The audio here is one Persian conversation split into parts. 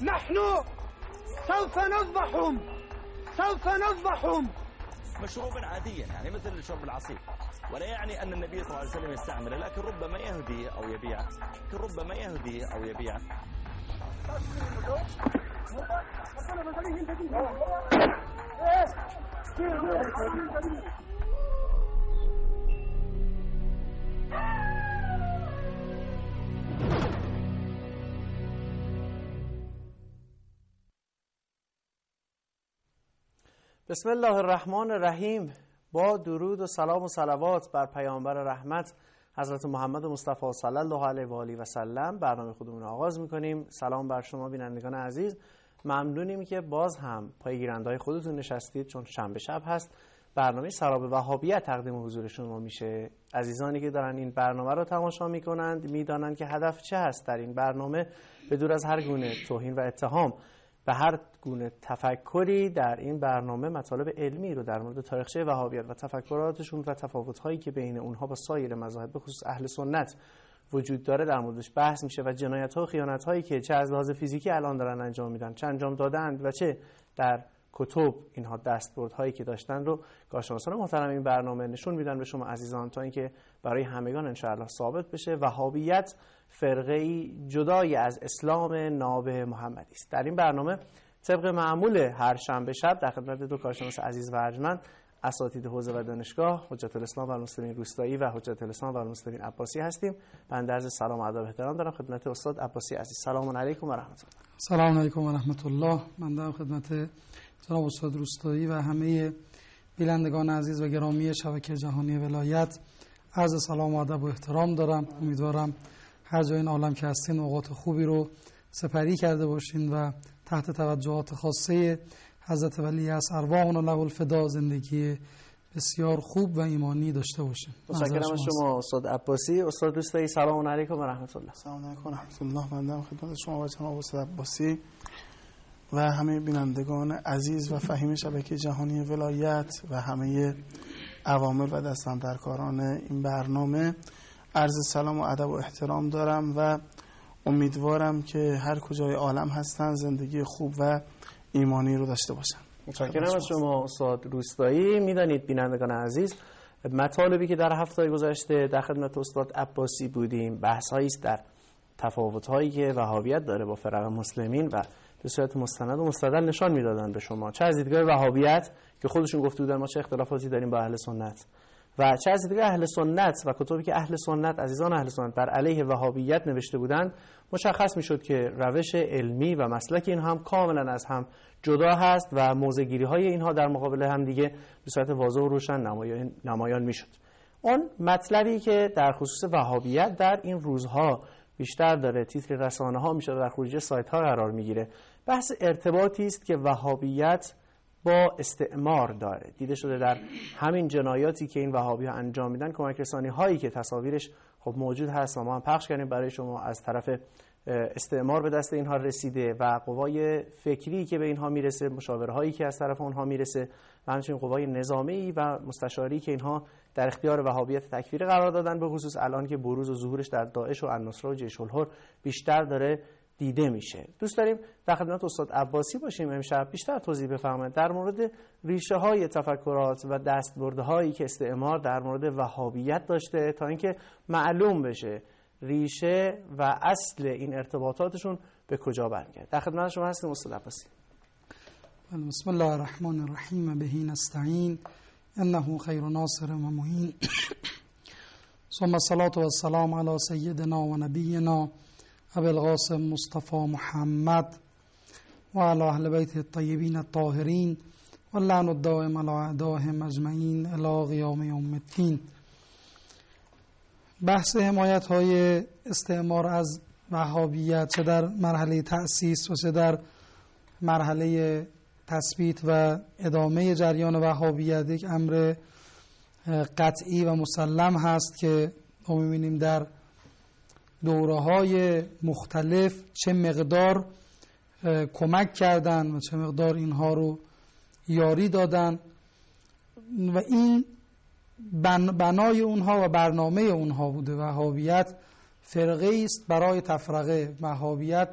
نحن سوف نذبحهم، سوف نذبحهم. مشروبا عاديا يعني مثل شرب العصير، ولا يعني أن النبي صلى الله عليه وسلم يستعمله، لكن ربما يهديه أو يبيعه، ربما يهديه أو يبيعه. بسم الله الرحمن الرحیم. با درود و سلام و صلوات بر پیامبر رحمت حضرت محمد مصطفی صلی الله علیه و آله و سلم برنامه خودمون رو آغاز می‌کنیم. سلام بر شما بینندگان عزیز، ممنونیم که باز هم پای گیرنده‌های خودتون نشستید، چون شنبه شب هست. برنامه سراب وهابیت تقدیم حضور شما میشه. عزیزانی که دارن این برنامه رو تماشا میکنند میدانند که هدف چه هست در این برنامه. به دور از هر گونه توهین و اتهام به هر گونه تفکری در این برنامه مطالب علمی رو در مورد تاریخچه وهابیت و تفکراتشون و تفاوت‌هایی که بین اونها با سایر مذاهب به خصوص اهل سنت وجود داره در موردش بحث میشه و جنایت‌ها و خیانت‌هایی که چه از لحاظ فیزیکی الان دارن انجام میدن، چه انجام دادند و چه در کتب اینها دستبردهایی که داشتن رو کارشناسان محترم این برنامه نشون میدن به شما عزیزان، تا اینکه برای همگان انشاءالله ثابت بشه وهابیت فرقه‌ای جدای از اسلام ناب محمدی است. در این برنامه طبق معمول هر شنبه شب در خدمت دو کارشناس عزیز و ارجمند، اساتید حوزه و دانشگاه حجت الاسلام و المسلمین روستایی و حجت الاسلام و المسلمین عباسی هستیم. بنده عرض سلام و ادب و احترام دارم خدمت استاد عباسی عزیز. سلام علیکم و رحمت الله. سلام علیکم و رحمت الله. من در خدمت جناب استاد روستایی و همه بینندگان عزیز و گرامی شبکه جهانی ولایت عرض سلام و ادب و احترام دارم. امیدوارم هر جای این عالم که هستین اوقات خوبی رو سپری کرده باشین و تحت توجهات خاصه حضرت ولی عصر ارواحنا له الفدا زندگی بسیار خوب و ایمانی داشته باشین. متشکرم از شما استاد عباسی. استاد روستایی سلام علیکم و رحمت الله. سلام علیکم و رحمت الله. من خدمت شما و جناب استاد عباسی و همه بینندگان عزیز و فهیم شبکه جهانی ولایت و همه عوامل و دستاندرکاران این برنامه عرض سلام و ادب و احترام دارم و امیدوارم که هر کجای عالم هستن زندگی خوب و ایمانی رو داشته باشن. متشکرم از شما استاد روستایی. میدانید بینندگان عزیز، مطالبی که در هفته گذشته در خدمت استاد عباسی بودیم بحث‌هایی است در تفاوت‌هایی که وهابیت داره با فرق مسلمین و به صورت مستند و مستدل نشان میدادن به شما، چه از دیدگاه وهابیت که خودشون گفته بودن ما چه اختلافاتی داریم با اهل سنت، و چه از دیدگاه اهل سنت و کتبی که اهل سنت عزیزان اهل سنت بر علیه وهابیت نوشته بودند. مشخص میشد که روش علمی و مسلک این هم کاملا از هم جدا هست و موضع‌گیری های اینها در مقابل هم دیگه به صورت واضح و روشن نمایان میشد. اون مطلبی که در خصوص وهابیت در این روزها بیشتر داره تیتر رسانه ها میشه در خروجی سایت ها قرار میگیره، بحث ارتباطی است که وهابیت با استعمار داره. دیده شده در همین جنایاتی که این وهابی ها انجام میدن، کمک رسانی هایی که تصاویرش خب موجود هست و ما هم پخش کردیم برای شما، از طرف استعمار به دست اینها رسیده و قوای فکری که به اینها میرسه، مشاوره هایی که از طرف اونها میرسه و همچنین قوای نظامی و مستشاری که اینها در اختیار وهابیت تکفیری قرار دادن، به خصوص الان که بروز و ظهورش در داعش و النصره و جیش الحر بیشتر داره دیده میشه. دوست داریم در خدمت استاد عباسی باشیم امشب بیشتر توضیح بفرمایید در مورد ریشه های تفکرات و دستبرده هایی که استعمار در مورد وهابیت داشته، تا اینکه معلوم بشه ریشه و اصل این ارتباطاتشون به کجا برمیگرده. در خدمت شما هستیم استاد عباسی. بسم الله الرحمن الرحیم. به نستعین انه خیر ناصر و معین. ثم الصلاة والسلام علی سیدنا و نبینا ابی القاسم مصطفى محمد و علی اهل بیت الطیبین الطاهرین و اللعن الدائم علی اعدائهم اجمعین الی قیام یوم الدین. بحث حمایت های استعمار از وهابیت چه در مرحله تأسیس و چه در مرحله تثبیت و ادامه جریان وهابیت یک امر قطعی و مسلم هست که ما می‌بینیم در دوره‌های مختلف چه مقدار کمک کردن و چه مقدار اینها رو یاری دادن و این بنای اونها و برنامه اونها بوده. وهابیت فرقه است برای تفرقه، وهابیت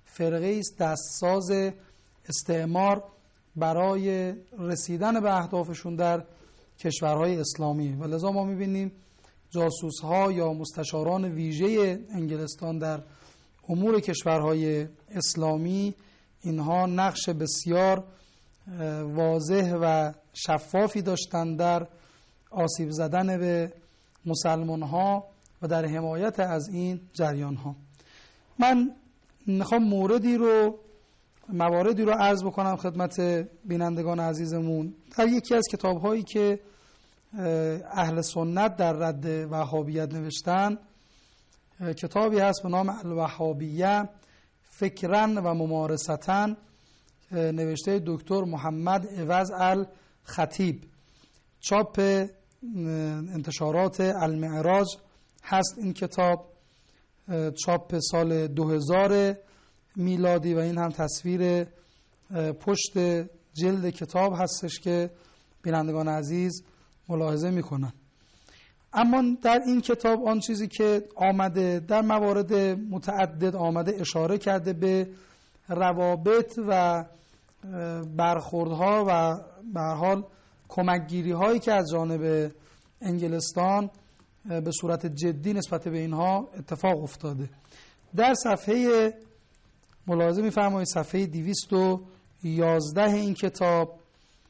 فرقه است دستساز استعمار برای رسیدن به اهدافشون در کشورهای اسلامی و لذا ما می‌بینیم جاسوس‌ها یا مستشاران ویژه انگلستان در امور کشورهای اسلامی اینها نقش بسیار واضح و شفافی داشتند در آسیب زدن به مسلمان‌ها و در حمایت از این جریان‌ها. من میخوام مواردی رو عرض بکنم خدمت بینندگان عزیزمون. در یکی از کتاب‌هایی که اهل سنت در رد وهابیت نوشتن کتابی هست به نام الوهابیه فکرن و ممارستن، نوشته دکتر محمد عوض الخطیب، چاپ انتشارات المعراج هست. این کتاب چاپ سال 2000 میلادی و این هم تصویر پشت جلد کتاب هستش که بینندگان عزیز ملاحظه میکنن. اما در این کتاب آن چیزی که آمده در موارد متعدد آمده اشاره کرده به روابط و برخوردها و به هر حال کمکگیری هایی که از جانب انگلستان به صورت جدی نسبت به اینها اتفاق افتاده. در صفحه ملاحظه می‌فرمایید صفحه 211 این کتاب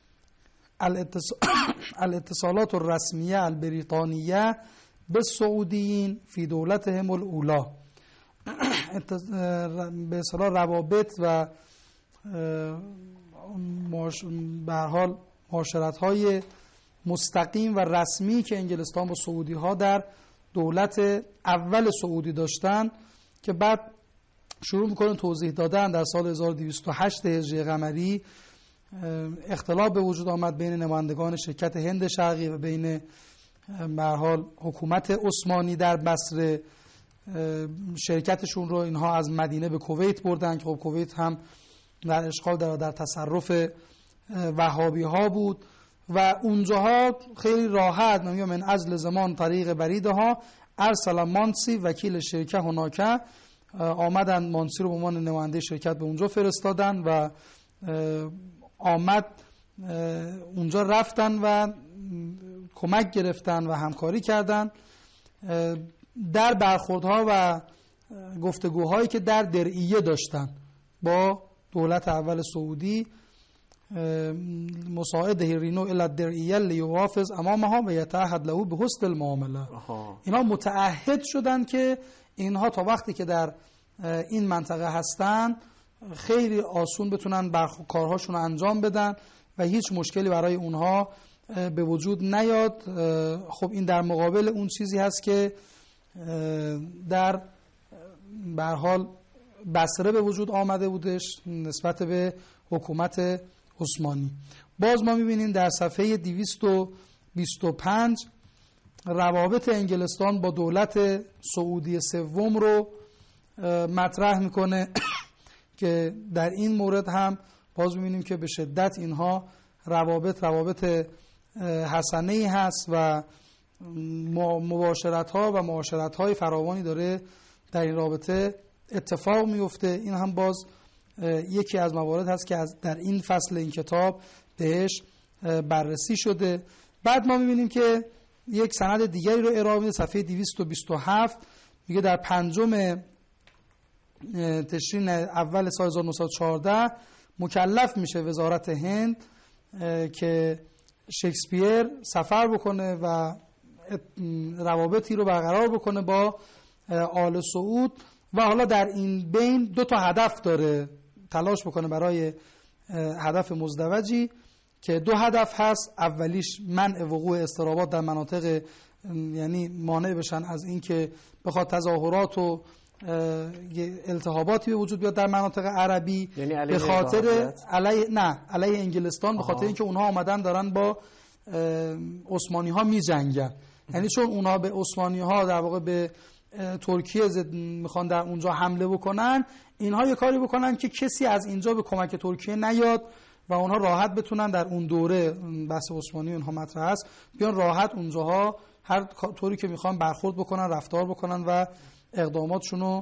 الاتصالات الرسمیه البریطانیه به سعودیین فی دولتهم الاولی، به اصطلاح روابط و به هر حال معاشرت‌های مستقیم و رسمی که انگلستان با سعودی ها در دولت اول سعودی داشتن که بعد شروع میکنن توضیح دادن در سال 1208 هجری قمری اختلاف به وجود آمد بین نمایندگان شرکت هند شرقی و بین به هر حال حکومت عثمانی در بصره. شرکتشون رو اینها از مدینه به کویت بردن که خب کویت هم در اشغال در تصرف وهابی ها بود و اونجاها خیلی راحت من ازل زمان طریق بریدها ارسل مانسی وکیل شرکت هناکه، آمدن مانسی رو به عنوان نماینده شرکت به اونجا فرستادن و آمد اونجا رفتن و کمک گرفتن و همکاری کردن در برخوردها و گفتگوهایی که در درعیه داشتن با دولت اول سعودی. مساعده رینو الی الدرعیه لیوافظ امامها و یتعهد له به حسن المعامله. اینا متعهد شدن که اینها تا وقتی که در این منطقه هستن خیلی آسون بتونن کارهاشون رو انجام بدن و هیچ مشکلی برای اونها به وجود نیاد. خب این در مقابل اون چیزی هست که در به هر حال بصره به وجود آمده بودش نسبت به حکومت عثمانی. باز ما می‌بینیم در صفحه 225 روابط انگلستان با دولت سعودی سوم رو مطرح میکنه که در این مورد هم باز می‌بینیم که به شدت اینها روابط حسنه‌ای هست و مباشرت‌ها و معاشرت‌های فراوانی داره در این رابطه اتفاق میفته. این هم باز یکی از موارد هست که در این فصل این کتاب بهش بررسی شده. بعد ما می‌بینیم که یک سند دیگری رو ارائه میده صفحه 227 میگه در 5 تشرین اول سال 1914 مکلف میشه وزارت هند که شکسپیر سفر بکنه و روابطی رو برقرار بکنه با آل سعود و حالا در این بین 2 هدف داره، تلاش بکنه برای هدف مزدوجی که 2 هدف هست. اولیش منع وقوع اضطرابات در مناطق، یعنی مانع بشن از این که بخواد تظاهرات و التهاباتی به وجود بیاد در مناطق عربی، یعنی به خاطر علیه انگلستان، به خاطر اینکه اونها آمدن دارن با عثمانی ها می جنگن. یعنی چون اونها به عثمانی ها در واقع به ترکیه میخوان در اونجا حمله بکنن، اینها یه کاری بکنن که کسی از اینجا به کمک ترکیه نیاد و اونها راحت بتونن در اون دوره بحث عثمانی اونها مطرح است بیان راحت اونجاها هر طوری که میخوان برخورد بکنن، رفتار بکنن و اقداماتشون رو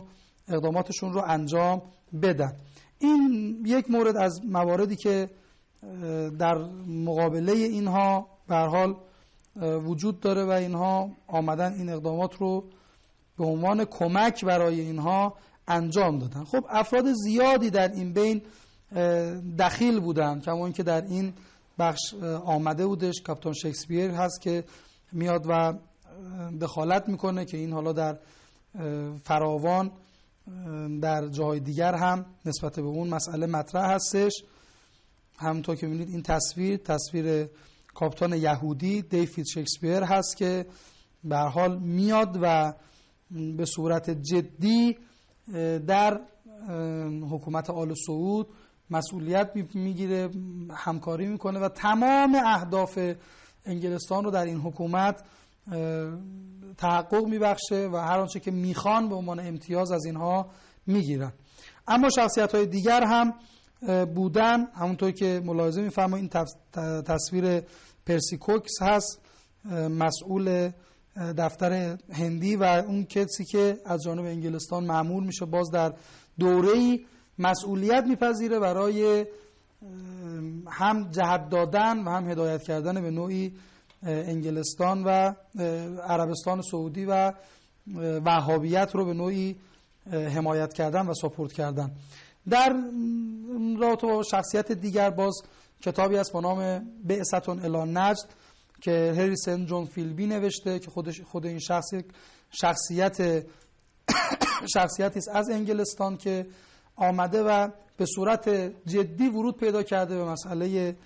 اقداماتشون رو انجام بدن. این یک مورد از مواردی که در مقابله اینها به هر حال وجود داره و اینها آمدن این اقدامات رو به عنوان کمک برای اینها انجام دادن. خب افراد زیادی در این بین دخیل بودن، کما اینکه در این بخش آمده بودش کاپیتان شکسپیر هست که میاد و دخالت میکنه که این حالا در فراوان در جای دیگر هم نسبت به اون مسئله مطرح هستش. همونطور که می‌بینید این تصویر کاپیتان یهودی دیوید شکسپیر هست که به هر حال میاد و به صورت جدی در حکومت آل سعود مسئولیت میگیره، همکاری میکنه و تمام اهداف انگلستان رو در این حکومت تحقق میبخشه و هر آنچه که میخوان به عنوان امتیاز از اینها میگیرن. اما شخصیت‌های دیگر هم بودن، همونطور که ملاحظه میفرمایید این تصویر پرسی کوکس هست، مسئول دفتر هندی و اون کسی که از جانب انگلستان مأمور میشه باز در دوره‌ای مسئولیت میپذیره برای هم جهت دادن و هم هدایت کردن به نوعی انگلستان و عربستان سعودی و وهابیت رو به نوعی حمایت کردن و ساپورت کردن. در رابطه با شخصیت دیگر باز کتابی است با نام بعثة الی نجد که هری سنت جون فیلبی نوشته که خود این شخصیتی است از انگلستان که آمده و به صورت جدی ورود پیدا کرده به مسئله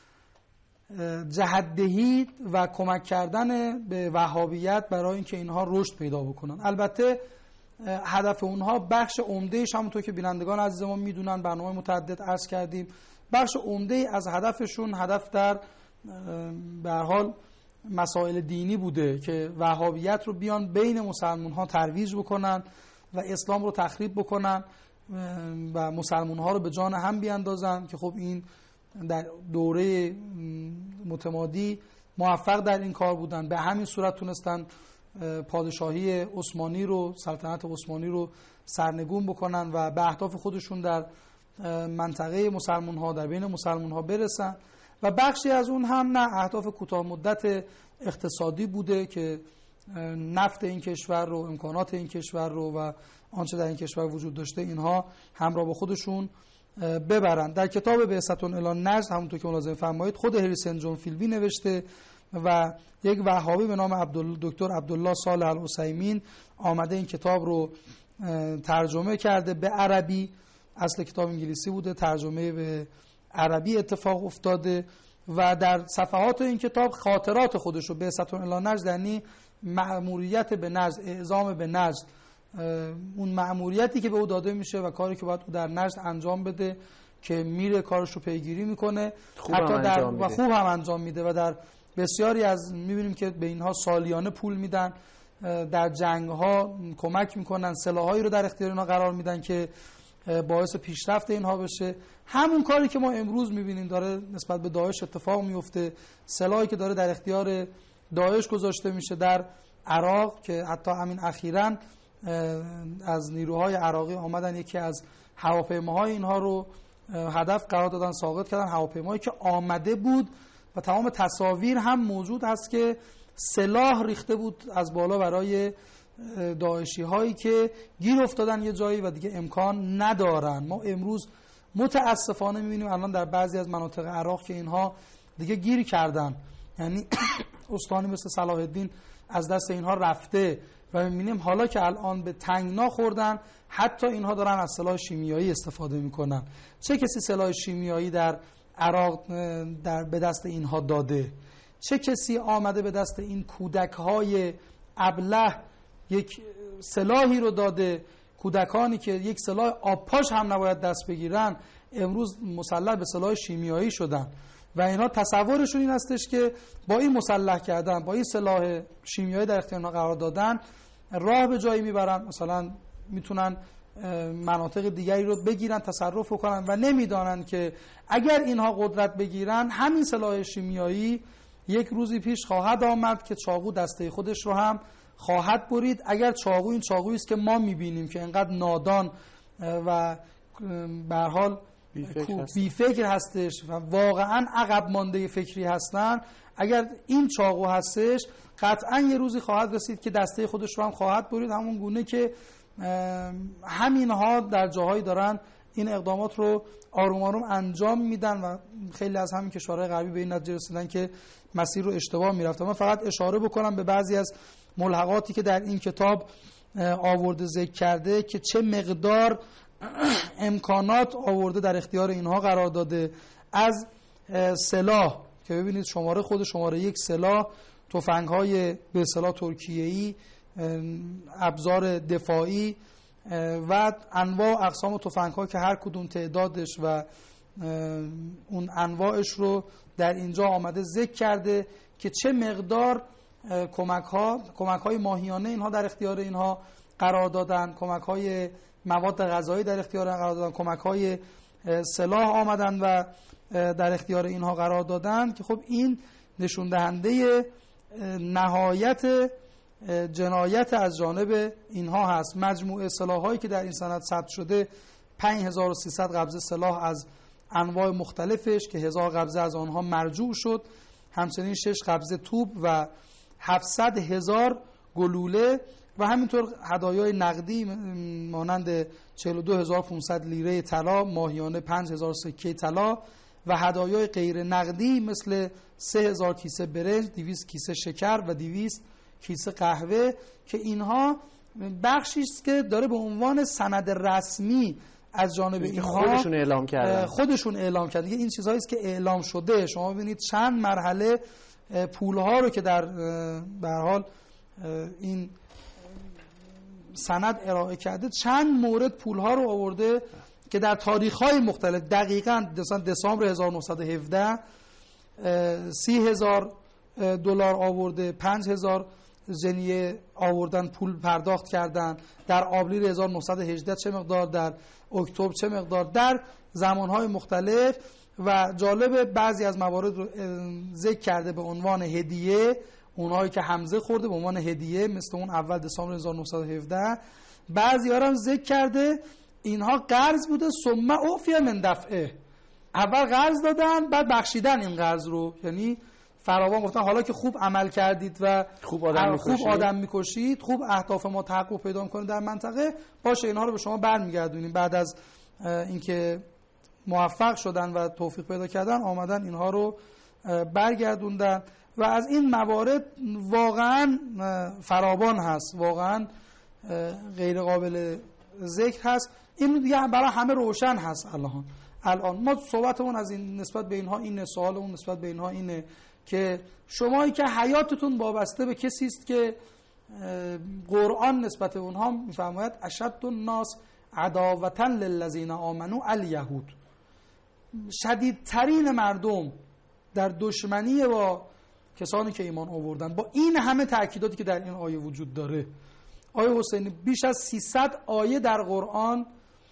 جهت‌دهی و کمک کردن به وهابیت برای اینکه اینها رشد پیدا بکنن. البته هدف اونها بخش عمده‌اش همونطور که بینندگان عزیز ما میدونن، برنامه متعدد عرض کردیم، بخش عمده از هدفشون هدف در به هر حال مسائل دینی بوده که وهابیت رو بیان بین مسلمان‌ها ترویج بکنن و اسلام رو تخریب بکنن و مسلمان‌ها رو به جان هم بیاندازن که خب این در دوره متمادی موفق در این کار بودن. به همین صورت تونستن پادشاهی عثمانی رو، سلطنت عثمانی رو سرنگون بکنن و به اهداف خودشون در منطقه مسلمان‌ها، در بین مسلمان‌ها برسن. و بخشی از اون هم نه اهداف کوتاه مدت اقتصادی بوده که نفت این کشور رو، امکانات این کشور رو و آنچه در این کشور وجود داشته اینها همراه با خودشون ببرن. در کتاب بعثة الی نجد همونطور که ملاحظه فرمایید خود هری سنت جون فیلبی نوشته و یک وهابی به نام دکتر عبدالله صالح العثیمین آمده این کتاب رو ترجمه کرده به عربی. اصل کتاب انگلیسی بوده، ترجمه به عربی اتفاق افتاده و در صفحات این کتاب خاطرات خودش رو بعثة الی نجد، یعنی مأموریت به نجد، اعزام به نجد، اون مأموریتی که به او داده میشه و کاری که باید او در نجد انجام بده که میره کارش رو پیگیری میکنه حتی در و خوب هم انجام میده و در بسیاری از میبینیم که به اینها سالیانه پول میدن، در جنگ ها کمک میکنن، سلاحایی رو در اختیار اینها قرار میدن که باعث پیشرفت اینها بشه. همون کاری که ما امروز میبینیم داره نسبت به داعش اتفاق میفته، سلاحی که داره در اختیار داعش گذاشته میشه در عراق که حتی همین اخیراً از نیروهای عراقی آمدن یکی از هواپیماهای اینها رو هدف قرار دادن، ساقط کردن. هواپیمایی که آمده بود و تمام تصاویر هم موجود هست که سلاح ریخته بود از بالا برای داعشی هایی که گیر افتادن یه جایی و دیگه امکان ندارن. ما امروز متاسفانه میبینیم الان در بعضی از مناطق عراق که اینها دیگه گیر کردن، یعنی استانی مثل صلاح الدین از دست اینها رفته و میبینیم حالا که الان به تنگنا خوردن حتی اینها دارن از سلاح شیمیایی استفاده میکنن. چه کسی سلاح شیمیایی در عراق به دست اینها داده؟ چه کسی آمده به دست این کودک‌های ابله یک سلاحی رو داده؟ کودکانی که یک سلاح آبپاش هم نباید دست بگیرن امروز مسلح به سلاح شیمیایی شدن و اینا تصورشون این هستش که با این مسلح کردن، با این سلاح شیمیایی در اختیار قرار دادن راه به جایی میبرن، مثلا میتونن مناطق دیگری رو بگیرن، تصرف کنن و نمیدانن که اگر اینها قدرت بگیرن همین سلاح شیمیایی یک روزی پیش خواهد آمد که چاقو دسته خودش رو هم خواهد برید. اگر چاقو این چاقویی است که ما می‌بینیم که انقدر نادان و به هر حال بی فکر هستش و واقعا عقب مانده فکری هستن، اگر این چاقو هستش قطعا یه روزی خواهد رسید که دسته خودش رو هم خواهد برید، همون گونه که همینها در جاهایی دارن این اقدامات رو آروم آروم انجام میدن و خیلی از همین کشورهای غربی به این نتیجه رسیدن که مسیر رو اشتباه میرفتن. من فقط اشاره بکنم به بعضی از ملحقاتی که در این کتاب آورده ذکر کرده که چه مقدار امکانات آورده در اختیار اینها قرار داده. از سلاح که ببینید شماره 1 سلاح، تفنگ‌های به اصطلاح ترکیه‌ای، ابزار دفاعی و انواع و اقسام تفنگ‌ها که هر کدوم تعدادش و اون انواعش رو در اینجا آمده ذکر کرده که چه مقدار کمک‌های ماهیانه اینها در اختیار اینها قرار دادن، کمک‌های مواد غذایی در اختیار قرار دادن، کمک‌های سلاح آمدن و در اختیار اینها قرار دادن که خب این نشون دهنده نهایت جنایت از جانب اینها هست. مجموع سلاح‌هایی که در این سند ثبت شده 5300 قبضه سلاح از انواع مختلفش که 1000 قبضه از آنها مرجوع شد، همچنین 6 قبضه توپ و 700,000 گلوله و همینطور هدایای نقدی مانند 42500 لیره طلا، ماهیانه 5000 سکه طلا و هدایای غیر نقدی مثل 3000 کیسه برنج، 200 کیسه شکر و 200 کیسه قهوه که اینها بخشی است که داره به عنوان سند رسمی از جانب اینها خودشون اعلام کردن. این چیزهایی است که اعلام شده. شما ببینید چند مرحله پولها رو که در به هر حال این سند ارائه کرده، چند مورد پولها رو آورده که در تاریخ‌های مختلف، دقیقاً دسامبر 1917 $30,000 آورده، 5,000 ژنیه آوردن پول پرداخت کردن، در آوریل 1918 چه مقدار، در اکتبر چه مقدار، در زمانهای مختلف. و جالب بعضی از موارد رو ذکر کرده به عنوان هدیه، اونهایی که حمزه خورده به عنوان هدیه مثل اون اول دسامبر 1917. بعضی ها هم ذکر کرده اینها قرض بوده ثم عفی من دفعه، اول قرض دادن بعد بخشیدن این قرض رو، یعنی فراوان گفتن حالا که خوب عمل کردید و خوب آدم میکشید، خوب اهداف ما تحقق پیدا میکنه در منطقه، باشه اینها رو به شما برمیگردونیم. بعد از اینکه موفق شدن و توفیق پیدا کردن آمدن اینها رو برگردوندن و از این موارد واقعا فراوان هست، واقعا غیر قابل ذکر هست. این دیگه برای همه روشن هست. الان ما صحبتمون از این نسبت به اینها اینه، سوالمون نسبت به اینها اینه که شمایی که حیاتتون وابسته به کسی است که قرآن نسبت به اونها میفرماید اشد الناس عداوة للذین آمنوا الیهود، شدیدترین مردم در دشمنی با کسانی که ایمان آوردن. با این همه تأکیداتی که در این آیه وجود داره، آیه حسینی بیش از 300 آیه در قرآن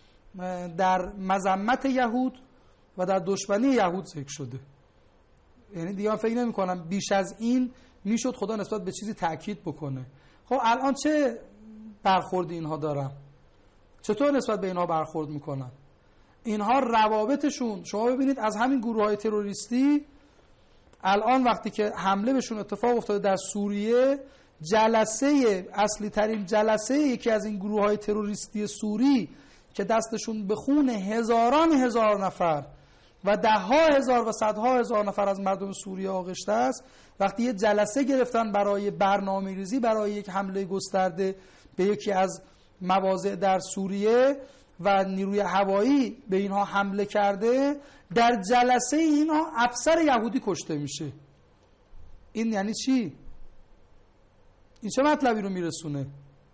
در مذمت یهود و در دشمنی یهود ذکر شده. یعنی دیگه فکر نمی کنم بیش از این میشد خدا نسبت به چیزی تأکید بکنه. خب الان چه برخوردی اینها دارن؟ چطور نسبت به اینها برخورد میکنن؟ اینها روابطشون، شما ببینید از همین گروه های تروریستی الان وقتی که حمله بهشون اتفاق افتاده در سوریه، جلسه اصلی ترین جلسه یکی از این گروه های تروریستی سوری که دستشون به خون هزاران هزار نفر و ده ها هزار و صدها هزار نفر از مردم سوریه آغشته است، وقتی یه جلسه گرفتن برای برنامه‌ریزی برای یک حمله گسترده به یکی از مواضع در سوریه و نیروی هوایی به اینها حمله کرده، در جلسه اینها افسر یهودی کشته میشه. این یعنی چی؟ این چه مطلبی رو میرسونه؟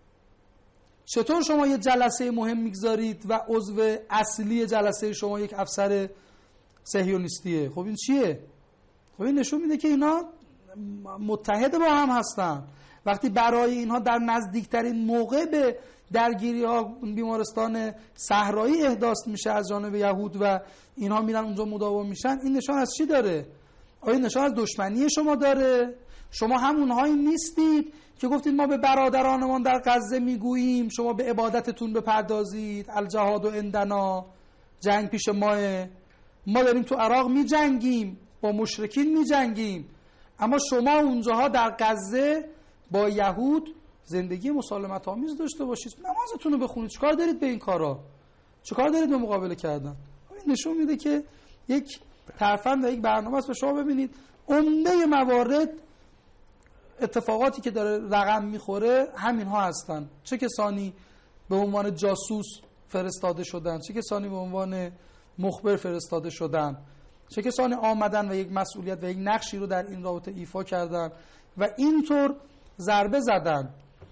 چطور شما یه جلسه مهم میگذارید و عضو اصلی جلسه شما یک افسر صهیونیستیه؟ خب این چیه؟ خب این نشون میده که اینا متحد با هم هستن. وقتی برای اینها در نزدیکترین موقع به درگیری ها بیمارستان صحرایی احداث میشه از جانب یهود و اینها میرن اونجا مداوم میشن، این نشان از چی داره؟ آیا نشان از دشمنی شما داره؟ شما همونهایی نیستید که گفتید ما به برادرانمان در غزه میگوییم شما به عبادتتون بپردازید، الجهاد و عندنا، جنگ پیش ماه، ما داریم تو عراق میجنگیم، با مشرکین میجنگیم، اما شما اونجاها در غزه با یهود زندگی مسالمت آمیز داشته باشید، نمازتون رو بخونید، چیکار دارید به این کارا؟ چیکار دارید به مقابله کردن؟ این نشون میده که یک ترفند و یک برنامه است. و شما ببینید عمده موارد اتفاقاتی که داره رقم میخوره همین ها هستن. چه کسانی به عنوان جاسوس فرستاده شدن، چه کسانی به عنوان مخبر فرستاده شدن، چه کسانی آمدن و یک مسئولیت و یک نقشی رو در این رابطه ایفا کردن و اینطور ضربه زدن.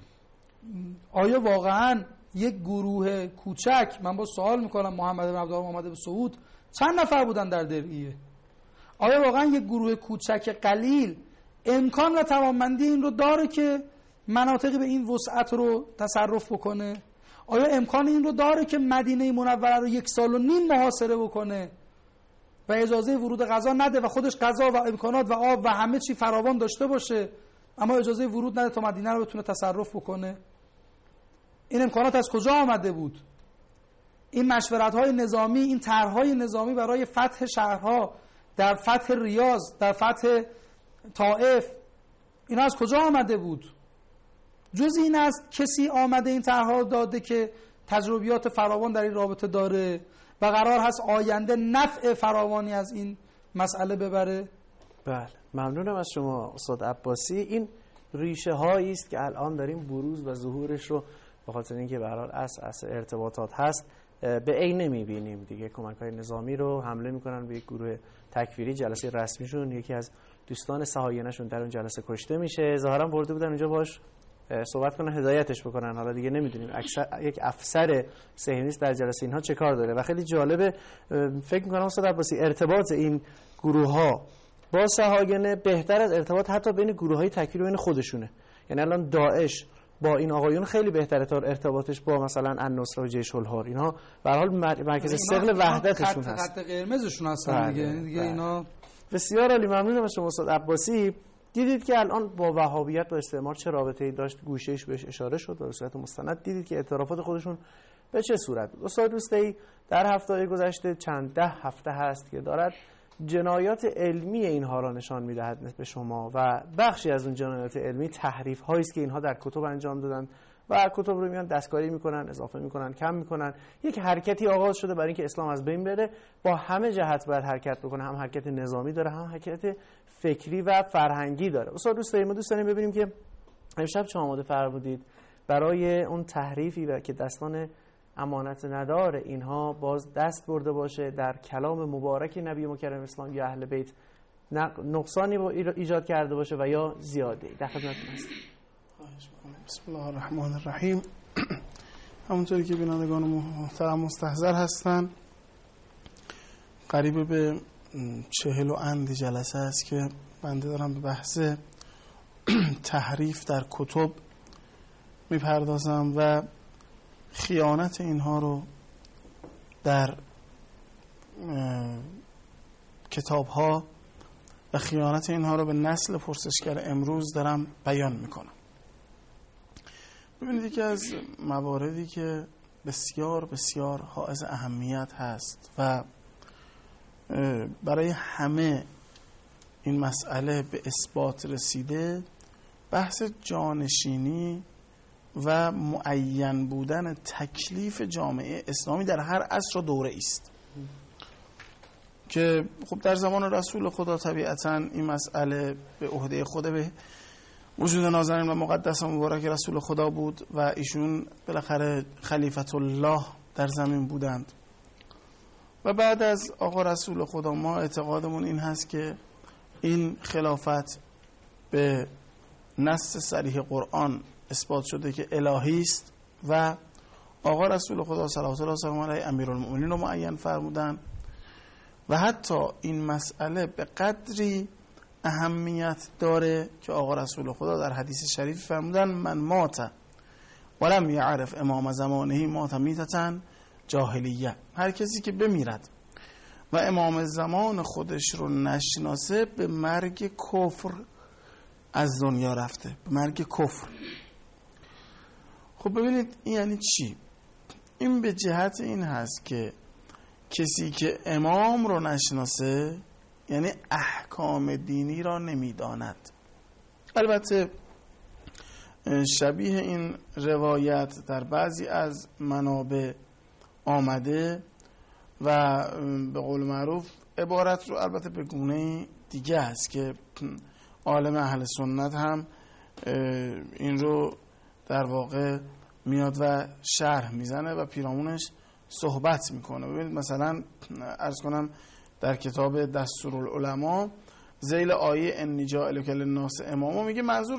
آیا واقعا یک گروه کوچک، من با سوال میکنم محمد بن عبدالله محمد بن سعود چند نفر بودن در درعیه؟ آیا واقعا یک گروه کوچک قلیل امکان و توانمندی این رو داره که مناطقی به این وسعت رو تصرف بکنه؟ آیا امکان این رو داره که مدینه منوره رو 1.5 سال محاصره بکنه و اجازه ورود غذا نده و خودش غذا و امکانات و آب و همه چی فراوان داشته باشه اما اجازه ورود نده تا مدینه رو بتونه تصرف بکنه؟ این امکانات از کجا آمده بود؟ این مشورت‌های نظامی، این طرح‌های نظامی برای فتح شهرها، در فتح ریاض، در فتح طائف، اینا از کجا آمده بود؟ جز این است کسی آمده این طرح‌ها داده که تجربیات فراوان در این رابطه داره و قرار هست آینده نفع فراوانی از این مسئله ببره؟ بله، ممنونم از شما استاد عباسی. این ریشه هایی است که الان داریم بروز و ظهورش رو به خاطر اینکه به هر حال اصل ارتباطات هست به عینه می‌بینیم دیگه. کمک‌های نظامی رو حمله می‌کنن به یک گروه تکفیری، جلسه رسمیشون یکی از دوستان صهاینه‌شون در اون جلسه کشته میشه، ظاهرا برده بودن اونجا باش صحبت کنن، هدایتش بکنن. حالا دیگه نمیدونیم یک افسر صهیونیست در جلسه اینها چه کار داره. و خیلی جالبه، فکر می‌کنم استاد عباسی ارتباط این گروه‌ها با صهاینه بهتر از ارتباط حتی بین گروه‌های تکفیری بین خودشونه. یعنی الان داعش با این آقایون خیلی بهتره تا ارتباطش با مثلا النصره و جیش الحر. اینها به هر حال مرکز ثقل وحدتشون هست، خط قرمزشون هستن دیگه اینا. بسیار عالی، ممنونم از شما استاد عباسی. دیدید که الان با وهابیت و استعمار چه رابطه‌ای داشت، گوشه‌ایش بهش اشاره شد و به صورت مستند دیدید که اعترافات خودشون به چه صورت بود. استاد روستایی در هفته‌های گذشته چند ده هفته هست که دارد جنایات علمی اینها را نشان می‌دهد به شما و بخشی از اون جنایات علمی تحریف‌هایی است که اینها در کتب انجام دادن و کتب رو میان دستکاری میکنن، اضافه میکنن، کم میکنن. یک حرکتی آغاز شده برای اینکه اسلام از بین بره. با همه جهت باید حرکت بکنه، هم حرکت نظامی داره، هم حرکت فکری و فرهنگی داره. استاد ما دوست داریم ببینیم که امشب چه آماده فرمودید برای اون تحریفی و که دستان امانت ندار اینها باز دست برده باشه در کلام مبارک نبی مکرم اسلام یا اهل بیت نقصانی ایجاد کرده باشه و یا زیاده. در خدمتتون هستم. بسم الله الرحمن الرحیم. همونطوری که بینندگان محترم مستحضر هستن، قریب به 40 و اند جلسه است که بنده دارم به بحث تحریف در کتب میپردازم و خیانت اینها رو در کتاب‌ها و خیانت اینها رو به نسل پرسشگر امروز دارم بیان میکنم. ببینید که از مواردی که بسیار بسیار حائز اهمیت هست و برای همه این مسئله به اثبات رسیده، بحث جانشینی و معین بودن تکلیف جامعه اسلامی در هر عصر و دوره است که خب در زمان رسول خدا طبیعتا این مسئله به عهده خود به وجود نازنین و مقدس و مبارک رسول خدا بود و ایشون بالاخره خلیفت الله در زمین بودند. و بعد از آقا رسول خدا ما اعتقادمون این هست که این خلافت به نص صریح قرآن اثبات شده که الهی است و آقا رسول خدا صلوات الله و سلامه علیه امیرالمؤمنین رو معین فرمودن و حتی این مسئله به قدری اهمیت داره که آقا رسول خدا در حدیث شریف فرمودن من مات ولم یعرف امام زمانه مات میتة جاهلیه، هر کسی که بمیرد و امام زمان خودش رو نشناسه به مرگ کفر از دنیا رفته، به مرگ کفر. خب ببینید این یعنی چی؟ این به جهت این هست که کسی که امام رو نشناسه یعنی احکام دینی را نمیداند. البته شبیه این روایت در بعضی از منابع آمده و به قول معروف عبارت رو البته به گونه دیگه است که عالم اهل سنت هم این رو در واقع میاد و شرح میزنه و پیرامونش صحبت میکنه. ببینید مثلا عرض کنم در کتاب دستورالعلماء ذیل آیه انی جاعلک للناس اماما میگه منظور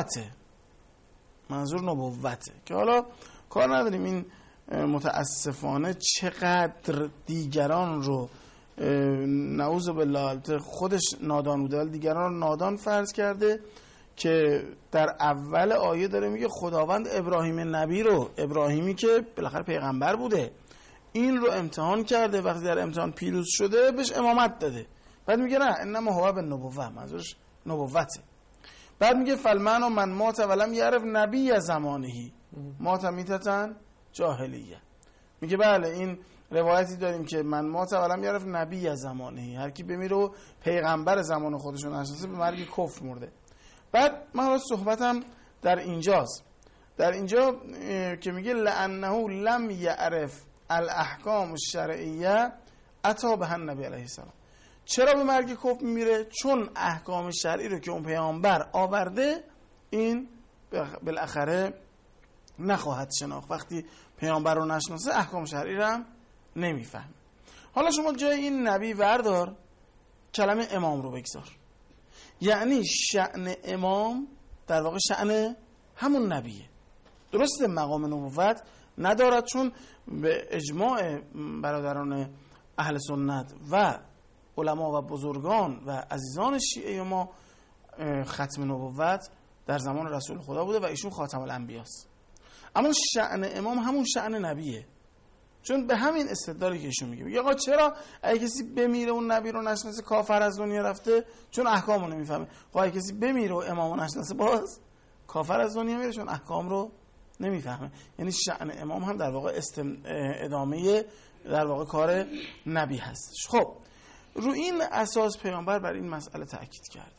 نبوته که حالا کار نداریم این متاسفانه چقدر دیگران رو نعوذ بالله خودش نادان بوده ولی دیگران رو نادان فرض کرده که در اول آیه داره میگه خداوند ابراهیم نبی رو، ابراهیمی که بالاخره پیغمبر بوده، این رو امتحان کرده، وقتی در امتحان پیروز شده بهش امامت داده. بعد میگه نه انما هو بالنبوة، منظورش نبوته. بعد میگه فالمعنى من مات ولم یعرف نبی زمانه مات میتتن جاهلیه. میگه بله این روایتی داریم که من مات ولم یعرف نبی زمانه، هر کی بمیره و پیغمبر زمان خودشون نشناسه به مرگ کفر مرده. بعد من حالا صحبتم در اینجاست، در اینجا که میگه لانه لم یعرف الاحکام الشرعیه اتی بها النبی علیه السلام. چرا به مرگ کفر میره؟ چون احکام شرعی رو که اون پیامبر آورده این بالاخره نخواهد شناخت. وقتی پیامبر رو نشناسه احکام شرعی رو هم نمیفهمه. حالا شما جای این نبی وردار کلمه امام رو بگذار، یعنی شأن امام در واقع شأن همون نبیه. درسته مقام نبوت ندارد چون به اجماع برادران اهل سنت و علما و بزرگان و عزیزان شیعه ما ختم نبوت در زمان رسول خدا بوده و ایشون خاتم الانبیاست. اما شأن امام همون شأن نبیه، چون به همین استدلالی که ایشون میگه آقا چرا اگه کسی بمیره اون نبی رو نشناسه کافر از دنیا رفته؟ چون احکام رو نمیفهمه. خب اگه کسی بمیره و امام رو نشناسه باز کافر از دنیا میره چون احکام رو نمیفهمه. یعنی شأن امام هم در واقع ادامه در واقع کار نبی هستش. خب رو این اساس پیامبر بر این مسئله تأکید کرده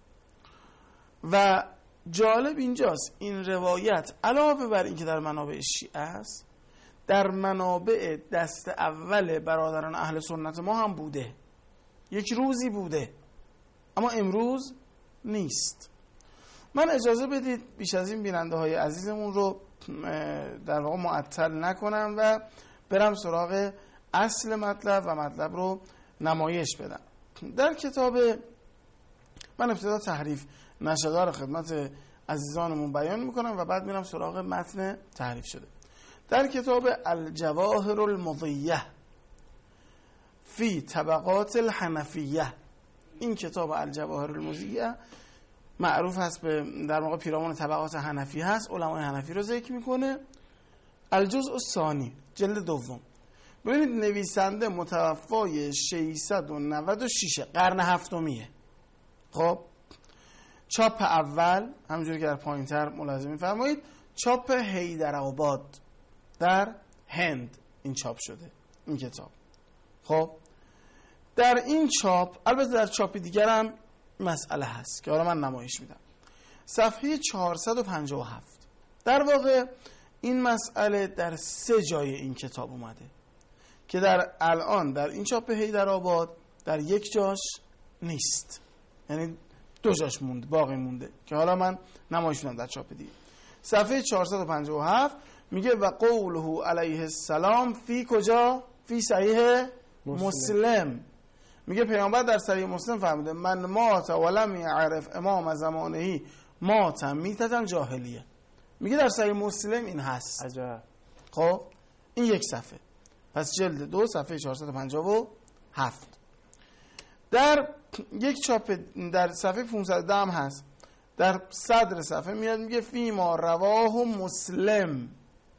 و جالب اینجاست این روایت علاوه بر این که در منابع شیعه است در منابع دست اول برادران اهل سنت ما هم بوده، یک روزی بوده اما امروز نیست. من اجازه بدید بیش از این بیننده های عزیزمون رو در واقع معطل نکنم و برم سراغ اصل مطلب و مطلب رو نمایش بدم. در کتاب من ابتدا تحریف نشده رو خدمت عزیزانمون بیان میکنم و بعد میرم سراغ متن تحریف شده. در کتاب الجواهر المضیه فی طبقات الحنفیه، این کتاب الجواهر المضیه معروف هست به در واقع پیرامون طبقات حنفی هست، علمای حنفی رو ذکر میکنه. الجزء الثانی جلد دوم. ببینید نویسنده متوفای 696 قرن هفتمیه. خب چاپ اول همونجوری که در پایینتر ملاحظه می‌فرمایید چاپ حیدرآباد در هند این چاپ شده این کتاب. خب در این چاپ البته در چاپ دیگر هم مسئله هست که حالا من نمایش میدم. صفحه 457 در واقع این مسئله در 3 جای این کتاب اومده که در الان در این چاپ حیدرآباد در یک جاش نیست، یعنی 2 جاش مونده، باقی مونده که حالا من نمایش میدم در چاپ دیگه. صفحه 457 میگه و قوله علیه السلام فی کجا؟ فی صحیح مسلم. میگه پیامبر در صحیح مسلم فرموده من مات ولم یعرف امام زمانه مات میتتن جاهلیه. میگه در صحیح مسلم این هست. عجب. خب این یک صفحه، پس جلد 2 صفحه 457. در یک چاپ در صفحه 510 هم هست، در صدر صفحه میاد میگه فی ما رواه مسلم،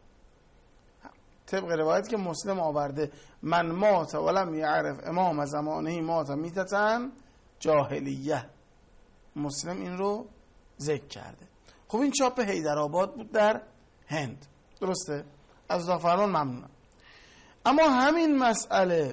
طبق روایت که مسلم آورده من مات ولم یعرف امام زمانه مات میتتن جاهلیه. مسلم این رو ذکر کرده. خب این چاپ حیدرآباد بود در هند، درسته؟ از اتاق فرمان ممنونم. اما همین مسئله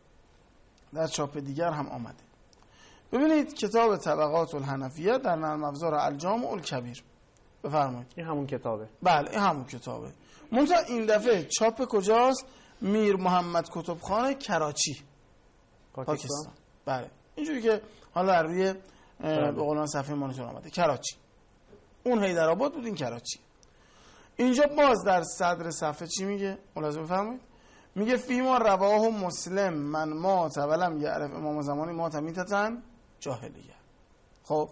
در چاپ دیگر هم آمده. ببینید کتاب طبقات الحنفیه در نرم افزار الجامع الکبیر، بفرمایید. این همون کتابه؟ بله این همون کتابه. منتها این دفعه چاپ کجاست؟ میر محمد کتبخانه کراچی، پاکستان. بله اینجوری که حالا در روی به قولان صفحه مانیتور آمده کراچی. اون حیدرآباد بود، این کراچی. اینجا باز در صدر صفحه چی میگه؟ ملاحظه بفرمایید. میگه فیما رواه مسلم من مات ولم یعرف امام زمانی مات میتتن جاهلیه. خب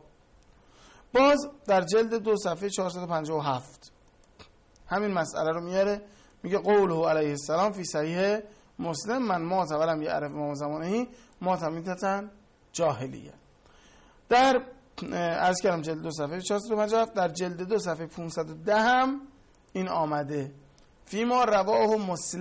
باز در جلد 2 صفحه 457 همین مسئله رو میاره، میگه قوله علیه السلام فی صحیح مسلم من مات ولم یعرف امام زمانی مات میتتن جاهلیه. در عرض کردم جلد 2 صفحه 457، در جلد 2 صفحه 510 هم این آمده فیما رواه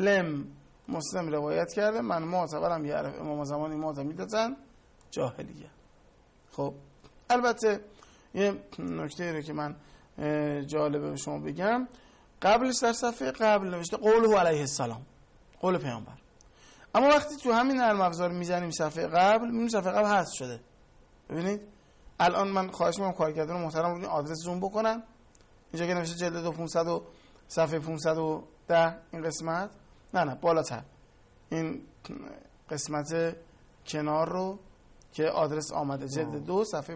مسلم روایت کرده من مات ولم یعرف امام زمانی مات میتتن جاهلیه. خب البته یه نکته رو که من جالبه به شما بگم، قبلش در صفحه قبل نوشته قوله علیه السلام، قول پیامبر. اما وقتی تو همین نرم افزار میزنیم صفحه قبل، میبینیم صفحه قبل حذف شده. ببینید الان من خواهش می‌کنم کارگردان محترم رو این آدرس زوم بکنن. اینجا که نوشته جلد 2 500 و صفحه 510 این قسمت، نه بالاتر این قسمت کنار رو که آدرس آمده جلد 2 صفحه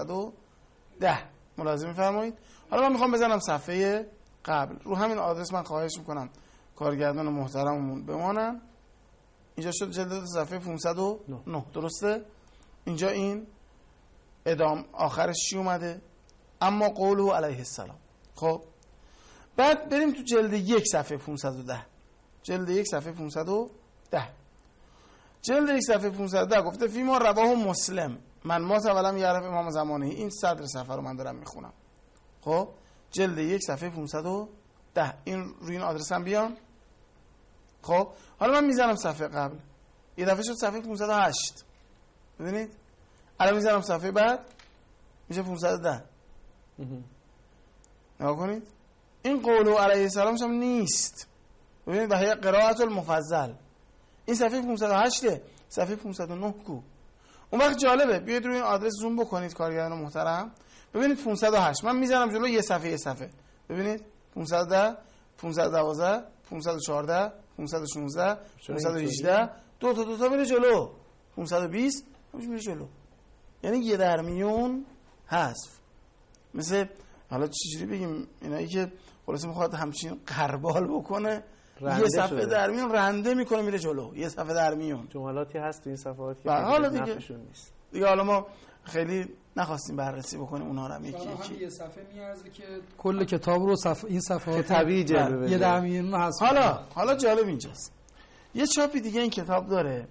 510 ملاحظه می‌فرمایید. حالا من میخوام بزنم صفحه قبل، رو همین آدرس من خواهش میکنم کارگردان محترممون بمانن. اینجا شد جلد 2 صفحه 509 درسته؟ اینجا این ادام آخرش چی اومده؟ اما قوله علیه السلام. خب بعد بریم تو جلد 1 صفحه 510. جلد 1 صفحه 510. جلد 1 صفحه 510 گفته فیما رواه مسلم من مات ولم یعرف امام زمانی. این صدر صفحه رو من دارم میخونم. خب جلد 1 صفحه 510 این روی این آدرس هم بیان. خب حالا من میزنم صفحه قبل، یه دفعه شد صفحه 508. ببینید الان میزنم صفحه بعد میشه 510. نگاه کنید این قوله علیه السلام هم نیست. ببینید و هی قرائت المفضل این صفحه 508 صفحه 509 کو. اون وقت جالبه بیاید روی این آدرس زوم بکنید کارگردان محترم، ببینید 508 من میزنم جلو یه صفحه ببینید 510 512 514 516 518 دو تا میره جلو 520 همش میره جلو، یعنی یه درمیون حذف. مثل حالا چجوری بگیم اینایی که خلاصه میخواد همچین قربال بکنه یه صفحه درمیون رنده میکنه میره جلو، یه صفحه درمیون جملاتی هست تو این صفحات که حالا دیگه نیست دیگه. حالا ما خیلی نخواستیم بررسی بکنیم اونا رو هم یکی یه صفحه میارزه که کل کتاب رو این صفحات طبیعی جلوه بده. یه درمیون هست. حالا جالب اینجاست یه چاپی دیگه این کتاب داره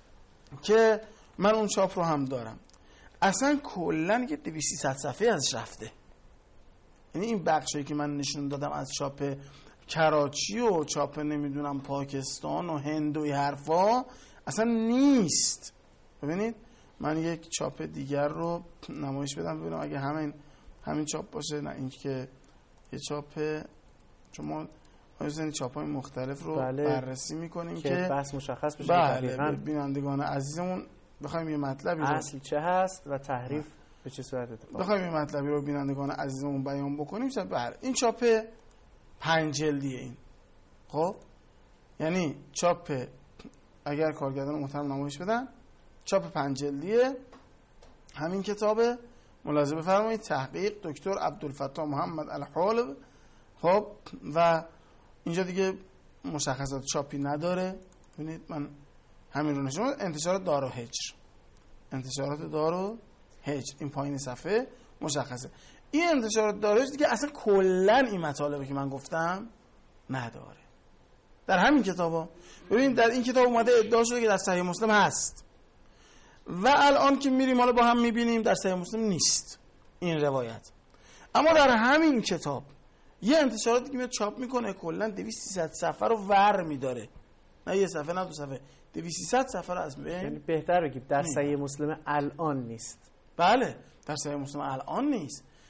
که من اون چاپ رو هم دارم، اصلا کلا یه 200 صفحه ازش رفته. یعنی این بخشی که من نشون دادم از چاپ کراچی و چاپ نمیدونم پاکستان و هند و حرفا اصلا نیست. ببینید من یک چاپ دیگر رو نمایش بدم ببینم اگه همین چاپ باشه. نه این که یه چاپ، چون ما چاپ‌های مختلف رو بررسی میکنیم که بحث مشخص بشه. بله بینندگان عزیزمون بخوایم یه مطلبی رو اصل چه هست و تحریف به چه صورت اتفاق بخوایم یه مطلبی رو بینندگان عزیزمون بیان بکنیم. بله این چاپ 5 جلدیه این. خب یعنی چاپ اگر کارگردان محترم نمایش بدن چاپ 5 جلدیه همین کتابه. ملاحظه بفرمایید تحقیق دکتر عبدالفتاح محمد الحالب. خب و اینجا دیگه مشخصات چاپی نداره. ببینید من همین رو نشون میدم. انتشارات دار و هجر، انتشارات دار و هجر این پایین صفحه مشخصه. این انتشارات دار و هجر دیگه اصلا کلا این مطالبی که من گفتم نداره در همین کتابا. ببینید در این کتاب اومده ادعا شده که در صحیح مسلم هست و الان که میریم حالا با هم میبینیم در صحیح مسلم نیست این روایت. اما در همین کتاب یه انتشاراتی که میاد چاپ میکنه کلا 200 صفحه رو ور میداره، نه یه صفحه نه دو صفحه، 200 صفحه رو از بین. یعنی بهتره که در صحیح مسلم الان نیست. بله در صحیح مسلم الان نیست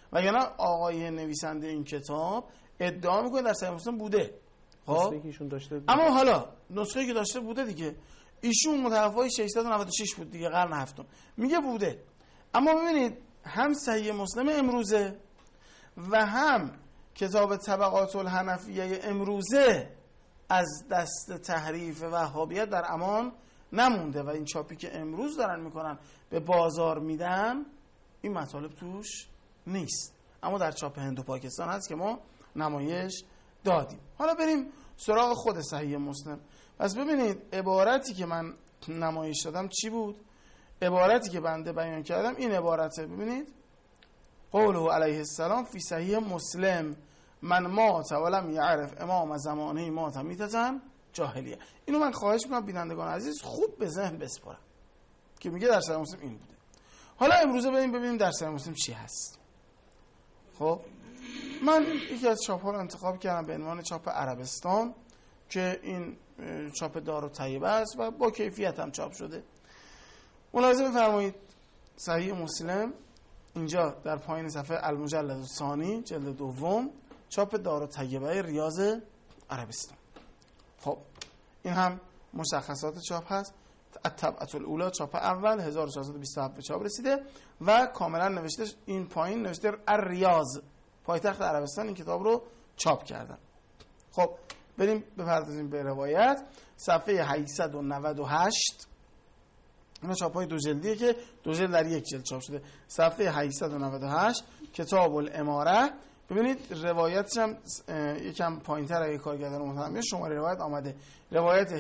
وگرنه آقای نویسنده این کتاب ادعا میکنه در صحیح مسلم بوده. خب اما حالا نسخه‌ای که داشته بوده دیگه، ایشون متوفای 696 بود دیگه، قرن هفتم، میگه بوده. اما ببینید هم صحیح مسلم امروزه و هم کتاب طبقات الحنفیه امروزه از دست تحریف وهابیت در امان نمونده و این چاپی که امروز دارن میکنن به بازار میدن این مطالب توش نیست، اما در چاپ هند و پاکستان هست که ما نمایش دادیم. حالا بریم سراغ خود صحیح مسلم. پس ببینید عبارتی که من نمایش دادم چی بود؟ عبارتی که بنده بیان کردم این عبارته. ببینید قوله علیه السلام فی صحیح مسلم من مات ولم یعرف امام زمانه مات میتتن جاهلیه. اینو من خواهش میکنم بینندگان عزیز خوب به ذهن بسپارم که میگه در صحیح مسلم این بوده. حالا امروزه ببینیم در صحیح مسلم چی هست. خب من یکی از چاپ ها رو انتخاب کردم به عنوان چاپ عربستان که این چاپ دارالطیبه است و با کیفیت هم چاپ شده. ملاحظه بفرمایید صحیح مسلم اینجا در پایین صفحه المجلد الثانی جلد دوم چاپ دارالطیبه ریاض عربستان. خب این هم مشخصات چاپ هست. الطبعة الاولی چاپ اول 1427 به چاپ رسیده و کاملا نوشته این پایین نوشته الریاض پایتخت عربستان این کتاب رو چاپ کردن. خب بریم بپردازیم به روایت. صفحه 898 اینا چاپ‌های دو جلدیه که دو جلد در یک جلد چاپ شده. صفحه 898 کتاب الاماره. ببینید روایتش هم یکم پایین‌تر اگه کارگردان محترم شماره روایت آمده روایت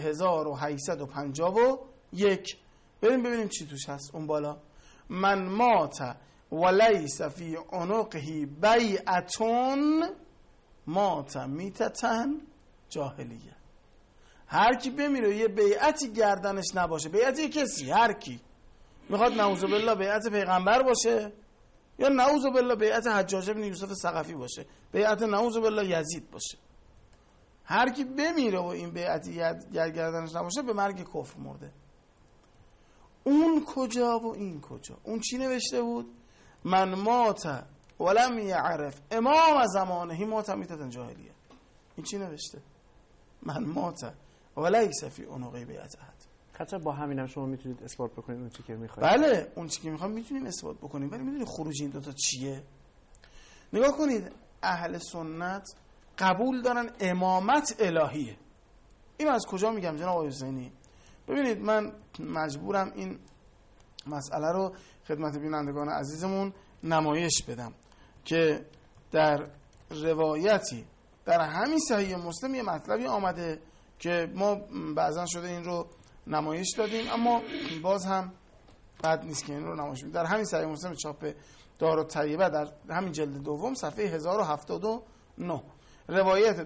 1851. ببینیم چی توش هست اون بالا. من مات ولیس فی عنقه بیعتون مات میتتن جاهلیه. هر کی بمیره یه بیعتی گردنش نباشه، بیعتی کسی، هر کی میخواد نعوذ بالله بیعت پیغمبر باشه یا نعوذ بالله بیعت حجاج بن یوسف ثقفی باشه، بیعت نعوذ بالله یزید باشه، هر کی بمیره و این بیعتی گردنش نباشه به مرگ کفر مرده. اون کجا و این کجا؟ اون چی نوشته بود؟ من مات ولم یعرف امام زمانه مات میتتن جاهلیه. این چی نوشته؟ من مات ولیس فی عنقه بیعت احد. حتی با همینم شما میتونید اثبات بکنید اون چیزی که میخواید. بله اون چیزی که میخوام میتونید اثبات بکنید. ولی میدونید خروج این دوتا چیه؟ نگاه کنید اهل سنت قبول دارن امامت الهیه. اینو از کجا میگم جناب آقای حسینی؟ ببینید من مجبورم این مسئله رو خدمت بینندگان عزیزمون نمایش بدم که در روایتی در همین صحیح مسلم یه مطلبی آمده که ما بعضا شده این رو نمایش دادیم اما باز هم بد نیست که این رو نمایش بدیم. در همین صحیح مسلم چاپ دارالطیبه در همین جلد دوم صفحه 1079 روایت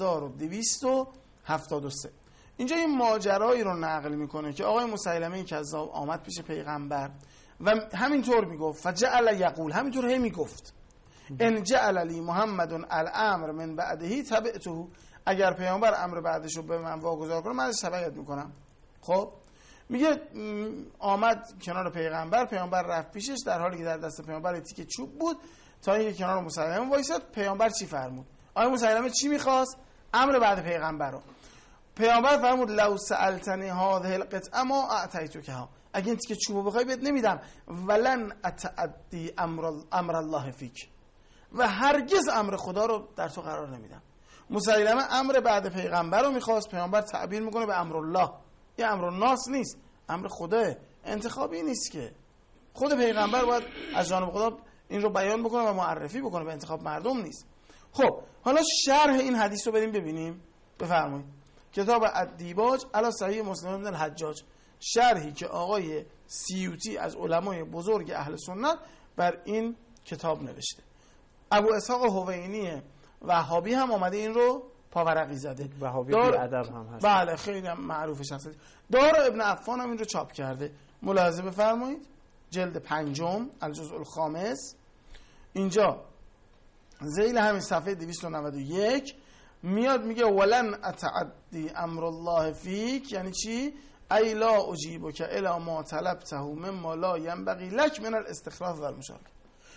2273 اینجا این ماجرایی رو نقل میکنه که آقای مسیلمه کذاب آمد پیش پیغمبر و همینطور میگفت فجعل یقول، همینطور هی میگفت ان جعل لی محمد الامر من بعده تبعته، اگر پیامبر امر بعدش رو به من واگذار کنه من ازش تبعیت میکنم. خب میگه آمد کنار پیامبر رفت پیشش در حالی که در دست پیامبر تیکه چوب بود تا اینکه کنار مسیلمه وایساد. پیامبر چی فرمود؟ آقای مسیلمه چی میخواست؟ امر بعد پیغمبر رو. پیامبر فرمود لو سألتنی هذه القطعه ما اعطیتکها، اگه این تیکه چوبو بخوای بهت نمیدم. ولن اتعدی امر الله فیک، و هرگز امر خدا رو در تو قرار نمیدم. مسیلمه امر بعد پیغمبر رو میخواست، پیامبر تعبیر میکنه به امر الله. یه امر الناس نیست، امر خداه، انتخابی نیست که خود پیغمبر باید از جانب خدا این رو بیان بکنه و معرفی بکنه، به انتخاب مردم نیست. خب حالا شرح این حدیث رو بریم ببینیم. بفرمایید کتاب الدیباج علی صحیح مسلم بن الحجاج، شرحی که آقای سیوطی از علمای بزرگ اهل سنت بر این کتاب نوشته. ابو اسحاق حوینی وهابی هم آمده این رو پاورقی زده. وهابی بی ادب هم هست. بله خیلی هم معروف شخصیت. دار ابن عفان هم این رو چاپ کرده. ملاحظه بفرمایید جلد 5 الجزء الخامس اینجا ذیل همین صفحه 291 میاد میگه ولن اتعدی امر الله فیک، یعنی چی؟ ای لا اجیبک الی ما طلبته مما لا ينبغي لك من الاستخلاف والمشارکه.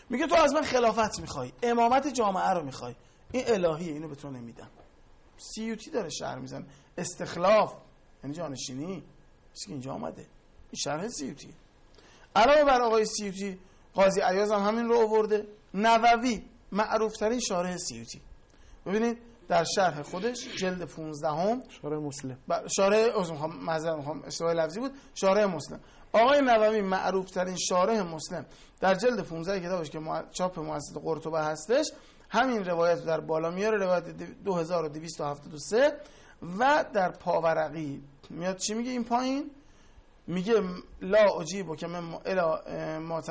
میگه تو از من خلافت میخوای، امامت جامعه رو میخوای، این الهیه، اینو به تو نمیدم. سیوطی داره شرح میزنه. استخلاف یعنی جانشینی، چیزی که اینجا آمده، این شرح سیوطی. علاوه بر آقای سیوطی، قاضی عیاض هم همین رو آورده. نووی معروف ترین شارح سیوطی، ببینید در شرح خودش جلد 15 شارح مسلم، معذرت اشتباه لفظی بود، شارح مسلم. آقای نووی معروف ترین شارح مسلم در جلد 15 کتابش که چاپ مؤسسه قرطبه هستش، همین روایت در بالا میاره، روایت 2273. و در پاورقی میاد چی میگه این پایین؟ میگه لا اجیبو که من ما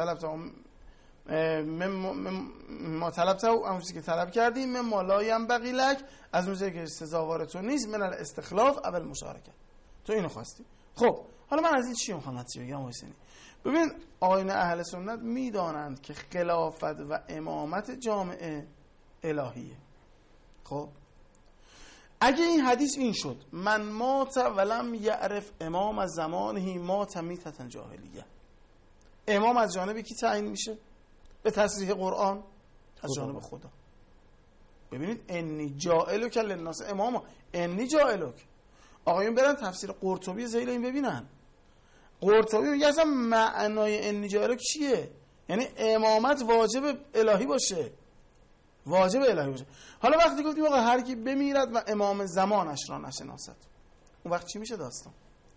طلبت اون چیزی که طلب کردی، من ما لا ینبغی لک، از اون چیزی که سزاوار تو نیست، من الاستخلاف اول مشارکت، تو اینو خواستی. خب حالا من از این چی میخوام نتیجه بگم حسینی؟ ببین آیین اهل سنت میدانند که خلافت و امامت جامعه الهیه. خب اگه این حدیث این شد من مات ولم یعرف امام از زمانه مات میتة جاهلیه، امام از جانب کی تعیین میشه؟ به تصریح قرآن از جانب خدا. ببینید انی جاعلک للناس اماما، انی جاعلک. آقایون برن تفسیر قرطبی ذیل این ببینن. قرطبی میگه اصلا معنای انی جاعلک چیه؟ یعنی امامت واجب الهی باشه، واجب الهی باشه. حالا وقتی گفتیم آقا هر کی بمیرد و امام زمانش را نشناسد، اون وقت چی میشه داستان؟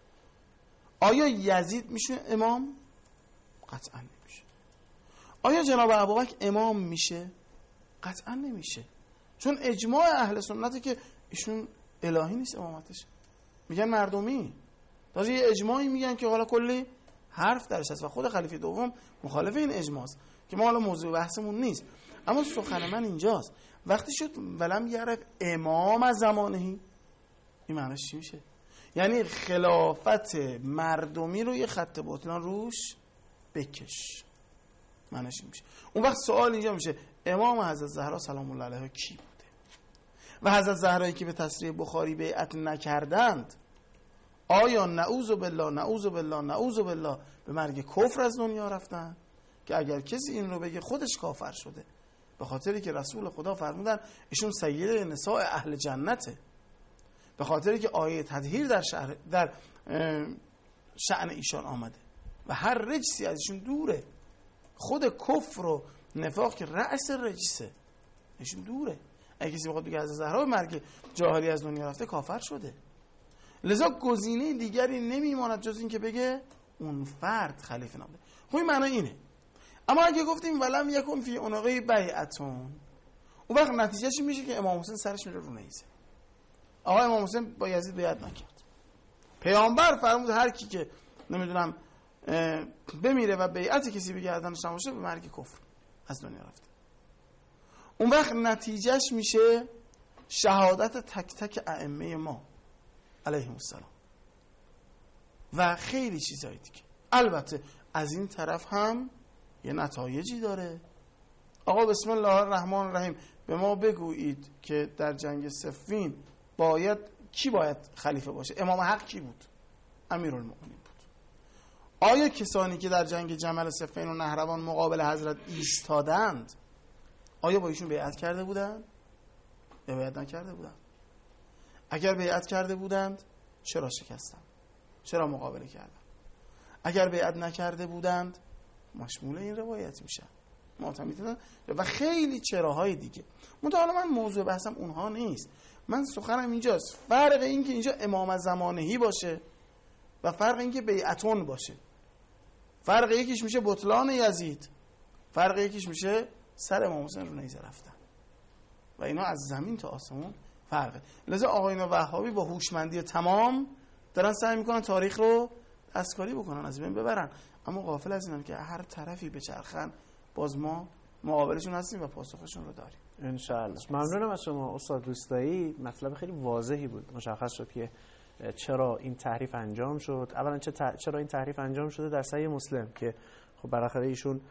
آیا یزید میشه امام؟ قطعا نمیشه. آیا جناب ابوبکر امام میشه؟ قطعا نمیشه. چون اجماع اهل سنته که ایشون الهی نیست، امامتش میگن مردمی. تازه یه اجماعی میگن که حالا کلی حرف درش هست و خود خلیفه دوم مخالف این اجماعست که ما حالا موضوع بحثمون نیست. اما سخن من اینجاست، وقتی شد ولم یعرف امام از زمانهی، این معنیش چی میشه؟ یعنی خلافت مردمی رو یه خط بطلان روش بکش، معنیش این میشه. اون وقت سوال اینجا میشه امام حضرت زهرا سلام الله علیها کی بوده؟ و حضرت زهرایی که به تصریح بخاری بیعت نکردند آیا نعوذ بالله نعوذ بالله نعوذ بالله به مرگ کفر از دنیا رفتن؟ که اگر کسی این رو بگه خودش کافر شده، به خاطری که رسول خدا فرمودن ایشون سید نساء اهل جنته، به خاطری که آیه تطهیر در شأن ایشان آمده و هر رجسی از ایشون دوره. خود کفر و نفاق که رأس رجسه، ایشون دوره. اگه کسی بخواد بگه از زهرا به مرگ جاهلی از دنیا رفته، کافر شده. لذا گزینه دیگری نمیماند جز این که بگه اون فرد خلیفه نبوده. خب این معنی اینه. اما اگه گفتیم ولم یکن فی عنقه بیعتون، اون وقت نتیجهش میشه که امام حسین سرش میره رو نیزه. آقا امام حسین با یزید بیعت نکرد. پیامبر فرمود هر کی که نمیدونم بمیره و بیعت کسی به گردنش نباشه به مرگ کفر از دنیا رفته. اون وقت نتیجهش میشه شهادت تک تک ائمه ما علیهم السلام و خیلی چیزایی دیگه. البته از این طرف هم یه نتایجی داره. آقا بسم الله الرحمن الرحیم به ما بگویید که در جنگ صفین کی باید خلیفه باشه؟ امام حق کی بود؟ امیرالمؤمنین بود. آیا کسانی که در جنگ جمل صفین و نهروان مقابل حضرت ایستادند آیا با ایشون بیعت کرده بودند؟ یا بیعت نکرده بودند؟ اگر بیعت کرده بودند چرا شکستند؟ چرا مقابله کردند؟ اگر بیعت نکرده بودند مشمول این روایت میشن، معتمدن و خیلی چراهای دیگه. حالا من موضوع بحثم اونها نیست، من سخنم اینجاست. فرق این که اینجا امام زمانهی باشه و فرق این که بیعتون باشه. فرق یکیش میشه بطلان یزید، فرق یکیش میشه سر امام حسین رو نیزه رفتن و اینا از زمین تا آسمون فرقه. لذا آقایان وهابی با هوشمندی تمام دارن سعی میکنن تاریخ رو دستکاری بکنن، از بین ببرن، اما غافل از اینن که هر طرفی بچرخن باز ما مقابلشون هستیم و پاسخشون رو داریم ان شاء الله. ممنونم از شما استاد روستایی. مطلب خیلی واضحی بود، مشخص شد که چرا این تحریف انجام شد. اولا چرا این تحریف انجام شده در صحیح مسلم که خب بالاخره ایشون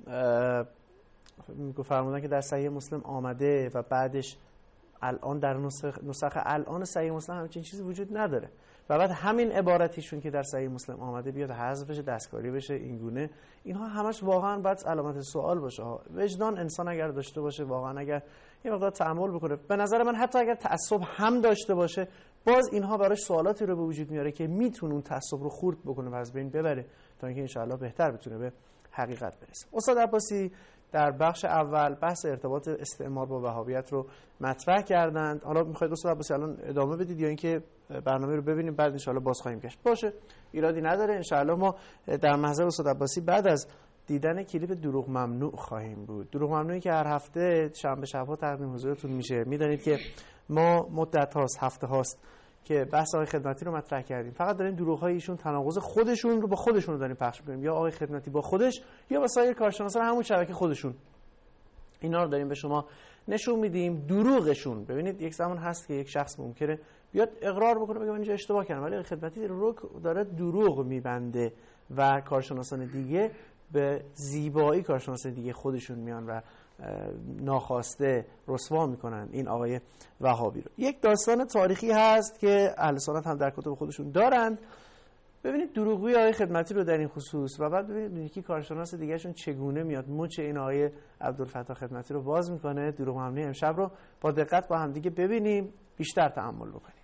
فرمودن که در صحیح مسلم آمده و بعدش الان در نسخ الان صحیح مسلم همچین چیزی وجود نداره. و بعد همین عبارتیشون که در صحیح مسلم آمده بیاد حذف بشه، دستکاری بشه اینگونه. اینها همش واقعا باید علامت سوال باشه. وجدان انسان اگر داشته باشه، واقعا اگر یه مقدار تأمل بکنه، به نظر من حتی اگر تعصب هم داشته باشه، باز اینها براش سوالاتی رو به وجود میاره که میتونه اون تعصب رو خورد بکنه و از بین ببره تا اینکه انشاءالله بهتر بتونه به حقیقت برسه. استاد عباسی در بخش اول بحث ارتباط استعمار با وهابیت رو مطرح کردند. حالا میخواید استاد عباسی الان ادامه بدید یا اینکه برنامه رو ببینیم بعد انشاءالله باز خواهیم گشت؟ باشه، ایرادی نداره. انشاءالله ما در محضر استاد عباسی بعد از دیدن کلیپ دروغ ممنوع خواهیم بود. دروغ ممنوعی که هر هفته شنبه شب‌ها تقدیم حضورتون میشه. میدونید که ما مدت هاست، هفته هاست که بحث آقای خدمتی رو مطرح کردیم. فقط داریم دروغ‌های ایشون تناقض خودشون رو با خودشون رو داریم پخش می‌کنیم، یا آقای خدمتی با خودش یا با سایر کارشناسان همون شبکه خودشون. اینا رو داریم به شما نشون میدیم. دروغشون، ببینید یک زمان هست که یک شخص ممکنه بیاد اقرار بکنه بگه من اینجا اشتباه کردم، ولی خدمتی رو داره دروغ میبنده و کارشناسان دیگه به زیبایی کارشناسان دیگه خودشون میان و ناخواسته رسوا میکنن این آقای وهابی رو. یک داستان تاریخی هست که اهل سنت هم در کتب خودشون دارند. ببینید دروغگویی آقای خدمتی رو در این خصوص و بعد ببینید یکی کارشناس دیگهشون چگونه میاد مچ این آقای عبدالفتاح خدمتی رو باز میکنه. دروغ ممنوع امشب رو با دقت با هم دیگه ببینیم، بیشتر تأمل بکنیم.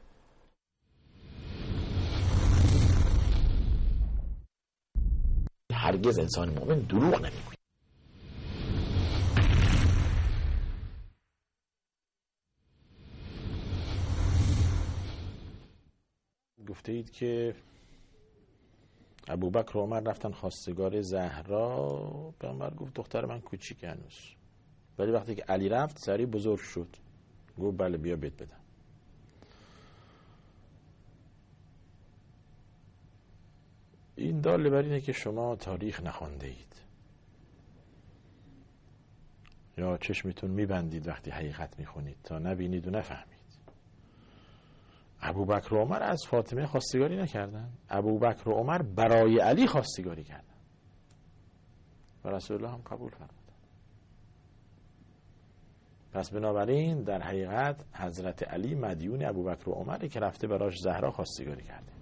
هرگز انسان مؤمن دروغ نمیگوید. گفته اید که ابوبکر و عمر رفتن خواستگار زهرا، پیامبر گفت دختر من کوچیک هنوز، ولی وقتی که علی رفت سریع بزرگ شد، گفت بله بیا بهت بدم. این دال بر اینه که شما تاریخ نخوانده اید یا چشمتون میبندید وقتی حقیقت میخونید تا نبینید و نفهمید. ابوبکر و عمر از فاطمه خواستگاری نکردن، ابوبکر و عمر برای علی خواستگاری کردن و رسول الله هم قبول فرمودن. پس بنابراین در حقیقت حضرت علی مدیون ابوبکر و عمره که رفته براش زهرا خواستگاری کرده.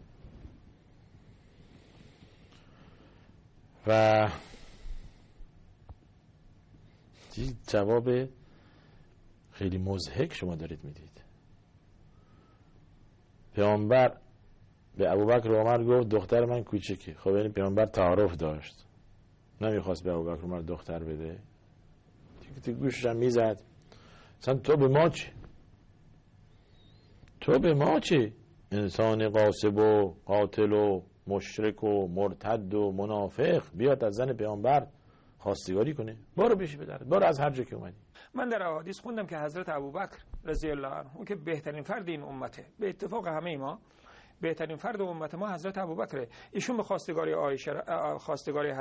و جواب خیلی مضحک شما دارید میدید. پیامبر به ابوبکر و عمر گفت دختر من کوچیکه. خب یعنی پیامبر تعارف داشت، نمیخواست به ابوبکر و عمر دختر بده، تیک گوشش هم میزد. مثلا تو به ما چه؟ تو به ما چه؟ انسان غاصب و قاتل و مشرک و مرتد و منافق بیاد از زن پیامبر خواستگاری کنه؟ برو پیش پدرت، برو از هر جا که اومدی. من در احادیث خوندم که حضرت ابوبکر رضی الله عنه، اون که بهترین فرد این امته، به اتفاق همه ما بهترین فرد امت ما حضرت ابوبکره. ایشون به خواستگاری عایشه، خواستگاری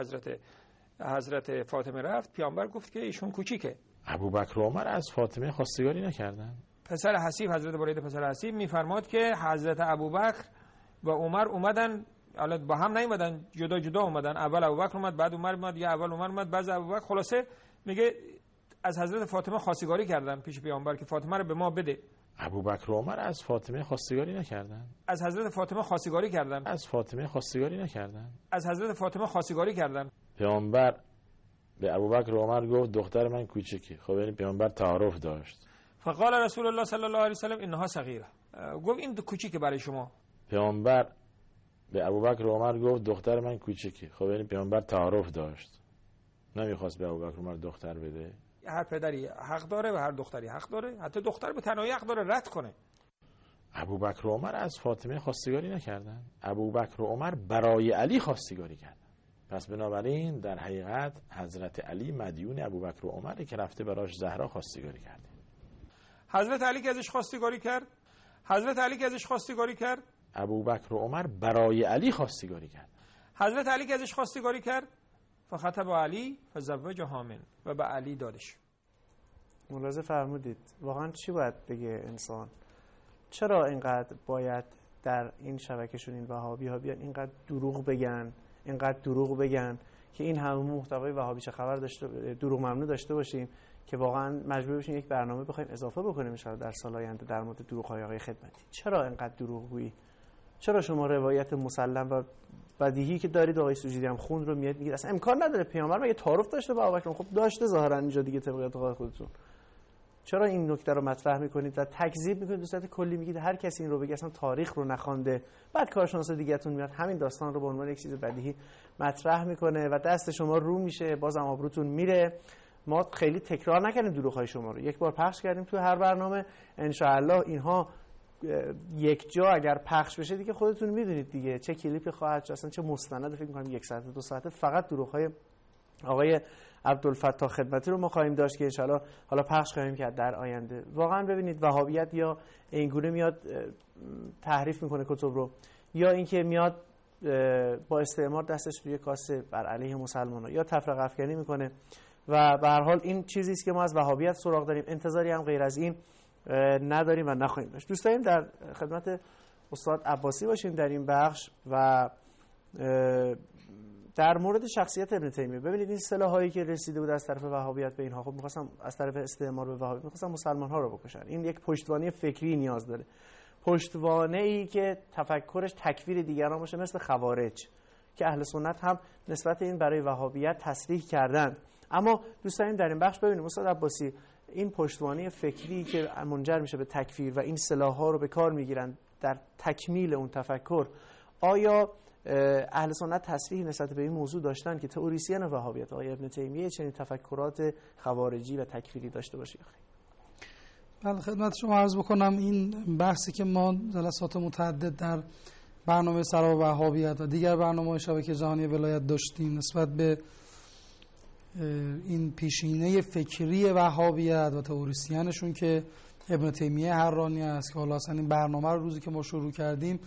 حضرت فاطمه رفت. پیامبر گفت که ایشون کوچیکه. ابوبکر و عمر از فاطمه خواستگاری نکردن. پسر حسیب، حضرت برید پسر حسیب میفرماد که حضرت ابوبکر و عمر اومدن، حالا با هم نیومدن، جدا جدا اومدن. اول ابوبکر اومد، بعد عمر اومد، یا اول عمر اومد بعد ابوبکر. خلاصه میگه از حضرت فاطمه خواستگاری کردن پیش پیامبر که فاطمه رو به ما بده. ابوبکر و عمر از فاطمه خواستگاری نکردن. از حضرت فاطمه خواستگاری کردن. از فاطمه خواستگاری نکردن. از حضرت فاطمه خواستگاری کردن. پیامبر به ابوبکر و عمر گفت دختر من کوچیکه. خب یعنی پیامبر تعارف داشت. فقال رسول الله صلی الله علیه و سلم انها صغیره. گفت این کوچیکه برای شما. پیامبر به ابوبکر و عمر گفت دختر من کوچیکه. خب یعنی پیامبر تعارف داشت، نمیخواست به ابوبکر و عمر دختر بده. هر پدری حق داره و هر دختری حق داره، حتی دختر به تنهایی حق داره رد کنه. ابوبکر و عمر از فاطمه خواستگاری نکردن، ابوبکر و عمر برای علی خواستگاری کردن. پس بنابراین در حقیقت حضرت علی مدیون ابوبکر و عمره که رفته براش زهرا خواستگاری کرده. حضرت علی که ازش خواستگاری کرد، حضرت علی که ازش خواستگاری کرد، ابوبکر و عمر برای علی خواستگاری کرد. حضرت علی که ازش خواستگاری کرد، فخطب علی فزوجها من، و به علی دادش. ملاحظه فرمودید. واقعا چی باید بگه انسان؟ چرا اینقدر باید در این شبکهشون این وهابی ها بیان اینقدر دروغ بگن، اینقدر دروغ بگن که این همه محتوای وهابی چه خبر داشته، دروغ ممنوع داشته باشیم که واقعا مجبور بشیم یک برنامه بخوایم اضافه بکنیم ان در سال آینده در مورد دروغ‌های آقای خدمتی. چرا اینقدر دروغگویی چرا شما روایت مسلم و بدیهی که دارید آقای سوجیدی هم خوند رو میاد میگید اصلا امکان نداره پیامبر مگه تعارف داشته با ابوبکر؟ خب داشته ظاهرا اینجا دیگه طبق اعتقاد خودتون. چرا این نکته رو مطرح میکنید و تکذیب میکنید؟ به صورت کلی میگید هر کسی این رو بگه اصلا تاریخ رو نخوانده. بعد کارشناس دیگه‌تون میاد همین داستان رو به عنوان یک چیز بدیهی مطرح میکنه و دست شما رو میشه، بازم آبروتون میره. ما خیلی تکرار نکردیم دروغ‌های شما رو، یک بار پخش کردیم تو هر برنامه. ان شاءالله اینها یک جا اگر پخش بشه دیگه خودتون میدونید دیگه چه کلیپی خواهد شد، اصلا چه مستند، فکر می‌کنم 1 ساعت 2 ساعت فقط دروغ‌های آقای عبدالفتاح خدمتی رو ما خواهیم داشت که ان شاءالله حالا پخش خواهیم کرد در آینده. واقعا ببینید وهابیت یا اینگونه میاد تحریف میکنه کتب رو، یا اینکه میاد با استعمار دستش روی کاسه بر علیه مسلمان‌ها، یا تفرقه افکنی میکنه و به هر حال این چیزی است که ما از وهابیت سراغ داریم. انتظاری هم غیر از این نداریم و نخواهیم داشت. دوست داریم در خدمت استاد عباسی باشیم در این بخش و در مورد شخصیت ابن تیمیه. ببینید این اصطلاحایی که رسیده بود از طرف وهابیت به اینها، خب می‌خواستم از طرف استعمار به وهابیت می‌خواستم مسلمان‌ها رو بکشن. این یک پشتوانه فکری نیاز داره، پشتوانه‌ای که تفکرش تکفیر دیگران باشه، مثل خوارج که اهل سنت هم نسبت این برای وهابیت تصریح کردند. اما دوست داریم در این بخش ببینیم استاد عباسی این پشتوانه فکری که منجر میشه به تکفیر و این سلاح‌ها رو به کار میگیرن در تکمیل اون تفکر، آیا اهل سنت تصریح نسبت به این موضوع داشتن که تئوریسین وهابیت آقای ابن تیمیه چنین تفکرات خوارجی و تکفیری داشته باشه؟ بله خدمت شما عرض بکنم این بحثی که ما جلسات متعدد در برنامه سرا و وهابیت و دیگر برنامه‌های شبکه جهانی ولایت داشتیم نسبت به این پیشینه فکری وهابیت و تئوریسینشون که ابن تیمیه حرانی است، که حالا اصلا این برنامه رو روزی که ما شروع کردیم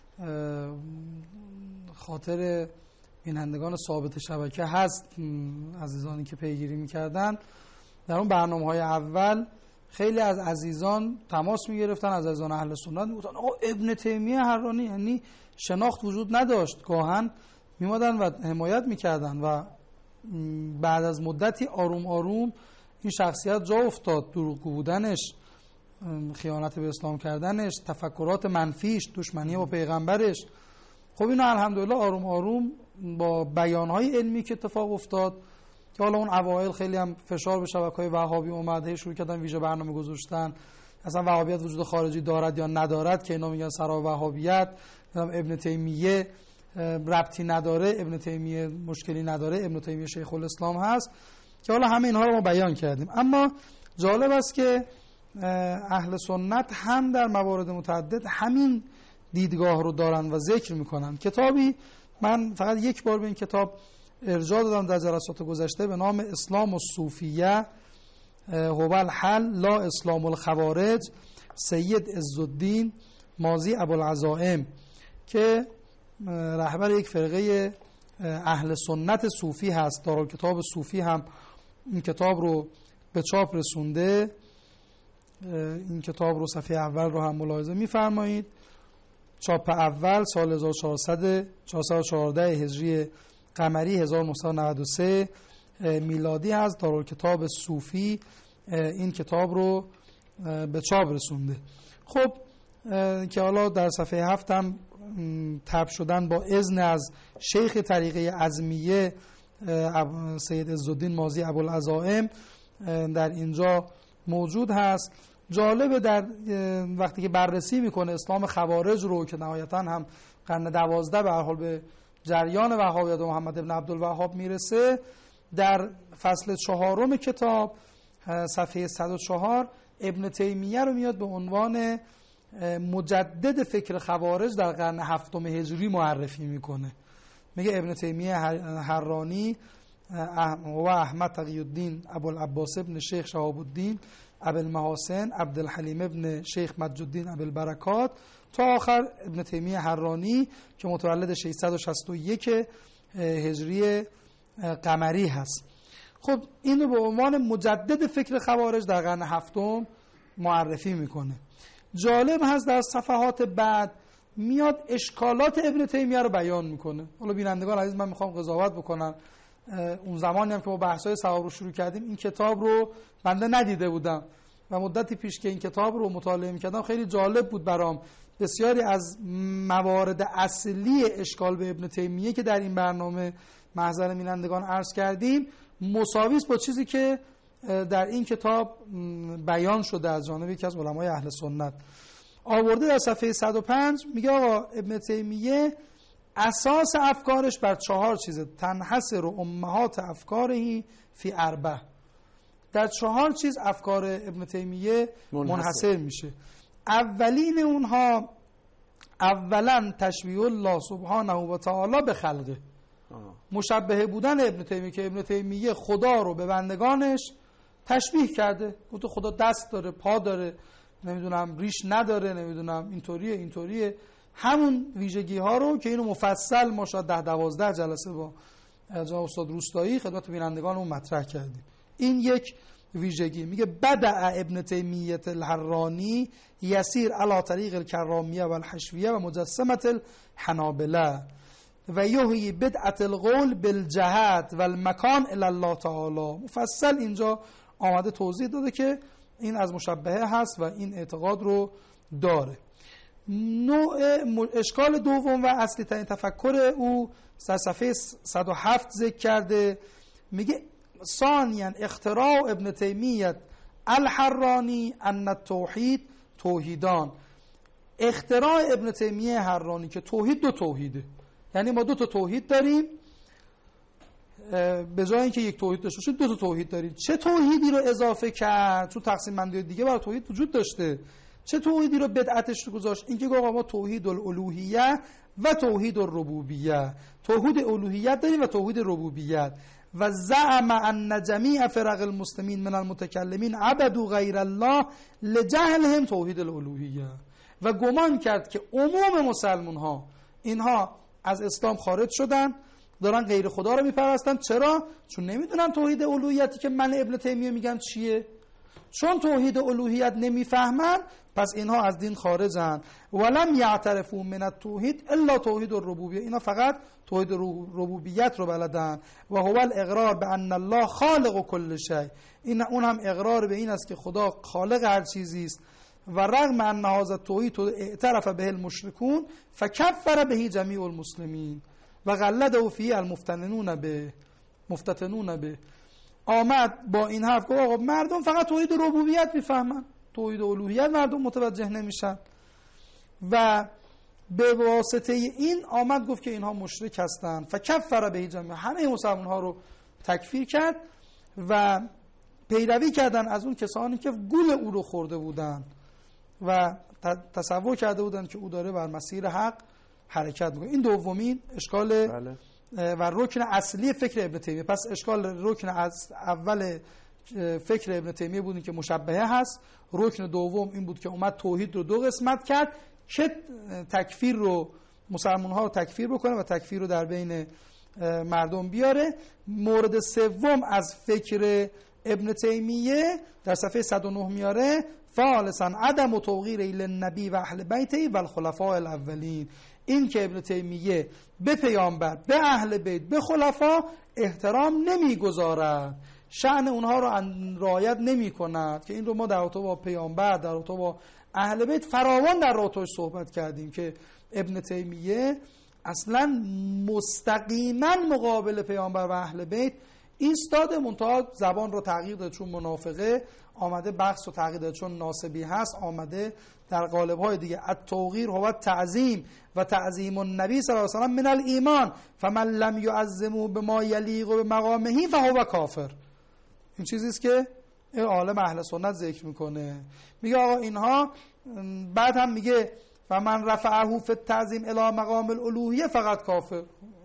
خاطر بینندگان ثابت شبکه هست، عزیزانی که پیگیری میکردن در اون برنامه‌های اول خیلی از عزیزان تماس میگرفتن، از عزیزان اهل سنت میگفتن آقا ابن تیمیه حرانی، یعنی شناخت وجود نداشت، گاهن میمادن و حمایت میکردن و بعد از مدتی آروم آروم این شخصیت جا افتاد، دروغگو بودنش، خیانت به اسلام کردنش، تفکرات منفیش، دشمنی با پیغمبرش. خب اینو الحمدلله آروم آروم با بیانهای علمی که اتفاق افتاد که حالا اون اوایل خیلی هم فشار به شبکه‌های وهابی اومده، شروع کردن ویژه برنامه گذاشتن اصلا وهابیت وجود خارجی دارد یا ندارد، که اینا میگن سرا وهابیت، ابن تیمیه ربطی نداره، ابن تیمیه مشکلی نداره، ابن تیمیه شیخ الاسلام هست، که حالا همه اینها رو ما بیان کردیم. اما جالب است که اهل سنت هم در موارد متعدد همین دیدگاه رو دارن و ذکر میکنن. کتابی من فقط یک بار به این کتاب ارجاع دادم در جلسات گذشته به نام اسلام الصوفیه هو الحل لا اسلام الخوارج، سید عزالدین ماضی ابوالعزائم، که رهبر یک فرقه اهل سنت صوفی هست. دارالکتاب صوفی هم این کتاب رو به چاپ رسونده. این کتاب رو صفحه اول رو هم ملاحظه می‌فرمایید. چاپ اول سال 1414 هجری قمری 1993 میلادی از دارالکتاب صوفی این کتاب رو به چاپ رسونده. خب که حالا در صفحه 7 هم تب شدن با اذن از شیخ طریقه عزمیه سید عزالدین ماضی ابوالعزائم در اینجا موجود هست. جالبه در وقتی که بررسی میکنه اسلام خوارج رو که نهایتا هم قرن 12 به هر حال به جریان وهابیت و محمد ابن عبدالوهاب میرسه، در فصل 4 کتاب صفحه 104 ابن تیمیه رو میاد به عنوان مجدد فکر خوارج در قرن 7 هجری معرفی میکنه. میگه ابن تیمیه حرانی و احمد تقی الدین ابوالعباس ابن شیخ شهاب الدین ابوالمحاسن عبدالحلیم ابن شیخ مجد الدین ابوالبرکات تا آخر ابن تیمیه حرانی که متولد 661 هجری قمری هست. خب اینو به عنوان مجدد فکر خوارج در قرن 7 معرفی میکنه. جالب هست در صفحات بعد میاد اشکالات ابن تیمیه رو بیان میکنه. حالا بینندگان عزیز من میخوام قضاوت بکنم، اون زمانی هم که ما بحث‌های ثواب رو شروع کردیم این کتاب رو بنده ندیده بودم و مدتی پیش که این کتاب رو مطالعه می‌کردم خیلی جالب بود برام بسیاری از موارد اصلی اشکال به ابن تیمیه که در این برنامه محضر بینندگان عرض کردیم مساوی است با چیزی که در این کتاب بیان شده از جانب یکی از علمای اهل سنت. آورده در صفحه 105 میگه آقا ابن تیمیه اساس افکارش بر 4 چیزه. تنحصر امهات افکارهی فی 4. در 4 چیز افکار ابن تیمیه منحصر میشه. اولین اونها اولا تشبیه الله سبحانه و تعالی به خلقه، مشبهه بودن ابن تیمیه، که ابن تیمیه خدا رو به بندگانش تشبیه کرده، گفت خدا دست داره، پا داره، نمیدونم ریش نداره، نمیدونم اینطوریه، همون ویژگی ها رو که اینو مفصل ما شاید 10-12 جلسه با جناب استاد روستایی خدمت بینندگانمون مطرح کردیم. این یک ویژگی. میگه بدع ابن تیمیه الحرانی یسیر علی طریق الکرامیه و الحشویه و مجسمه الحنابله و یحیی بدعت القول بالجهت و المکان الی الله تعالی. مفصل اینجا آمده توضیح داده که این از مشبهه هست و این اعتقاد رو داره. نوع اشکال دوم و اصلی ترین تفکر او در صفحه 107 ذکر کرده. میگه ثانیاً اختراع ابن تیمیه الحرانی ان التوحید توحیدان. اختراع ابن تیمیه حرانی که توحید 2 توحیده، یعنی ما 2 تا توحید داریم، به جای اینکه یک توحید داشته باشیم 2 تا توحید داریم. چه توحیدی رو اضافه کرد؟ چون تقسیم بندی دیگه برای توحید وجود داشته. چه توحیدی رو بدعتش رو گذاشت؟ اینکه آقا ما توحید الالوهیه و توحید الربوبیه، توحید الوهیت داریم و توحید ربوبیت. و زعم ان جمیع فرق المسلمین من المتکلمین عبدوا غیر الله لجهلهم توحید الالوهیه. و گمان کرد که عموم مسلمان ها اینها از اسلام خارج شدن، دارن غیر خدا رو میپرستن. چرا؟ چون نمیدونن توحید الوهیتی که من ابن تیمیه میگم چیه. چون توحید الوهیت نمیفهمن پس اینها از دین خارجن. ولم یعترفوا من التوحید الا توحید الربوبیه. اینا فقط توحید ربوبیت رو بلدن. و هو الاقرار بان الله خالق کل شیء. این اون هم اقرار به این است که خدا خالق هر چیزی است. و رغم ان هذا التوحید اعترف به المشركون فكفر به جمیع المسلمین و قلده فيه المفتتنون به. آمد با این حرف گفت آقا مردم فقط توحید ربوبیت میفهمن، توحید الوهیت مردم متوجه نمیشن. و به واسطه این آمد گفت که اینها مشرک هستند. فکفر به جمیع، همه مسلمان ها رو تکفیر کرد و پیروی کردن از اون کسانی که گول او رو خورده بودن و تصور کرده بودن که او داره بر مسیر حق حرکت میکنه. این دومین اشکال و رکن اصلی فکر ابن تیمیه. پس اشکال رکن از اول فکر ابن تیمیه بود که مشبهه هست. رکن دوم این بود که اومد توحید رو 2 قسمت کرد که تکفیر رو مسلمان ها رو تکفیر بکنه و تکفیر رو در بین مردم بیاره. مورد سوم از فکر ابن تیمیه در صفحه 109 میاره ثالثاً عدم توقیر للنبی و اهل بیته و الخلفاء الاولین. این که ابن تیمیه به پیامبر، به اهل بیت، به خلفا احترام نمیگذارد، شأن اونها رو رعایت نمی کند. که این رو ما در رابطه با پیامبر، در رابطه با اهل بیت فراوان در رابطه‌اش صحبت کردیم که ابن تیمیه اصلا مستقیما مقابل پیامبر و اهل بیت ایستاده، منتها زبان رو تغییر داده چون منافقه، آمده بحث رو تغییر داده چون ناسبی هست، آمده در قالب‌های دیگه التوقیر هو تعظیم و تعظیم النبی صلی الله علیه و سلم من الایمان فمن لم یعظمه بما یلیق بمقامه فهو کافر. این چیزی است که عالم اهل سنت ذکر میکنه. میگه آقا اینها، بعد هم میگه فمن رفعه فی التعظیم الی مقام الالوهیه فقط کافر.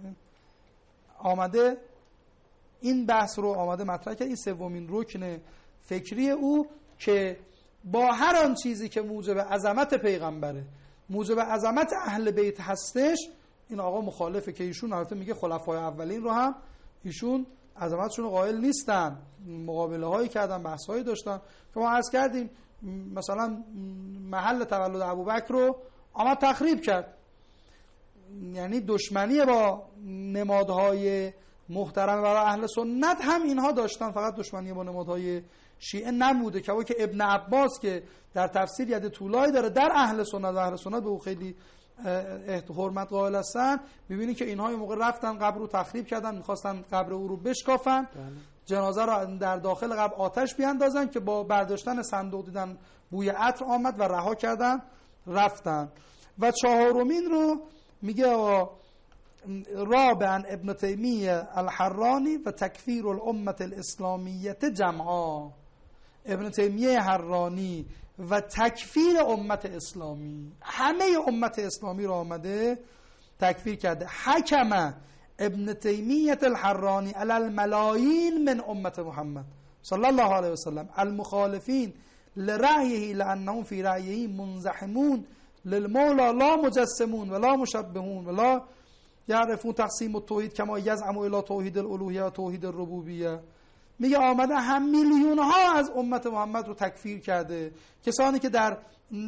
آمده این بحث رو آمده مطرح کرد. این سومین رکن فکری او که با هر آن چیزی که موجب عظمت پیغمبره، موجب عظمت اهل بیت هستش، این آقا مخالفه. که ایشون البته میگه خلفای اولین رو هم ایشون عظمتشون رو قائل نیستن، مقابله هایی کردن، بحث هایی داشتن که ما عرض کردیم. مثلا محل تولد ابوبکر رو آمد تخریب کرد، یعنی دشمنی با نمادهای محترم برای اهل سنت هم اینها داشتن، فقط دشمنی با نمادهای شیعه نبوده. که ابن عباس که در تفسیر ید طولایی داره در اهل سنت و اهل سنت به او خیلی حرمت قائل هستن، می‌بینی که اینها یه موقع رفتن قبر رو تخریب کردن، می‌خواستن قبر او رو بشکافن، جنازه رو در داخل قبر آتش بیاندازن که با برداشتن صندوق دیدن بوی عطر آمد و رها کردن رفتن. و چهارمین رو میگه رابعا ابن تیمیه الحرانی و تکفیر الامت الاسلامیت جمعا. ابن تیمیه حرانی و تکفیر امت اسلامی، همه امت اسلامی رو آمده تکفیر کرده. حکم ابن تیمیه الحرانی علی الملایین من امت محمد صلی الله علیه وسلم المخالفین لرأیه لانهم فی رأیه منزحمون للمولا لا مجسمون ولا مشبهون ولا یعرفون تقسیم التوحید کما یزعم الی توحید الالوهیه و توحید الربوبیه. میگه آمده هم میلیون ها از امت محمد رو تکفیر کرده، کسانی که در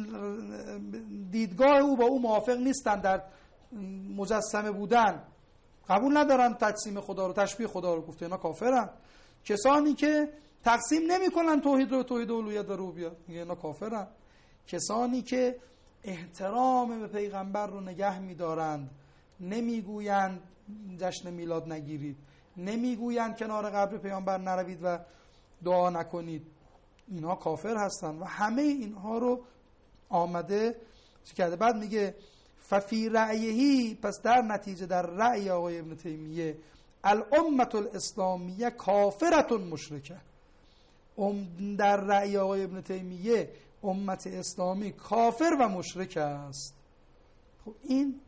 دیدگاه او با او موافق نیستن، در مجسمه بودن قبول ندارن تجسیم خدا رو، تشبیه خدا رو، گفته اینا کافرن. کسانی که تقسیم نمیکنن توحید رو، توحید الوهیت و ربوبیت، میگه اینا کافرن. کسانی که احترام به پیغمبر رو نگه میدارند، نمیگویند جشن میلاد نگیرید، نمیگویند کنار قبر پیامبر نروید و دعا نکنید، اینها کافر هستند. و همه اینها رو آمده کرده. بعد میگه ففی رأیهی، پس در نتیجه در رأی آقای ابن تیمیه الامت الاسلامیه کافرتون مشرکه. در رأی آقای ابن تیمیه امت اسلامی کافر و مشرک است. خب این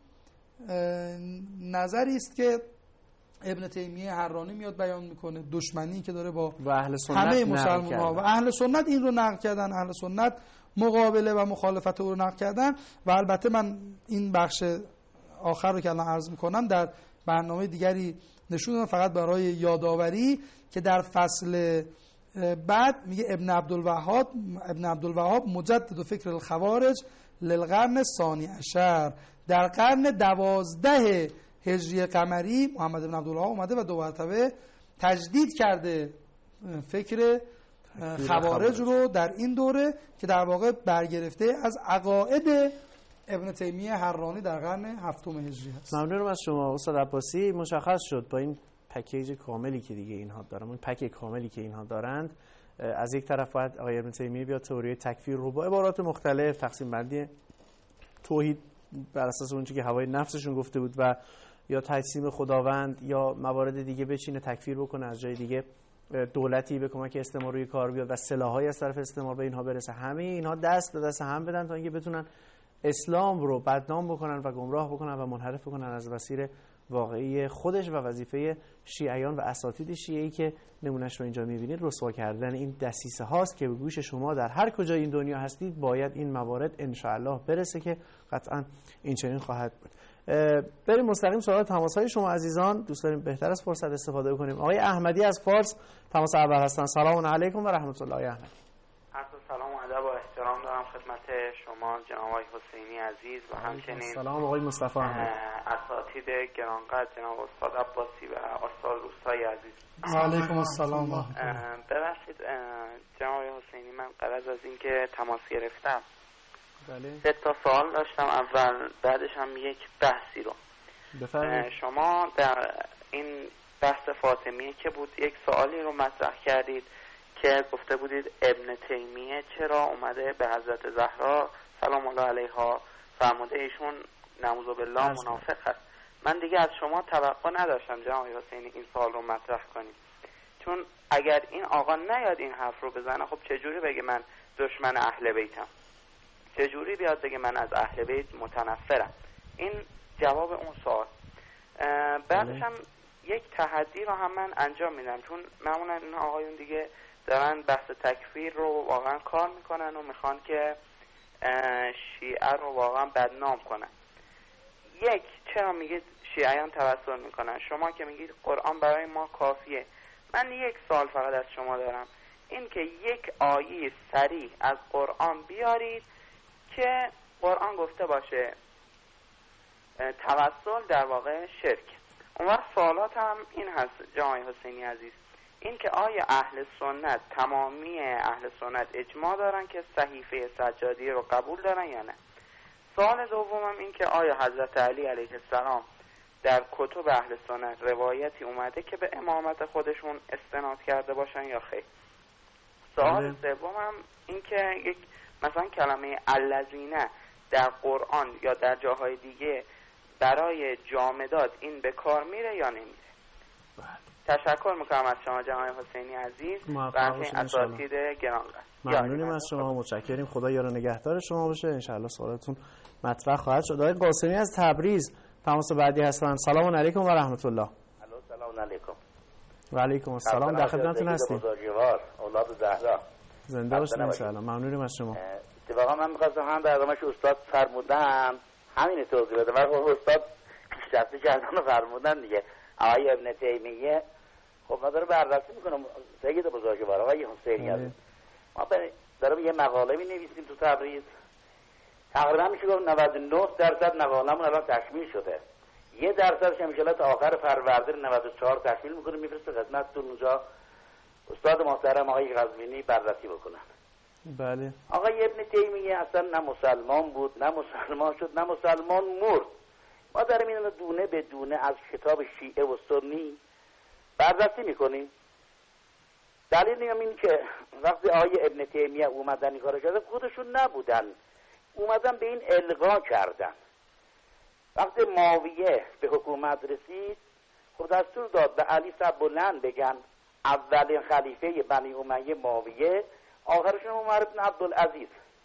نظری است که ابن تیمیه حرانی میاد بیان میکنه، دشمنی که داره با اهل سنت همه مسلمان ها و اهل سنت این رو نقد کردن، اهل سنت مقابله و مخالفت او رو نقد کردن. و البته من این بخش آخر رو که الان عرض میکنم در برنامه دیگری نشون دادم، فقط برای یادآوری که در فصل بعد میگه ابن عبدالوهاب مجدد فکر الخوارج للقرن الثانی عشر، در قرن 12 هجری قمری محمد بن عبدالوهاب اومده و دو مرتبه تجدید کرده فکر خوارج رو در این دوره که در واقع برگرفته از عقاید ابن تیمیه حرانی در قرن 7 هجری هست. ممنونم از شما استاد عباسی. مشخص شد با این پکیج کاملی که دیگه اینها دارن، اون پک کاملی که اینها دارند، از یک طرف باید آقای ابن تیمیه بیاد تئوری تکفیر رو با عبارات مختلف، تقسیم بندی توحید بر اساس اون چیزی که هوای نفسشون گفته بود و یا تجسیم خداوند یا موارد دیگه بچینه تکفیر بکنه، از جای دیگه دولتی به کمک استعمار روی کار بیاد و سلاح‌های از طرف استعمار به اینها برسه. همه اینها دست به دست هم بدن تا اینکه بتونن اسلام رو بدنام بکنن و گمراه بکنن و منحرف بکنن از مسیر واقعی خودش و وظیفه شیعیان و اساتید شیعی که نمونهش رو اینجا می‌بینید رسوا کردن این دسیسه هاست که به گوش شما در هر کجای این دنیا هستید باید این موارد ان شاء الله برسه که قطعا این چنین خواهد بود. بریم مستقیم سراغ تماس‌های شما عزیزان. دوست داریم بهتر از فرصت استفاده کنیم. آقای احمدی از فارس تماس اول هستن. سلام علیکم و رحمت الله. آقای احمدی. سلام و ادب و احترام دارم خدمت شما جناب آقای حسینی عزیز و همچنین سلام آقای مصطفی احمد، اساتید گرانقدر جناب استاد عباسی و استاد روستایی عزیز. و علیکم السلام. ببخشید جناب آقای حسینی، من قبل از اینکه تماس گرفتم بله 3 سوال داشتم. اول بعدش هم یک بحثی رو بفرمایید. شما در این بحث فاطمیه که بود یک سوالی رو مطرح کردید که گفته بودید ابن تیمیه چرا اومده به حضرت زهرا سلام الله علیها فرموده ایشون نعوذ بالله منافق هست. من دیگه از شما توقع نداشتم جناب حسینی این سوال رو مطرح کنید، چون اگر این آقا نیاد این حرف رو بزنه، خب چجوری بگه من دشمن اهل بیتم؟ چجوری بیاد بگه من از اهل بیت متنفرم؟ این جواب اون سوال. بعدش هم یک تحدی رو هم من انجام میدم، چون معمولا این آقایون دیگه دارن بحث تکفیر رو واقعا کار میکنن و میخوان که شیعه رو واقعا بدنام کنن. یک، چرا میگید شیعیان توسل میکنن؟ شما که میگید قرآن برای ما کافیه. من یک سوال فقط از شما دارم، این که یک آیه صریح از قرآن بیارید که قرآن گفته باشه توسل در واقع شرک. اون وقت سوالات هم این هست جناب حسینی عزیز، این که آیا اهل سنت، تمامی اهل سنت اجماع دارن که صحیفه سجادی رو قبول دارن یا نه؟ سوال دومم این که آیا حضرت علی علیه السلام در کتب اهل سنت روایتی اومده که به امامت خودشون استناد کرده باشن یا خیر؟ سوال سومم این که یک مثلا کلمه الذین در قرآن یا در جاهای دیگه برای جامدات این به کار میره یا نمیره؟ تشکر میکنم از شما جناب حسینی عزیز و از این اساتید گرانقدر. ممنونیم از شما، متشکریم. خدا یار نگهدار شما باشه. انشاءالله سوالاتون مطرح خواهد شد. آقای قاسمی از تبریز تماس بعدی هستن. سلام علیکم و رحمت الله. سلام علیکم. و علیکم السلام. در خدمتتون هستیم. اولاد زهرا. زنده باشید ان شاء الله. ممنونیم از شما. اتفاقا من می‌خواستم هم برنامه‌اش استاد فرمودن همین توضیح بدم، ولی استاد پیشرفته کردن و فرمودن دیگه. آقای ابن تیمیه خب ما داره بررسی میکنم سید بزرگوار آقای حسینی عزیز، ما دارم یه مقاله می‌نویسیم تو تبریز، تقریبا میشه گفت 99% مقاله‌مون الان تکمیل شده، 1% ان شاءالله تا آخر فروردین 94 تکمیل می‌کنیم میفرسته خدمتتون، اونجا استاد محترم آقای قزوینی بررسی بکنن. بله. آقای ابن تیمیه اصلا نه مسلمان بود، نه مسلمان شد، نه مسلمان مرد. ما داریم اینو دونه به دونه از کتاب شیعه و سنی بررسی میکنیم. دلیل این که وقتی آقای ابن تیمیه اومدن این کارو کردن خودشون نبودن، اومدن به این القا کردن. وقتی معاویه به حکومت رسید خود دستور داد به علی سبلند بگن اولین خلیفه بنی امیه معاویه، آخرشون عمر بن عبدالعزیز.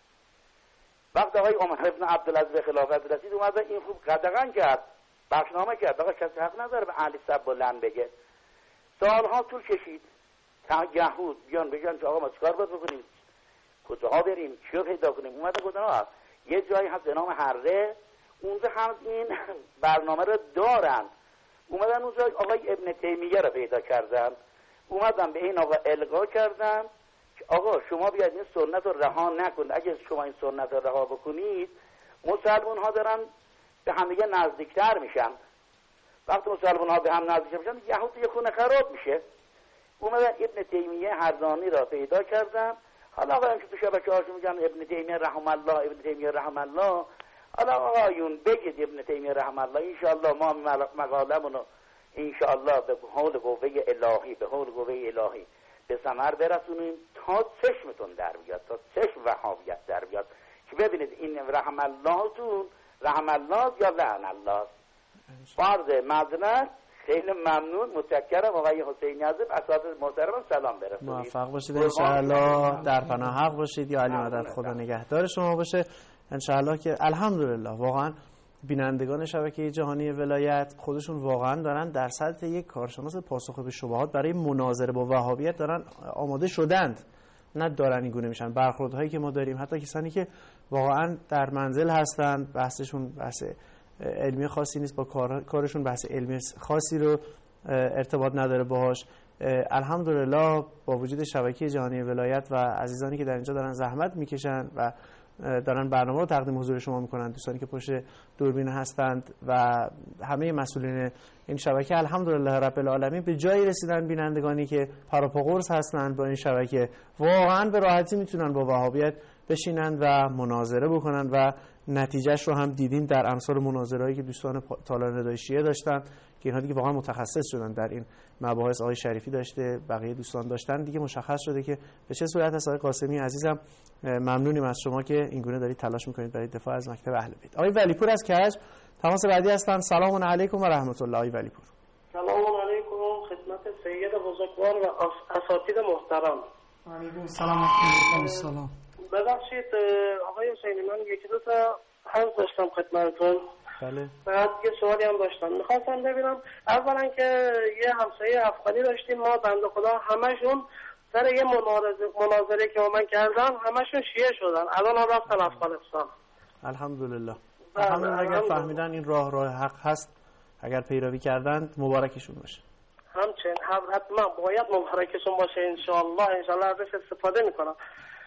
وقتی آقای عمر بن عبدالعزیز به خلافت رسید اومد این خوب قدغن کرد، بخشنامه کرد، آقا کسی حق نداره به علی سبلند بگه. سالها طول کشید تا یهود بیان بگن که آقا ما چیکار باید بکنیم، کجاها بریم، چی رو پیدا کنیم. اومدن گفتن آقا یه جایی هست به نام حره، اونجا هم این برنامه رو دارن. اومدن اونجا آقای ابن تیمیه رو پیدا کردن، اومدن به این آقا القا کردن که آقا شما بیاید این سنت رو رها نکنید، اگه شما این سنت رو رها بکنید مسلمان ها دارن به همدیگه نزدیکتر میشن، وقتی مسلمان ها به هم نزدیک میشن یهود یه خونه خراب میشه. اومدن ابن تیمیه حرانی را پیدا کردن. حالا آقا که تو شبکه‌هاش میگن ابن تیمیه رحم الله، ابن تیمیه رحم الله، حالا آقایون بگید ابن تیمیه رحم الله، انشاءالله ما مقالمونو انشاءالله به حول قوه الهی، به حول قوه الهی به ثمر برسونیم تا چشمتون در بیاد، تا چشم وهابیت در بیاد که ببینید این رحم اللهتون رحم الله یا لعن الله. فرض معذرت، خیلی ممنون، متشکرم آقای حسینی عزیز، اساتید محترمم سلام برسونید. موفق باشید ان شاء الله، در پناه حق باشید، یا علی مدد خدا نگهدار شما باشه ان شاء الله. که الحمدلله واقعا بینندگان شبکه جهانی ولایت خودشون واقعا دارن در سطح یک کارشناس پاسخ به شبهات برای مناظره با وهابیت دارن آماده شدند، نه دارن این گونه میشن. برخوردهایی که ما داریم حتی کسانی که واقعا در منزل هستن، بحثشون بحث علمی خاصی نیست، با کارشون بحث علمی خاصی رو ارتباط نداره باهاش، الحمدلله با وجود شبکه جهانی ولایت و عزیزانی که در اینجا دارن زحمت میکشن و دارن برنامه رو تقدیم حضور شما میکنن، دوستانی که پشت دوربین هستند و همه مسئولین این شبکه، الحمدلله رب العالمین به جایی رسیدن بینندگانی که پاراپاقرص هستند با این شبکه واقعا به راحتی میتونن با وهابیت بشینن و مناظره بکنن و نتیجهش رو هم دیدیم در امثال مناظرهایی که دوستان تالار ندای شیعه داشتن که اینها دیگه واقعا متخصص شدن در این مباحث. آقای شریفی داشته، بقیه دوستان داشتن، دیگه مشخص شده که به چه صورت است. آقای قاسمی عزیزم ممنونیم از شما که این گونه دارید تلاش میکنید برای دفاع از مکتب اهل بیت. آقای ولیپور از کرج تماس بعدی هستن. سلام علیکم و رحمت الله. آقای ولیپور. سلام علیکم خدمت سید بزرگوار و اساتید محترم. علیکم سلام. سلام. ببخشید آقای حسینی، من یکی دو تا حرف داشتم خدمتتون. بله. بعد یه سوالی هم داشتم، میخواستم ببینم اولا که یه همسایه افغانی داشتیم ما، بنده خدا همشون سر یه مناظره که من کردم همشون شیعه شدن، الان هم رفتن افغانستان. الحمدلله. اگر فهمیدن این راه حق هست، اگر پیروی کردند مبارکشون باشه. همچنین حتما باید مبارکشون باشه انشاءالله ازش استفاده میکنم.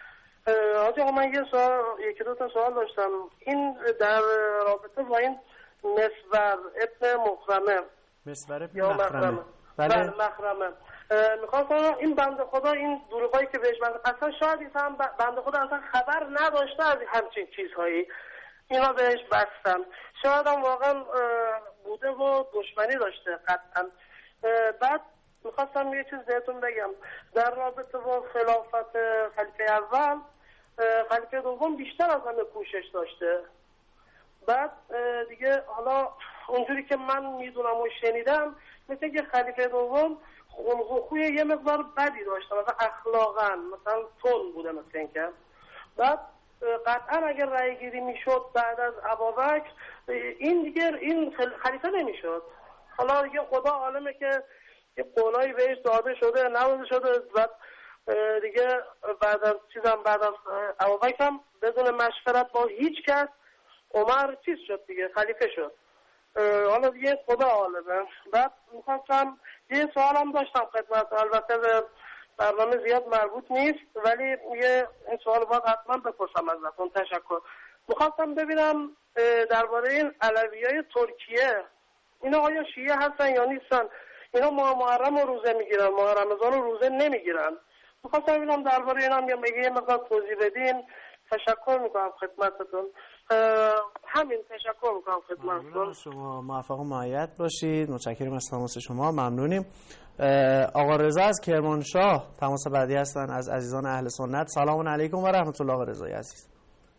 حاجی من یکی دو تا سوال داشتم، این در رابطه با این مسور ابن مخرمه مسبره یا محرمه. بله محرمه. میخواستم این بنده خدا این دروغایی که بهش اصلا شاید هم بنده خدا اصلا خبر نداشته از همچین چیزهایی اینا بهش بستن، شاید هم واقعا بوده و دشمنی داشته قطعا. بعد میخواستم یه چیز بهتون بگم در رابطه با خلافت خلیفه اول، خلیفه دوم بیشتر از همه کوشش داشته. بعد دیگه حالا اونجوری که من میدونم و شنیدم مثل که خلیفه دوم خلق و خوی یه مقدار بدی داشته، مثلا اخلاقا مثلا تون بوده مثل این که. بعد قطعا اگر رأی گیری میشد بعد از ابوبکر این دیگه این خلیفه نمیشد. حالا دیگه خدا عالمه که یه قولایی بهش داده شده نوازه شده. بعد دیگه بعد از ابوبکر هم بدون مشورت با هیچ کس عمر چیز شد دیگه، خلیفه شد. حالا دیگه خدا عالمه. بعد میخواستم یه سوالم داشتم خدمت، البته به برنامه زیاد مربوط نیست ولی یه این سوال باید حتما بپرسم ازتون. تشکر. میخواستم ببینم درباره این علویای ترکیه، اینا آیا شیعه هستن یا نیستن؟ اینا محرم رو روزه میگیرن، ماه رمضان رو روزه نمیگیرن. میخواستم ببینم درباره اینا هم یه مقدار توضیح بدین. تشکر میکنم خدمتتون. همین، تشکر میکنم خدمتتون. شما موفق و مؤید باشید. متشکرم از تماس شما، ممنونیم. آقا رضا از کرمانشاه تماس بعدی هستن از عزیزان اهل سنت. سلام علیکم و رحمت الله. آقا رضای عزیز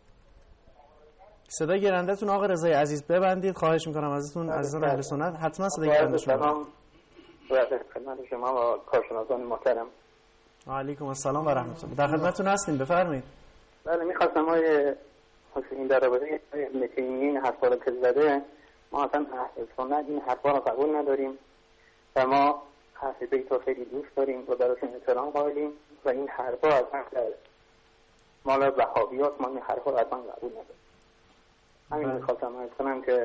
صدای گیرنده‌تون آقا رضای عزیز ببندید، خواهش میکنم ازتون عزیزان اهل سنت. حتما صدای گیرنده‌تون سلام خدمت شما و کارشناسان محترم. علیکم السلام و رحمت الله. در خدمتتون هستیم، بفرمایید. بله می‌خواستم آقای حسینی درباره ابن تیمیه این حرفا رو که زده، ما اصلا اهل سنت این حرفا رو قبول نداریم و ما اهل بیت رو خیلی دوست داریم و براشون احترام قائلیم و این حرفا اصلا مال وهابیات، ما این حرفا رو اصلا قبول نداریم. همین می‌خواستم عرض کنم که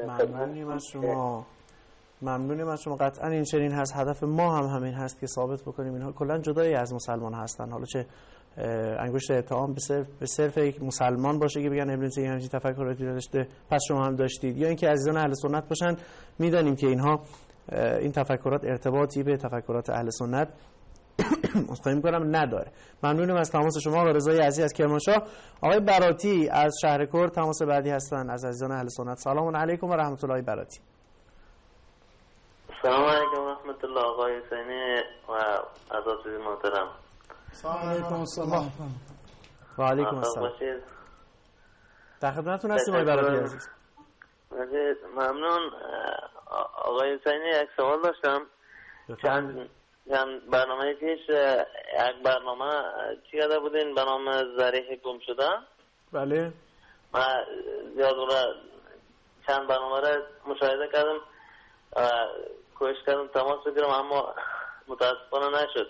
ممنونیم از شما. قطعا این چنین هست. هدف ما هم همین هست که ثابت بکنیم اینها کلا جدایی از مسلمان هستن. حالا چه انگشت اتهام به صرف یک مسلمان باشه که بگن ابن تیمیه همچین تفکراتی داشته پس شما هم داشتید، یا اینکه عزیزان اهل سنت باشن میدانیم که اینها این تفکرات ارتباطی به تفکرات اهل سنت مستقیم کنم نداره. ممنونیم از تماس شما. آقای رضای عزیز از کرمانشاه. آقای براتی از شهر کرد تماس بعدی هستن از عزیزان اهل سنت. سلام علیکم و رحمت الله. براتی سلام علیکم و رحمت الله. آقای حسینی و عزیز محترم. سلام علیکم السلام. و علیکم السلام. در خدمتتون هستیم آقای براتی عزیز. ممنون. آقای حسینی یک سوال داشتم. چند برنامه پیش یک برنامه چی کرده بودین به نام ذریح گم شده؟ بله. من زیاد چند برنامه را مشاهده کردم، کوشش کردم تماس بگیرم اما متاسفانه نشد.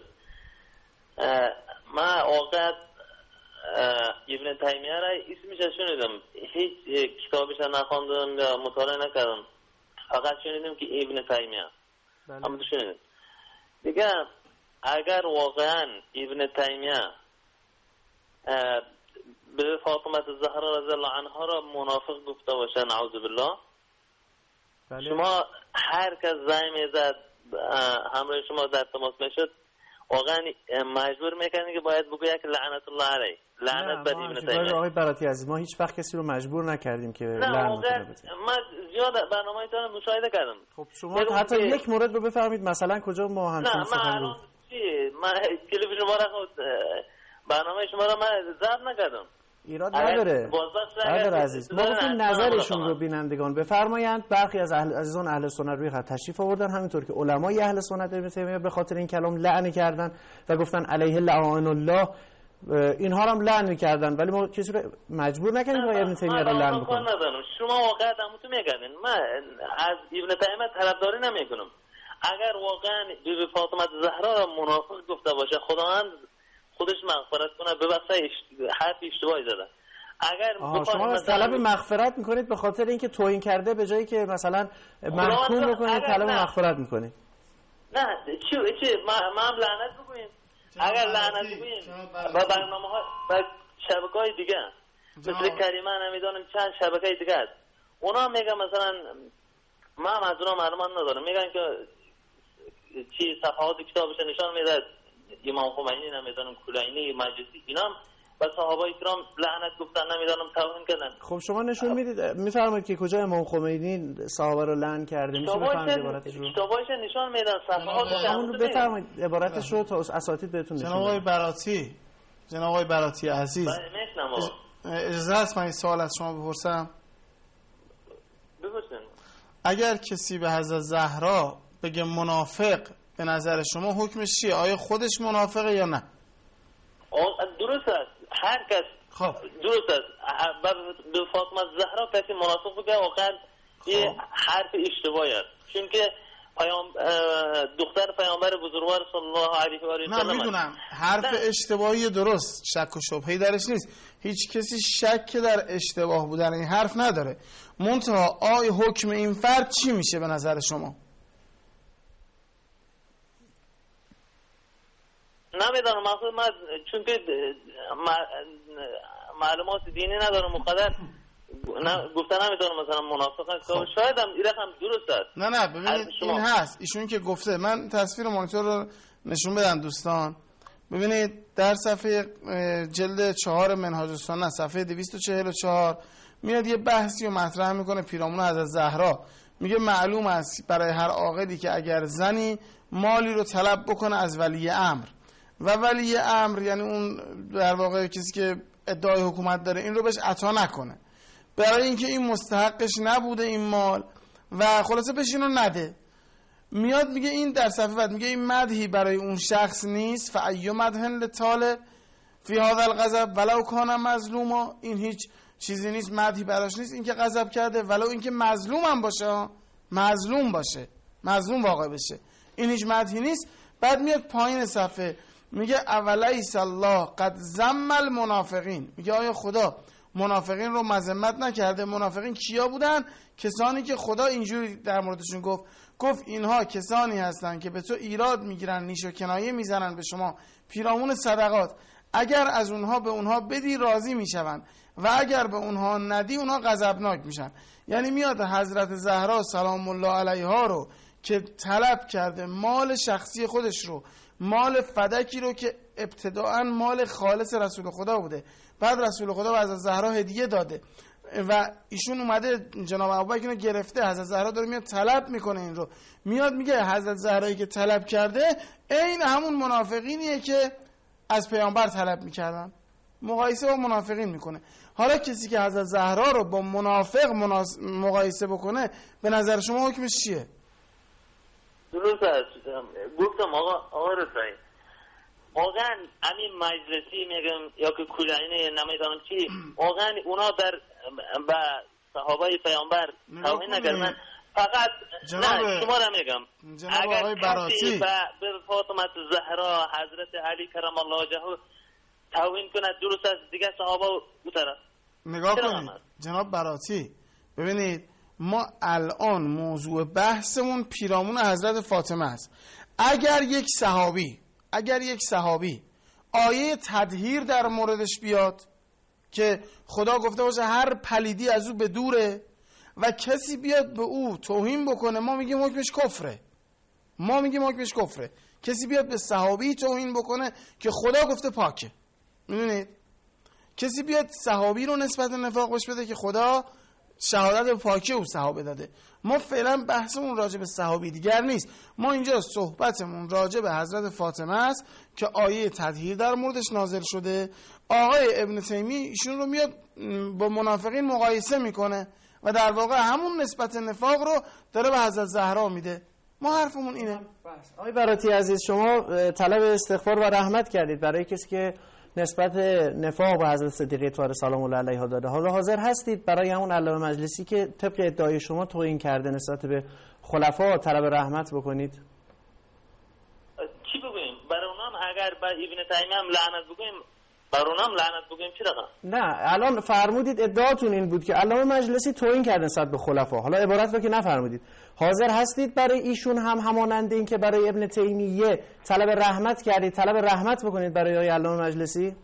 من واقعا ابن تیمیه را اسمش شنیدم، هیچ کتابش نخواندم یا مطالعه نکردم، فقط شنیدم که ابن تیمیه. اما تو شنیدم دیگه. اگر واقعا ابن تیمیه به فاطمه الزهرا رضی الله عنها را منافق گفته باشه، نعوذ بالله، بله. شما هر کس زنگ میزد همراه شما در تماس میشد واقعا مجبور میکنی که باید بگوید که لعنت الله علیه، لعنت بر ابن تیمیه. آقای براتی عزیز ما هیچ وقت کسی رو مجبور نکردیم که لعنت کنه. من زیاد برنامه‌تون مشاهده کردم. خب شما حتی یک مورد رو بفرمایید مثلا کجا ما همچین سخن گفتیم. من کلیپ شما را برنامه شما را من ضبط نکردم. ایراد نداره. برادر عزیز ما گفتیم نظرشون رو بینندگان بفرمایند. برخی از عزیزان اهل سنت روی خط تشریف آوردن، همینطور که علمای اهل سنت ابن تیمیه به خاطر این کلام لعن کردن و گفتن علیه لعان الله، اینها هم لعن می‌کردن، ولی ما کسی رو مجبور نکردیم که ابن تیمیه رو لعن بکنیم. شما واقعا همونطور میگن، من از ابن تیمیه طرفداری نمیکنم. اگر واقعا بیبی فاطمه الزهرا را منافق گفته باشه، خداوند خودش مغفرت کنه، ببخشه حرف اشتباهی زده. اگر شما از طلب مغفرت میکنید به خاطر اینکه توهین کرده به جایی که مثلا محکوم بکنید طلب مغفرت میکنید. نه چی ما هم لعنت بگوییم. اگر لعنت بگوییم با برنامه‌ها و شبکه‌های دیگه مثل کریمه نمیدونم چند شبکه دیگه است، اونا میگن مثلا ما از اونا معلومات ندارم، میگن که چی صفحات کتابش نشان میده، امام خمینی نمیدونم کلینی مجلسی اینا هم و صحابه کرام لعنت گفتن نمیدونم توهین کردن. خب شما نشون میدید میفرمایید که کجا امام خمینی صحابه رو لعن کرده؟ میشه بفرمایید عبارتش رو؟ کتابش نشان میدن صفحات همون رو بفرمایید عبارتش رو تا اساتید بهتون نشون بدن. جناب آقای براتی عزیز، اجازه هست من این سوال از شما بپرسم؟ بپرسین. اگر کسی به حضرت زهرا بگه منافق، به نظر شما حکمش چیه؟ آیا خودش منافقه یا نه؟ درست است، هر کس درست است. به فاطمه زهرا کسی منافق بگه واقعا یه حرف اشتباهی است، چون که دختر پیامبر بزرگوار صلی الله علیه و آله و سلم. نه میدونم حرف اشتباهی درست، شک و شبهه‌ای درش نیست، هیچ کسی شک در اشتباه بودن این حرف نداره. منتها آیا حکم این فرد چی میشه به نظر شما؟ نمیدونم، مقصود من چون که معلومات دینی ندارم مقدر گفتن نمیدونم مثلا منافق است. شاید هم این رقم درست است. نه ببینید این هست، ایشون که گفته، من تصویر مانیتور رو نشون بدم دوستان. ببینید در صفحه جلد 4 منهاج السنه صفحه 244 میاد یه بحثی رو مطرح میکنه پیرامون حضرت زهرا. میگه معلوم است برای هر عاقلی که اگر زنی مالی رو طلب بکنه از ولی امر، و ولی امر یعنی اون در واقع کسی که ادعای حکومت داره، این رو بهش عطا نکنه برای اینکه این مستحقش نبوده این مال و خلاصه بهش اینو نده. میاد میگه این در صفحه بعد میگه این مدحی برای اون شخص نیست، فایو مدحن لطالب فی هذا الغضب ولو کان مظلوما، این هیچ چیزی نیست، مدحی براش نیست این که غضب کرده، ولو اینکه مظلوم هم باشه، مظلوم واقع بشه، این هیچ مدحی نیست. بعد میاد پایین صفحه میگه اولیس الله قد ذم المنافقین، میگه آیا خدا منافقین رو مذمت نکرده؟ منافقین کیا بودن؟ کسانی که خدا اینجوری در موردشون گفت اینها کسانی هستن که به تو ایراد میگیرن، نیش و کنایه میزنن به شما پیرامون صدقات، اگر از اونها به اونها بدی راضی میشون و اگر به اونها ندی اونها غضبناک میشن. یعنی میاد حضرت زهرا سلام الله علیها رو که طلب کرده مال شخصی خودش رو، مال فدکی رو که ابتداعا مال خالص رسول خدا بوده، بعد رسول خدا به حضرت زهرا هدیه داده و ایشون اومده جناب ابوبکر اینو گرفته، حضرت زهرا داره میاد طلب میکنه این رو، میاد میگه حضرت زهرایی که طلب کرده این همون منافقینیه که از پیامبر طلب میکردن، مقایسه با منافقین میکنه. حالا کسی که حضرت زهرا رو با منافق مقایسه بکنه به نظر شما حکمش چیه؟ درست است. گفتم آقا رسایی واقعا همین مجلسی میگم یا که کلینی نمیدونم چی، واقعا اونا در به صحابه پیامبر توهین نکردن، فقط نه شما را میگم اگر کسی به فاطمه زهرا حضرت علی کرم الله وجهه توهین کنه درست است، دیگه صحابه او طرف نگاه کنید. جناب براتی ببینید ما الان موضوع بحثمون پیرامون حضرت فاطمه است. اگر یک صحابی آیه تطهیر در موردش بیاد که خدا گفته باشه هر پلیدی از او به دوره و کسی بیاد به او توهین بکنه، ما میگیم حکمش کفره. کسی بیاد به صحابی توهین بکنه که خدا گفته پاکه، میدونید، کسی بیاد صحابی رو نسبت نفاق بهش بده که خدا شهادت به پاکی او صحابه داده. ما فعلا بحثمون راجع به صحابی دیگر نیست، ما اینجا صحبتمون راجع به حضرت فاطمه است که آیه تطهیر در موردش نازل شده. آقای ابن تیمیه ایشون رو میاد با منافقین مقایسه میکنه و در واقع همون نسبت نفاق رو داره به حضرت زهرا میده. ما حرفمون اینه. آقای براتی عزیز، شما طلب استغفار و رحمت کردید برای کسی که نسبت نفاق به حضرت صدیقه طاهره سلام الله علیها داده. حالا حاضر هستید برای همون علامه مجلسی که طبق ادعای شما توهین کرده نسبت به خلفا طلب رحمت بکنید؟ چی بگویم؟ برای اونام اگر با ابن تیمیه هم لعنت بگویم، برای اونام لعنت بگویم چی رقم؟ نه الان فرمودید ادعاتون این بود که علامه مجلسی توهین کرده نسبت به خلفا، حالا عبارت رو که نفرمودید. حاضر هستید برای ایشون هم همانند این که برای ابن تیمیه طلب رحمت کردید طلب رحمت بکنید برای علامه مجلسی؟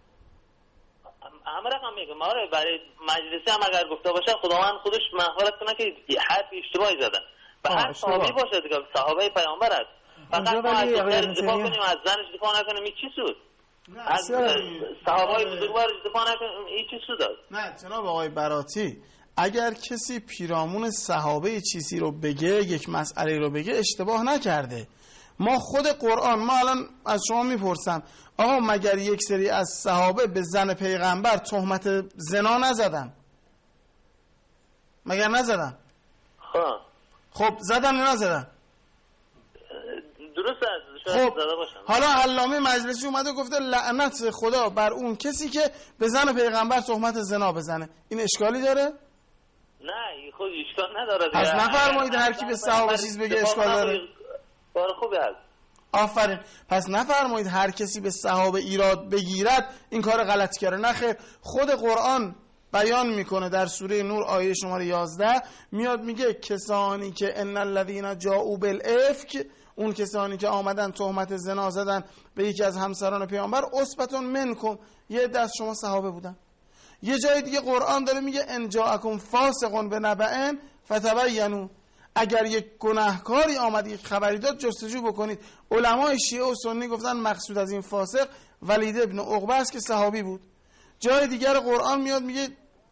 همه رقم میگم آره، برای مجلسی هم اگر گفته باشه خداوند خودش مغفرت کنه که حرف اشتباهی زدن به هر صحابی باشه دیگه، صحابه پیامبر است. فقط ما از دخترش دفاع کنیم، از زنش دفاع نکنیم، این چی سود؟ از صحابای بزرگوار دفاع نکنیم، این چی سود است؟ نه جناب آقای براتی، اگر کسی پیرامون صحابه چیزی رو بگه، یک مسئله رو بگه، اشتباه نکرده. ما خود قرآن، ما الان از شما میپرسم آقا مگر یک سری از صحابه به زن پیغمبر تهمت زنا نزدن؟ مگر نزدن؟ خب زدن یا نزدن؟ درست است. خب حالا علامه مجلسی اومده گفته لعنت خدا بر اون کسی که به زن پیغمبر تهمت زنا بزنه. این اشکالی داره؟ نه خود اشکال نداره. پس نفرمایید هر کی به صحابه چیز بگه اشکال داره. کار خوبی است. آفرین. پس نفرمایید هر کسی به صحابه ایراد بگیرد این کار غلط کرده. نه خیر، خود قرآن بیان میکنه در سوره نور آیه شماره 11 میاد میگه کسانی که ان الذين جاءوا بالافک، اون کسانی که آمدن تهمت زنا زدن به یکی از همسران پیامبر، اصبتون منکم، یه دست شما صحابه بودن. یه جای دیگه قرآن داره میگه ان جاءکم فاسق بنبأ فتبینوا، اگر یک گناهکاری آمد یک خبری داد جستجو بکنید. علمای شیعه و سنی گفتن مقصود از این فاسق ولید ابن عقبه است که صحابی بود. جای دیگر قرآن میاد میگه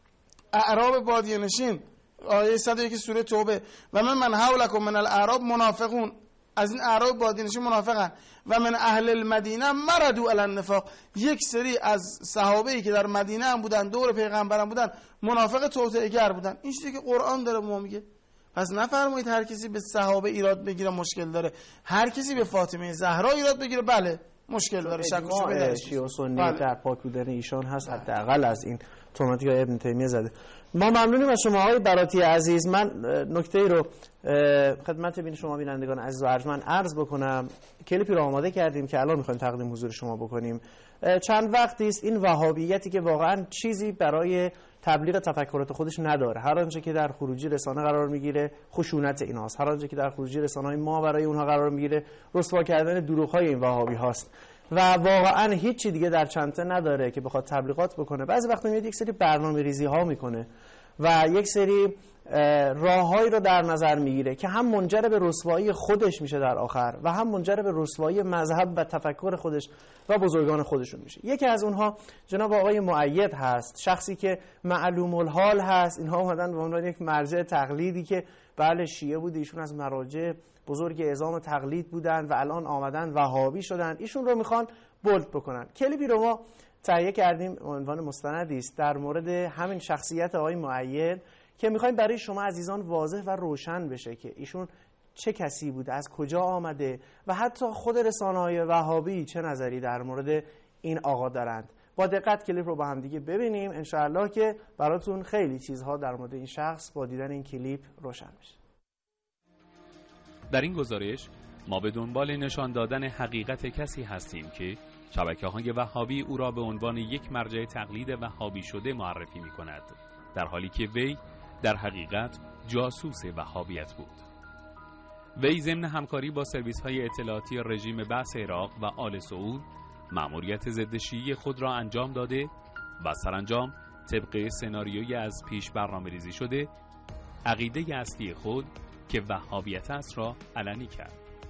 اعراب بادیه نشین، آیه 101 سوره توبه، و من حولکم من الاعراب منافقون، از این اعراب بادیه نشین منافقن، و من اهل المدینه مردوا علی النفاق، یک سری از صحابه‌ای که در مدینه هم بودن دور پیغمبر هم بودن منافق توطئه‌گر بودن. این چیزی که قرآن داره به ما میگه. پس نفرمایید هر کسی به صحابه ایراد بگیره مشکل داره، هر کسی به فاطمه زهرا ایراد بگیره بله مشکل داره. شک و شبهه داره. شیعه و سنی در پاک بودن ایشان هست، حداقل از این تهمتی که ابن تیمیه زده. ما ممنونیم از شما آقای براتی عزیز. من نکته ای رو خدمت بین شما بینندگان عزیز و ارجمند عرض بکنم. کلیپی رو آماده کردیم که الان می‌خوایم تقدیم حضور شما بکنیم. چند وقتی است این وهابیتی که واقعا چیزی برای تبلیغ تفکرات خودش نداره، هر آنچه که در خروجی رسانه قرار میگیره خشونت ایناست، هر آنچه که در خروجی رسانه‌های ما برای اونها قرار میگیره رسوا کردن دروغ‌های این وهابی هاست و واقعا هیچی دیگه در چنته نداره که بخواد تبلیغات بکنه. بعضی وقتا میاد یک سری برنامه‌ریزی ها میکنه و یک سری راههایی رو در نظر میگیره که هم منجر به رسوایی خودش میشه در آخر و هم منجر به رسوایی مذهب و تفکر خودش و بزرگان خودشون میشه. یکی از اونها جناب آقای مؤید هست، شخصی که معلوم الحال هست. اینها اومدن به عنوان یک مرجع تقلیدی که بله شیعه بود، ایشون از مراجع بزرگ اعظام تقلید بودن و الان آمدن وهابی شدن، ایشون رو میخوان بولد بکنن. کلیپی رو ما تهیه کردیم، عنوان مستندی است در مورد همین شخصیت آقای مؤید که میخوایم برای شما عزیزان واضح و روشن بشه که ایشون چه کسی بود، از کجا آمده و حتی خود رسانه‌های وهابی چه نظری در مورد این آقا دارند. با دقت کلیپ رو با هم دیگه ببینیم، انشاءالله که براتون خیلی چیزها در مورد این شخص با دیدن این کلیپ روشن بشه. در این گزارش ما به دنبال نشان دادن حقیقت کسی هستیم که شبکه‌های وهابی او را به عنوان یک مرجع تقلید وهابی شده معرفی می‌کند، در حالی که وی در حقیقت جاسوس وهابیت بود. وی ضمن همکاری با سرویس‌های اطلاعاتی رژیم بعث عراق و آل سعود مأموریت ضد شیعی خود را انجام داده و سرانجام طبق سناریوی از پیش برنامه‌ریزی شده عقیده اصلی خود که وهابیت است را علنی کرد.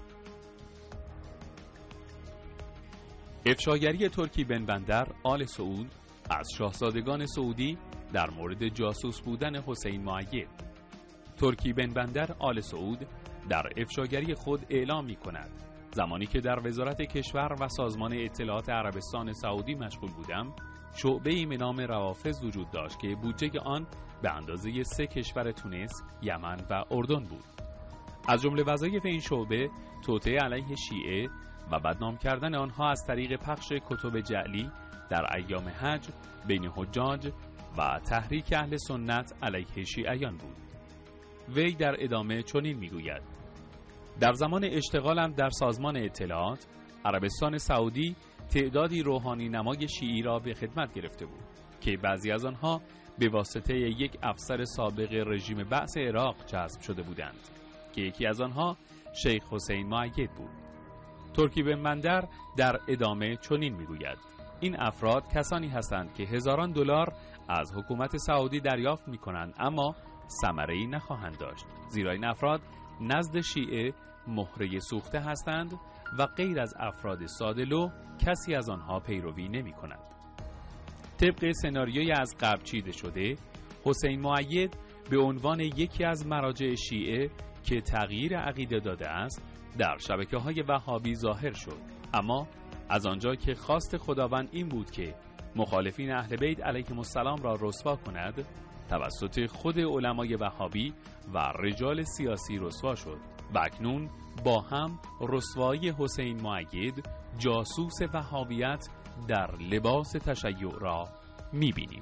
افشاگری ترکی بن بندر آل سعود از شاهزادگان سعودی در مورد جاسوس بودن حسین مؤید. ترکی بن بندر آل سعود در افشاگری خود اعلام می کند زمانی که در وزارت کشور و سازمان اطلاعات عربستان سعودی مشغول بودم، شعبه‌ای به نام روافض وجود داشت که بودجه آن به اندازه 3 کشور تونس، یمن و اردن بود. از جمله وظایف این شعبه توطئه علیه شیعه و بدنام کردن آنها از طریق پخش کتب جعلی در ایام حج بین حجاج و تحریک اهل سنت علیه شیعیان بود. وی در ادامه چنین میگوید: در زمان اشتغالم در سازمان اطلاعات، عربستان سعودی تعدادی روحانی نمای شیعی را به خدمت گرفته بود که بعضی از آنها به واسطه یک افسر سابق رژیم بعث عراق جذب شده بودند که یکی از آنها شیخ حسین مؤید بود. ترکی بن بندر در ادامه چنین میگوید: این افراد کسانی هستند که هزاران دلار از حکومت سعودی دریافت می‌کنند اما ثمره‌ای نخواهند داشت، زیرا این افراد نزد شیعه مهره سوخته هستند و غیر از افراد ساده‌لوح کسی از آنها پیروی نمی کند. طبق سناریوی از قبل چیده شده، حسین مؤید به عنوان یکی از مراجع شیعه که تغییر عقیده داده است در شبکه‌های وهابی ظاهر شد، اما از آنجا که خواست خداوند این بود که مخالفین اهل بیت علیهم السلام را رسوا کند، توسط خود علمای وهابی و رجال سیاسی رسوا شد و اکنون با هم رسوایی حسین مؤید جاسوس وهابیت در لباس تشیع را می‌بینیم.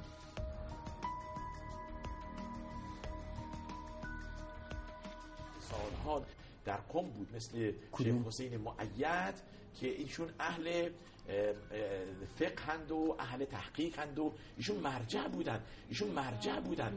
سالها در قم بود مثل شیخ حسین مؤید که ایشون اهل فقهند و اهل تحقیقند و ایشون مرجع بودن.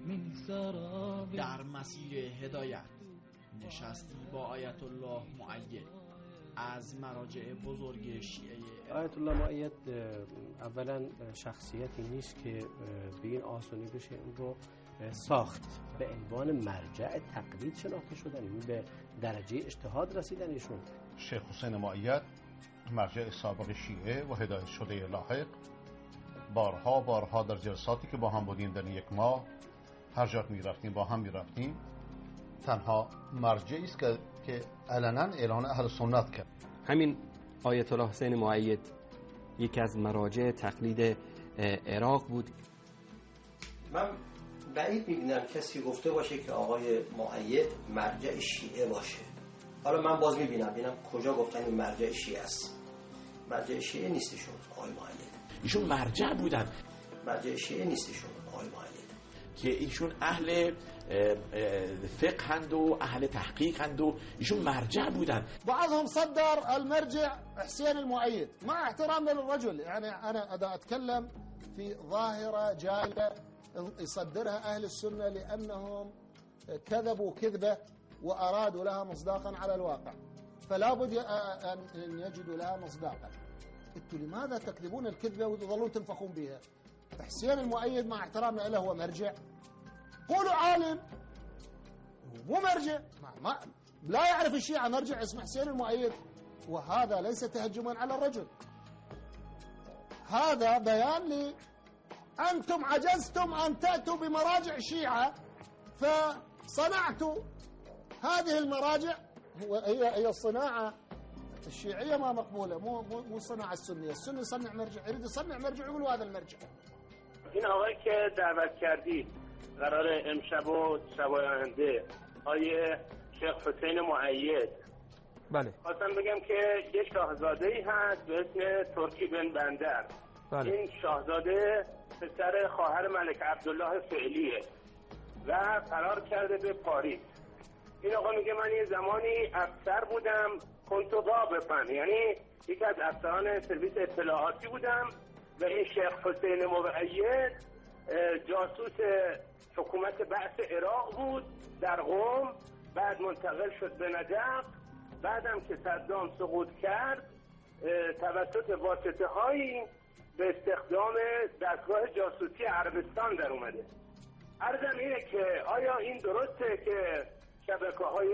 در مسیر هدایت نشستی با آیت الله مؤید از مراجع بزرگ شیعه. آیت الله مؤید اولا شخصیتی نیست که به این آسانی بشه اون رو ساخت. به عنوان مرجع تقلید شناخته شدن، این به درجه اجتهاد رسیدن ایشون. شیخ حسین مؤید مرجع سابق شیعه و هدایت شده لاحق، بارها در جلساتی که با هم بودیم در یک ماه هر جا میرفتیم با هم میرفتیم، تنها مرجعی است که علنا اعلان اهل سنت کرد. همین آیت الله حسین مؤید یکی از مراجع تقلید عراق بود. من بعید می‌بینم کسی گفته باشه که آقای مؤید مرجع شیعه باشه. حالا من باز می‌بینم کجا گفتن این مرجع شیعه است. مرجع شیعه نیستشون آقای مؤید. ایشون مرجع بودن. مرجع شیعه نیستشون آقای مؤید. که ایشون اهل فقهند و اهل تحقیقند و ایشون مرجع بودن. بعضهم صدر المرجع حسين المؤيد مع احترامنا للرجل، يعني انا اذا اتكلم في ظاهره جايه يصدرها اهل السنه لانهم كذبوا كذبه وارادوا لها مصداقا على الواقع، فلا بد ان يجدوا لها مصداقا. انتم لماذا تكذبون الكذبه وتظلون تنفخون بها؟ حسين المؤيد مع احترامنا له هو مرجع. قولوا عالم مو مرجع، ما لا يعرف الشيعة مرجع اسمه حسين المؤيد، وهذا ليس تهجما على الرجل، هذا بيان لي أنتم عجزتم أن تأتوا بمراجع شيعة فصنعتوا هذه المراجع. هي الصناعة الشيعية ما مقبولة، مو الصناعة السنية. السني يصنع مرجع، يريد يصنع مرجع يقول هذا المرجع. این آقای که دعوت کردید قرار امشب و شبای آینده آیه شیخ حسین مؤید، بله، خواستم بگم که یک شاهزاده‌ای هست به اسم ترکی بن بندر. بله. این شاهزاده پسر خواهر ملک عبدالله فعلیه و فرار کرده به پاریس. این آقا میگه من یه زمانی افسر بودم، کنتو ضابطا، یعنی یکی از افسران سرویس اطلاعاتی بودم و این شیخ حسین مؤید جاسوس حکومت بعث عراق بود در قم، بعد منتقل شد به نجف، بعدم که صدام سقوط کرد توسط واسطه هایی به استخدام دستگاه جاسوسی عربستان در اومده. عرضم اینه که آیا این درسته که شبکه های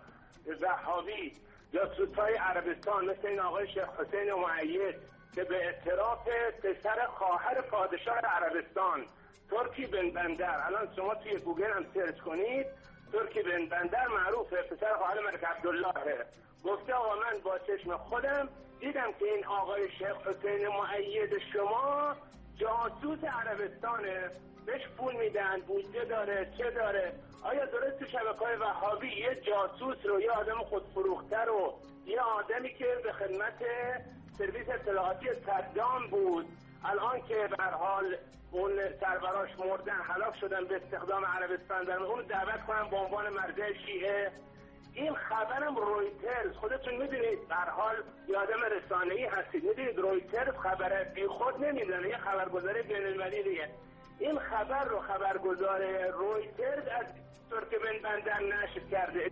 وهابی جاسوس های عربستان مثل این آقای شیخ حسین مؤید که به اعتراف پسر خواهر پادشاه عربستان ترکی بن بندر، الان شما توی گوگل هم سرچ کنید، ترکی بن بندر معروفه، پسر خواهر ملک عبدالله، گفته آقا من با چشم خودم دیدم که این آقای شیخ حسین مؤید شما جاسوس عربستانه، بهش پول میدن، بودجه داره، چه داره. آیا درست تو شبکه‌های وهابی یه جاسوس رو، یه آدم خودفروخته رو، یه آدمی که به خدمت سرویس اطلاعاتی صدام بود، الان که به هر حال اون سربراش مردن، هلاک شدن به استخدام عربستان، در اون دعوت کنن به عنوان مرجع شیعه؟ این خبرم رویترز، خودتون میدونید به هر حال یه آدم رسانه‌ای هستید، میدونید رویترز خبر بی خود نمیدونه، یه خبرگزاری بین‌المللیه. این خبر رو خبرگزار رویترز از ترک بن بندر نشر کرده.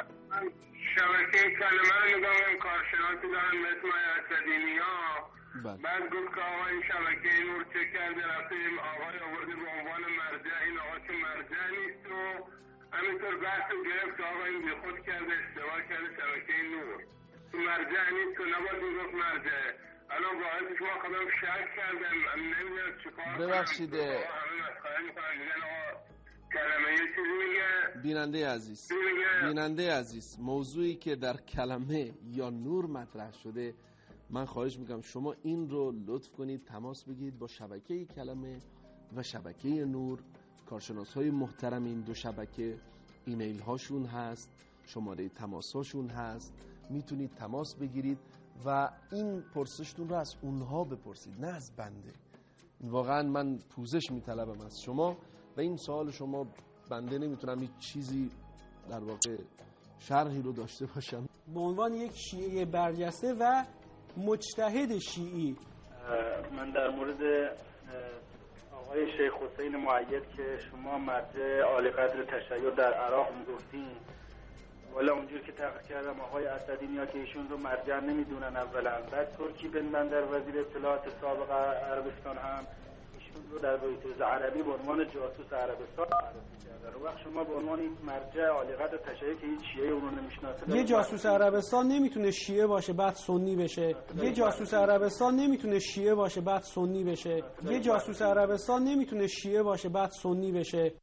شبکه کلمه رو نگاه کارشناسی دارن مثل اسدینیا، بعد گفت که آقا این شبکه نور چه کرده، رفته این آقای آورده به عنوان مرجع، این آقا که مرجع نیست و همینطور بحث گرفت آقا این بی خود کرده اشتباه کرده شبکه نور تو مرجع نیست تو نباید میگفت مرجع الان باید شما خودم شک کردم نمیدونم چیکار کنم. ببخشید همه مسخره میکنن میگن آقا کلمه یه چیزی میگه. بیننده عزیز موضوعی که در کلمه یا نور مطرح شده، من خواهش میکنم شما این رو لطف کنید تماس بگیرید با شبکه کلمه و شبکه نور. کارشناس های محترم این دو شبکه ایمیل هاشون هست، شماره تماس هاشون هست، میتونید تماس بگیرید و این پرسشتون رو از اونها بپرسید نه از بنده. واقعا من پوزش میطلبم از شما و این سوال شما، بنده نمیتونم هیچ چیزی در واقع شرحی رو داشته باشم. به عنوان یک شیعه برجسته و مجتهد شیعی، من در مورد آقای شیخ حسین مؤید که شما مرجع عالی قدر تشیع در عراق میگفتین، والا اونجور که تحقیق کردم آقای اسدی نیا که ایشون رو مرجع نمیدونن اولا، بعد ترکی بن بندر وزیر اطلاعات سابق عربستان هم ایشون رو در رویترز عربی به عنوان جاسوس عربستان معرفی کردن. و وقت شما به عنوان این مرجع عالی قدر تشیع که هیچ شیعه اون رو نمیشناسه، یه جاسوس عربستان نمیتونه شیعه باشه بعد سنی بشه. یه جاسوس عربستان نمیتونه شیعه باشه بعد سنی بشه. یه جاسوس عربستان نمیتونه شیعه باشه بعد سنی بشه.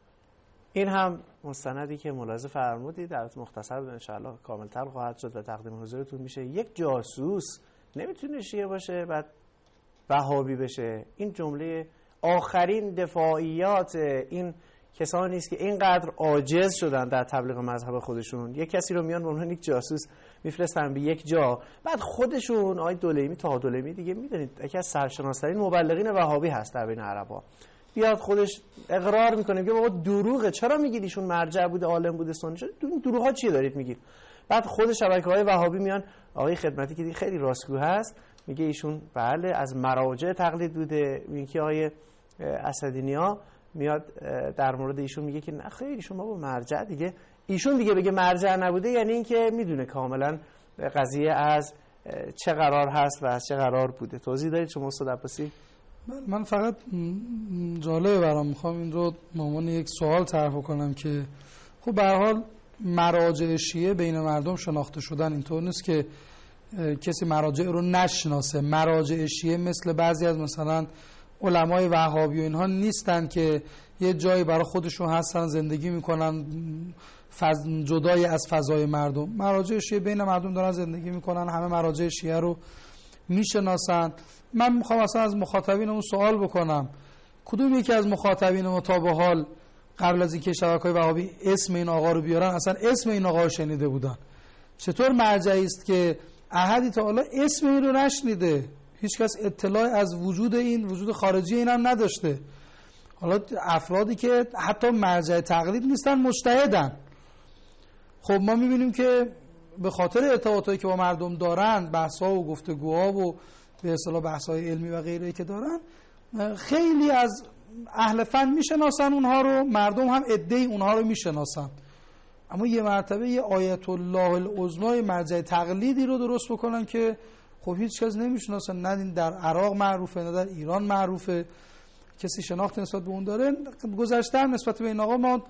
این هم مستندی که ملاحظه فرمودید، در مختصر ان شاءالله کاملتر خواهد شد و تقدیم حضورتون میشه. یک جاسوس نمیتونه شیعه باشه بعد وهابی بشه. این جمله آخرین دفاعیات این کسانی است که اینقدر عاجز شدن در تبلیغ مذهب خودشون. یک کسی رو میان به عنوان یک جاسوس میفرستن به یک جا، بعد خودشون آقای دلیمی، طه دلیمی دیگه میدونید یکی از سرشناس‌ترین مبلغین وهابی هست در بین عربا، بیاد خودش اقرار میکنه که بابا دروغه، چرا میگید ایشون مرجع بوده، عالم بوده، سنی شده، این دروغ ها چیه دارید میگید؟ بعد خود شبکه‌های وهابی میان آقای خدمتی که خیلی راستگو هست میگه ایشون بله از مراجع تقلید بوده. میگه آقای اسدینیا میاد در مورد ایشون میگه که نه خیر ایشون بابا مرجع دیگه، ایشون دیگه بگه مرجع نبوده یعنی اینکه میدونه کاملا قضیه از چه قرار هست و از چه قرار بوده. توضیح دارید شما استاد عباسی؟ من فقط جالبه برام، میخوام این رو به عنوان یک سوال طرح کنم که خب به هر حال مراجع شیعه بین مردم شناخته شدن، اینطور نیست که کسی مراجع رو نشناسه. مراجع شیعه مثل بعضی از مثلا علمای وهابی و اینها نیستن که یه جایی برای خودشون هستن زندگی میکنن جدای از فضای مردم. مراجع شیعه بین مردم دارن زندگی میکنن، همه مراجع شیعه رو میشناسن. من میخوام اصلا از مخاطبینمون سوال بکنم، کدوم یکی از مخاطبین ما تا به حال قبل از اینکه شبکه‌های وهابی اسم این آقا رو بیارن اصلا اسم این آقا رو شنیده بودن؟ چطور مرجعی است که احدی تا حالا اسم این رو نشنیده؟ هیچ کس اطلاع از وجود این، وجود خارجی این هم نداشته. حالا افرادی که حتی مرجع تقلید نیستن مجتهدن. خب ما میبینیم که به خاطر ارتباطاتی که با مردم دارن، بحث‌ها و گفتگوها و به اصطلاح بحث‌های علمی و غیره که دارن، خیلی از اهل فن میشناسن اونها رو، مردم هم عده‌ای اونها رو میشناسن. اما یه مرتبه یه آیت الله العظمی مرجع تقلیدی رو درست بکنن که خب هیچ کس نمیشناسه، نه در عراق معروفه نه در ایران معروفه، کسی شناخت نسبت به اون داره. گذشته هم نسبت به این آقا ما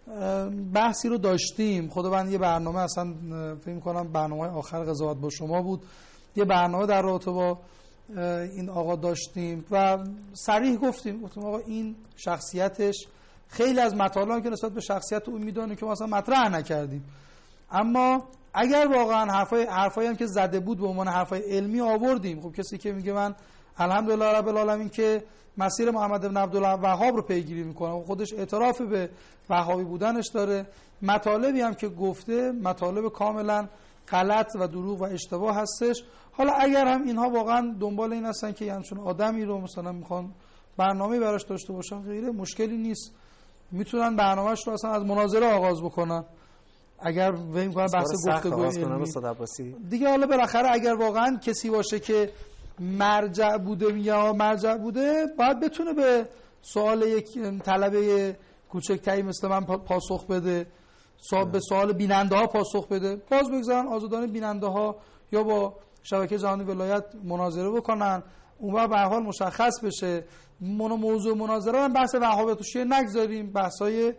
بحثی رو داشتیم، خداوند یه برنامه اصلا فکر کنم برنامه آخر قضاوت با شما بود، یه برنامه در رابطه با این آقا داشتیم و صریح گفتیم آقا این شخصیتش خیلی از مطالبی که نسبت به شخصیت اون میدونه که ما اصلا مطرح نکردیم. اما اگر واقعا حرفایی هم که زده بود به عنوان حرفای علمی آوردیم، خب کسی که میگه من الحمدلله رب العالمین که مسیر محمد بن عبدالوهاب رو پیگیری میکنه، خودش اعتراف به وهابی بودنش داره، مطالبی هم که گفته مطالب کاملا غلط و دروغ و اشتباه هستش. حالا اگر هم اینها واقعا دنبال این هستن که یعنی چون آدمی رو مثلا میخوان برنامه براش داشته باشن غیره، مشکلی نیست، میتونن برنامه‌اش رو اصلا از مناظره آغاز بکنن اگر فکر کنن بحث گفتگو علمی دیگه. حالا بالاخره اگر واقعا کسی باشه که مرجع بوده یا مرجع بوده، باید بتونه به سوال یک طلبه کوچکتری مثل من پاسخ بده، به سوال بیننده ها پاسخ بده، باز بگذارن آزادانه بیننده ها یا با شبکه جهانی ولایت مناظره بکنن، اون وقت به هر حال مشخص بشه. موضوع مناظره هم بحث وهابیت و شیعه نگذاریم، بحث‌های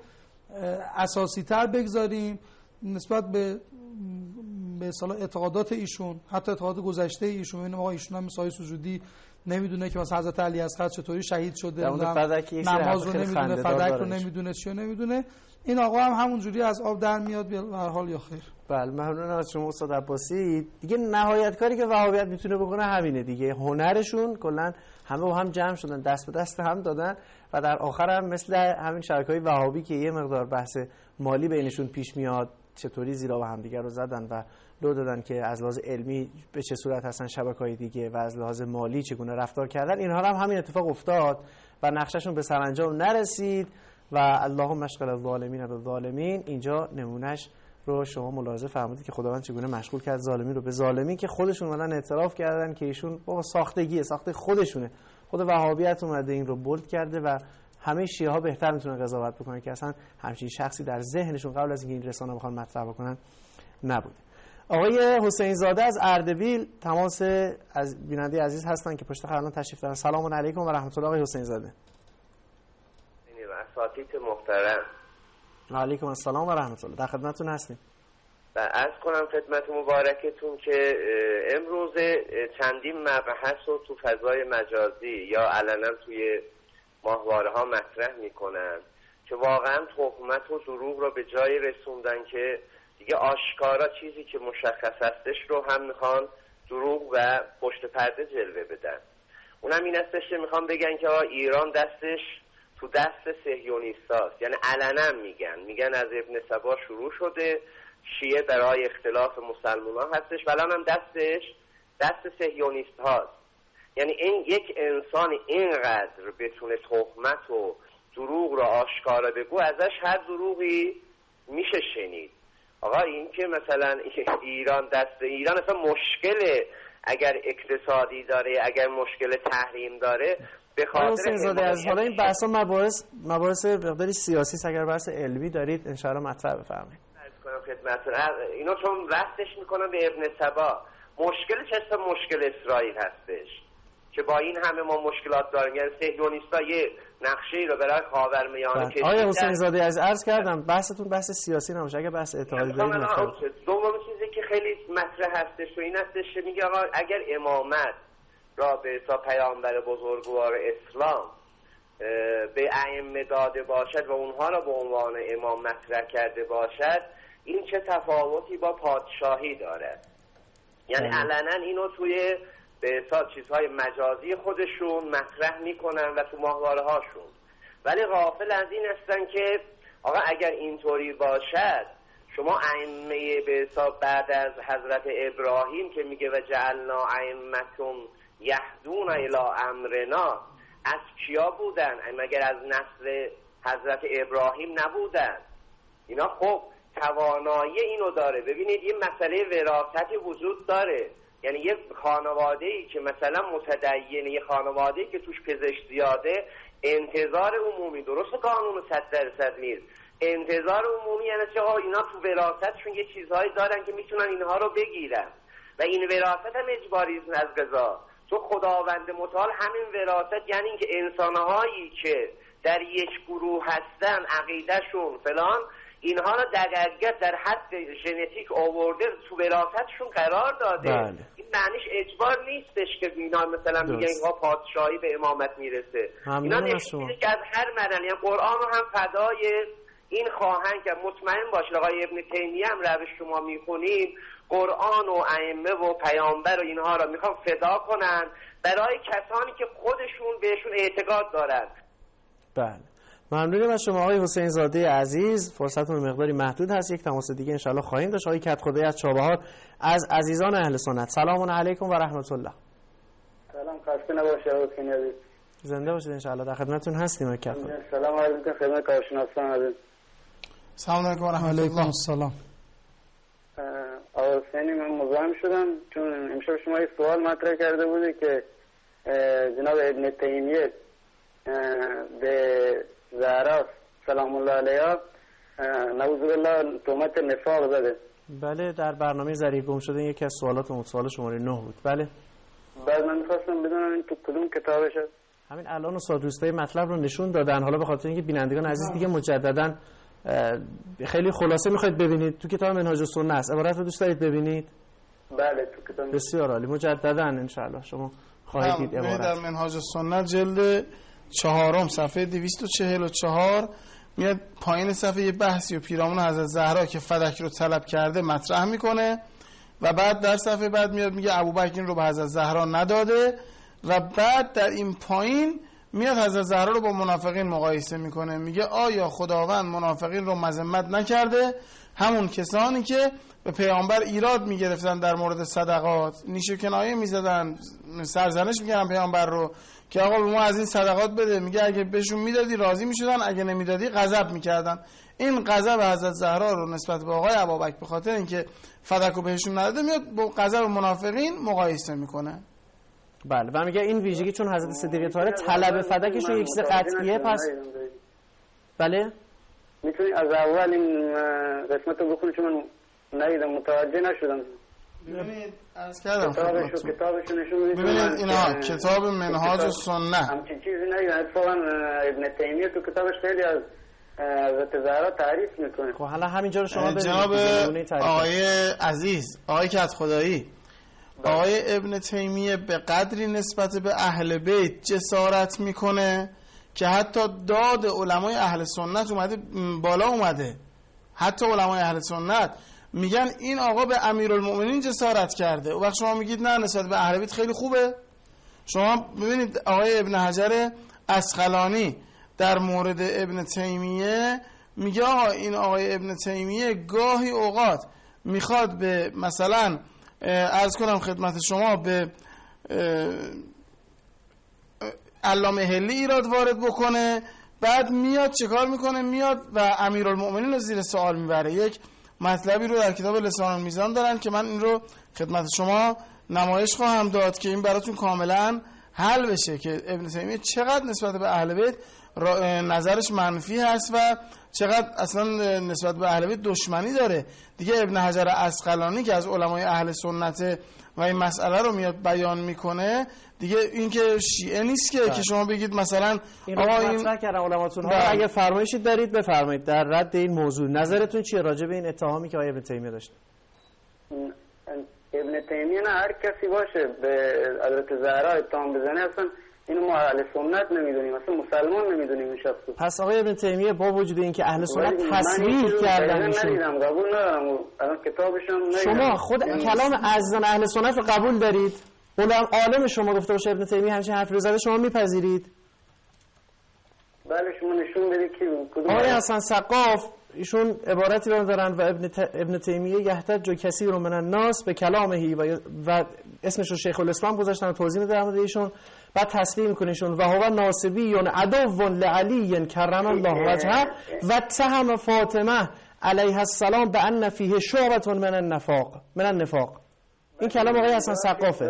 اساسی تر بگذاریم نسبت به اصطلاح اعتقادات ایشون، حتی اعتقادات گذشته ایشون. ببینیم آقا ایشون هم سایه سجودی نمیدونه که مثلا حضرت علی اصغر چطوری شهید شده، نماز رو نمیدونه، فدک رو نمیدونه، چیو نمیدونه. این آقا هم همونجوری از آب در میاد به هر حال یا خیر. بله ممنون از شما استاد عباسی. دیگه نهایت کاری که وهابیت میتونه بکنه همینه دیگه. هنرشون کلا همه با هم جمع شدن، دست به دست هم دادن و در آخر هم مثل همین شبکه‌های وهابی که یه مقدار بحث مالی بینشون پیش میاد، چطوری زیرا به هم دیگه رو زدن و لو دادن که از لحاظ علمی به چه صورت هستن شبکه‌های دیگه و از لحاظ مالی چگونه رفتار کردن. اینها هم همین اتفاق افتاد و نقشهشون به سرانجام نرسید و اللهم اشغل الظالمین بالظالمین. اینجا نمونهش رو شما ملاحظه فرمودید که خداوند چگونه مشغول کرد ظالمین رو به ظالمین که خودشون اومدن اعتراف کردن که ایشون بابا ساخته خودشونه. خود وهابیت اومده این رو بولد کرده و همه شیعه ها بهتر میتونن قضاوت بکنن که اصلا همچین شخصی در ذهنشون قبل از اینکه این رسانه بخوان مطرح بکنن نبود. آقای حسین زاده از اردبیل تماس از بیننده عزیز هستن که پشت خط تشریف دارن. سلام علیکم و رحمت الله آقای حسین زاده. اساتید محترم. علیکم السلام و رحمت الله. در خدمتتون هستیم. و عرض کنم خدمت مبارکتون که امروز چندین مبحث رو تو فضای مجازی یا علنا توی ماهواره ها مطرح میکنن که واقعا تهمت و دروغ رو به جایی رسوندن که دیگه آشکارا چیزی که مشخص هستش رو هم میخوان دروغ و پشت پرده جلوه بدن. اونم این هستش که میخوان بگن که ایران دستش تو دست صهیونیستاست، یعنی علنا میگن از ابن سبا شروع شده، شیعه برای اختلاف مسلمانان هستش و الان هم دست صهیونیست هاست. یعنی این یک انسان اینقدر بتونه تهمت و دروغ رو آشکارا بگو ازش هر دروغی میشه شنید. آقا این که مثلا ایران اصلا مشکل اگر اقتصادی داره، اگر مشکل تحریم داره، به خاطر از حالا این بحثا مباحث مقداری سیاسی است. اگر بحث علمی دارید ان شاء الله مطرح بفرمایید. خدمتتون اینو چون وقتش میکنم به ابن سبا. مشکل چه مشکل اسرائیل هستش که با این همه ما مشکلات داریم. یعنی صهیونیست‌ها یه نقشه‌ای رو برای خاورمیانه کشیدن. آقای حسین زاده از عرض کردم بحثتون بحث سیاسی نباشه، اگه بحث اعتقادی دارید مثلا. دوم چیزی که خیلی مطرح هستش و این هستش که میگه آقا اگر امامت را به حساب پیامبر بزرگوار اسلام به ائمه داده باشد و اونها را به عنوان امام مطرح کرده باشد، این چه تفاوتی با پادشاهی دارد؟ یعنی علنا اینو توی به حساب چیزهای مجازی خودشون مطرح میکنن و تو ماهواره هاشون، ولی غافل از این هستن که آقا اگر اینطوری باشد شما ائمه به حساب بعد از حضرت ابراهیم که میگه و جعلنا ائمة یهدون الی امرنا، از کیا بودن؟ مگر از نسل حضرت ابراهیم نبودن؟ اینا خب توانایی اینو داره. ببینید یه مسئله وراثتی وجود داره. یعنی یه خانواده‌ای که مثلا متدینه، یه خانواده‌ای که توش پزشک زیاده، انتظار عمومی درست قانون 100% نیست. انتظار عمومی یعنی چه؟ اینا تو وراثتشون یه چیزهایی دارن که میتونن اینها رو بگیرن و این وراثت هم اجباری از قضا. تو خداوند متعال همین وراثت یعنی اینکه انسانهایی که در یک گروه هستن عقیدهشون فلان، اینها رو در حد ژنتیک آورده تو وراثتشون قرار داده. بله. این معنیش اجبار نیستش که اینا مثلا میگن اینها پادشاهی به امامت میرسه. اینا نشون که از هر مرحله قرآن رو هم فدای این خواهند که مطمئن باشید آقای ابن تیمیه هم روش شما میخونید قرآن و ائمه و پیامبر و اینها رو میخوان فدا کنن برای کسانی که خودشون بهشون اعتقاد دارن. بله ممنونم از شما آقای حسین زاده عزیز. فرصتون مقداری محدود هست، یک تماس دیگه انشالله خواهیم داشت. آقای کدخدایی از چابهار از عزیزان اهل سنت، سلام علیکم و رحمت الله. سلام، خسته نباشید حسین عزیز. زنده باشید انشالله، در خدمتتون هستیم. آقای کدخدایی سلام عرض می‌کنم خدمت کارشناسان عزیز. سلام علیکم و رحمت الله. السلام. آقای حسینی من مزاحم شدم چون امشب شما یه سوال مطرح کرده بودی که جناب ابن تیمیه به زهرا سلام الله علیها نعوذ بالله تهمت نفاق زده. بله در برنامه ذریع گم شده یکی از سوالات سوال شماره 9 بود. بله بعد من می‌خواستم بدونم این تو کدوم کتابشه. همین الان استاد روستایی مطلب رو نشون دادن. حالا به خاطر اینکه بینندگان عزیز دیگه مجددا خیلی خلاصه میخواید ببینید تو کتاب منهاج السنه است، عبارت رو دوست دارید ببینید؟ بله تو کتاب. بسیار عالی، مجددا ان شاء الله شما خواهید دید عبارت. در منهاج السنه جلد 4 صفحه 244 میاد پایین صفحه یه بحثی و پیرامون حضرت زهرا که فدک رو طلب کرده مطرح میکنه و بعد در صفحه بعد میاد میگه ابوبکر این رو به حضرت زهرا نداده و بعد در این پایین میاد حضرت زهرا رو با منافقین مقایسه میکنه، میگه آیا خداوند منافقین رو مذمت نکرده؟ همون کسانی که به پیامبر ایراد میگرفتن در مورد صدقات، نیش و کنایه میزدن، سرزنش میکردن پیامبر رو که آقا به ما از این صدقات بده، میگه اگه بهشون میدادی راضی میشدن، اگه نمیدادی غضب میکردن. این غضب حضرت زهرا رو نسبت به آقای ابوبکر به خاطر اینکه فدکو بهشون نداده میاد با غضب منافقین مقایسه میکنه. بله و میگه این ویژگی چون حضرت صدیقه طاهره طلب فدکش رو یک چیز قطعیه، پس بله میتونی از اول این قسمت رو بخونی چون من ندیدم، متوجه نشدم. ببینید عرض کردم کتابشو نشون بدید. ببینید اینا کتاب منهاج السنه همچین چیزی ندیدم. اتفاقا ابن تیمیه تو کتابش خیلی از حضرت زهرا تعریف میکنه. خب حالا همینجا رو شما جناب آقای عزیز، آقای کدخدایی، آقای ابن تیمیه به قدری نسبت به اهل بیت جسارت میکنه که حتی داد علمای اهل سنت اومده بالا اومده. حتی علمای اهل سنت میگن این آقا به امیرالمؤمنین جسارت کرده. و وقت شما میگید نه نسبت به اهل بیت خیلی خوبه. شما ببینید آقای ابن حجر عسقلانی در مورد ابن تیمیه میگه آقا این آقای ابن تیمیه گاهی اوقات میخواد به مثلا عرض کنم خدمت شما به علامه هلی ایراد وارد بکنه، بعد میاد چه کار میکنه؟ میاد و امیرالمؤمنین رو زیر سوال میبره. یک مطلبی رو در کتاب لسان المیزان دارن که من این رو خدمت شما نمایش خواهم داد که این براتون کاملا حل بشه که ابن تیمیه چقدر نسبت به اهل بیت نظرش منفی هست و چقدر اصلا نسبت به اهل بیت دشمنی داره. دیگه ابن حجر عسقلانی که از علمای اهل سنت و این مسئله رو میاد بیان میکنه، دیگه این که شیعه نیست که شما بگید مثلا آقا این مطرح کردن علماتون. اگه فرمایشی دارید بفرمایید در رد این موضوع. نظرتون چیه راجع به این اتهامی که آقای ابن تیمیه داشت؟ ابن تیمیه نه هر کسی باشه به حضرت زهرا اتهام بزنه اصلا اینو ما اهل سنت نمیدونیم، اصلا مسلمان نمیدونیم این شخصو. پس آقای ابن تیمیه با وجود اینکه اهل سنت تصریح کردن ندیدم، قبول ندارم، الان کتابشم ندیدم. شما خود کلام عزیزان اهل سنت رو قبول دارید؟ عالم شما گفته باشه ابن تیمیه همچین حرفی رو زده، شما میپذیرید؟ بله شما نشون بدید کی کدوم. آقای حسن سقاف ایشون عبارتی رو دارن و ابن تیمیه یحتج کثیر من الناس به کلامه و اسمش رو شیخ الاسلام گذاشتن و توضیح میده در مورد ایشون، بعد تسلیم کنه ایشون و هو ناصبی عدو لعلی کرم الله وجهه و تهم فاطمه علیها السلام بان فیه شعبه من النفاق. این کلام آقای حسن سقافه.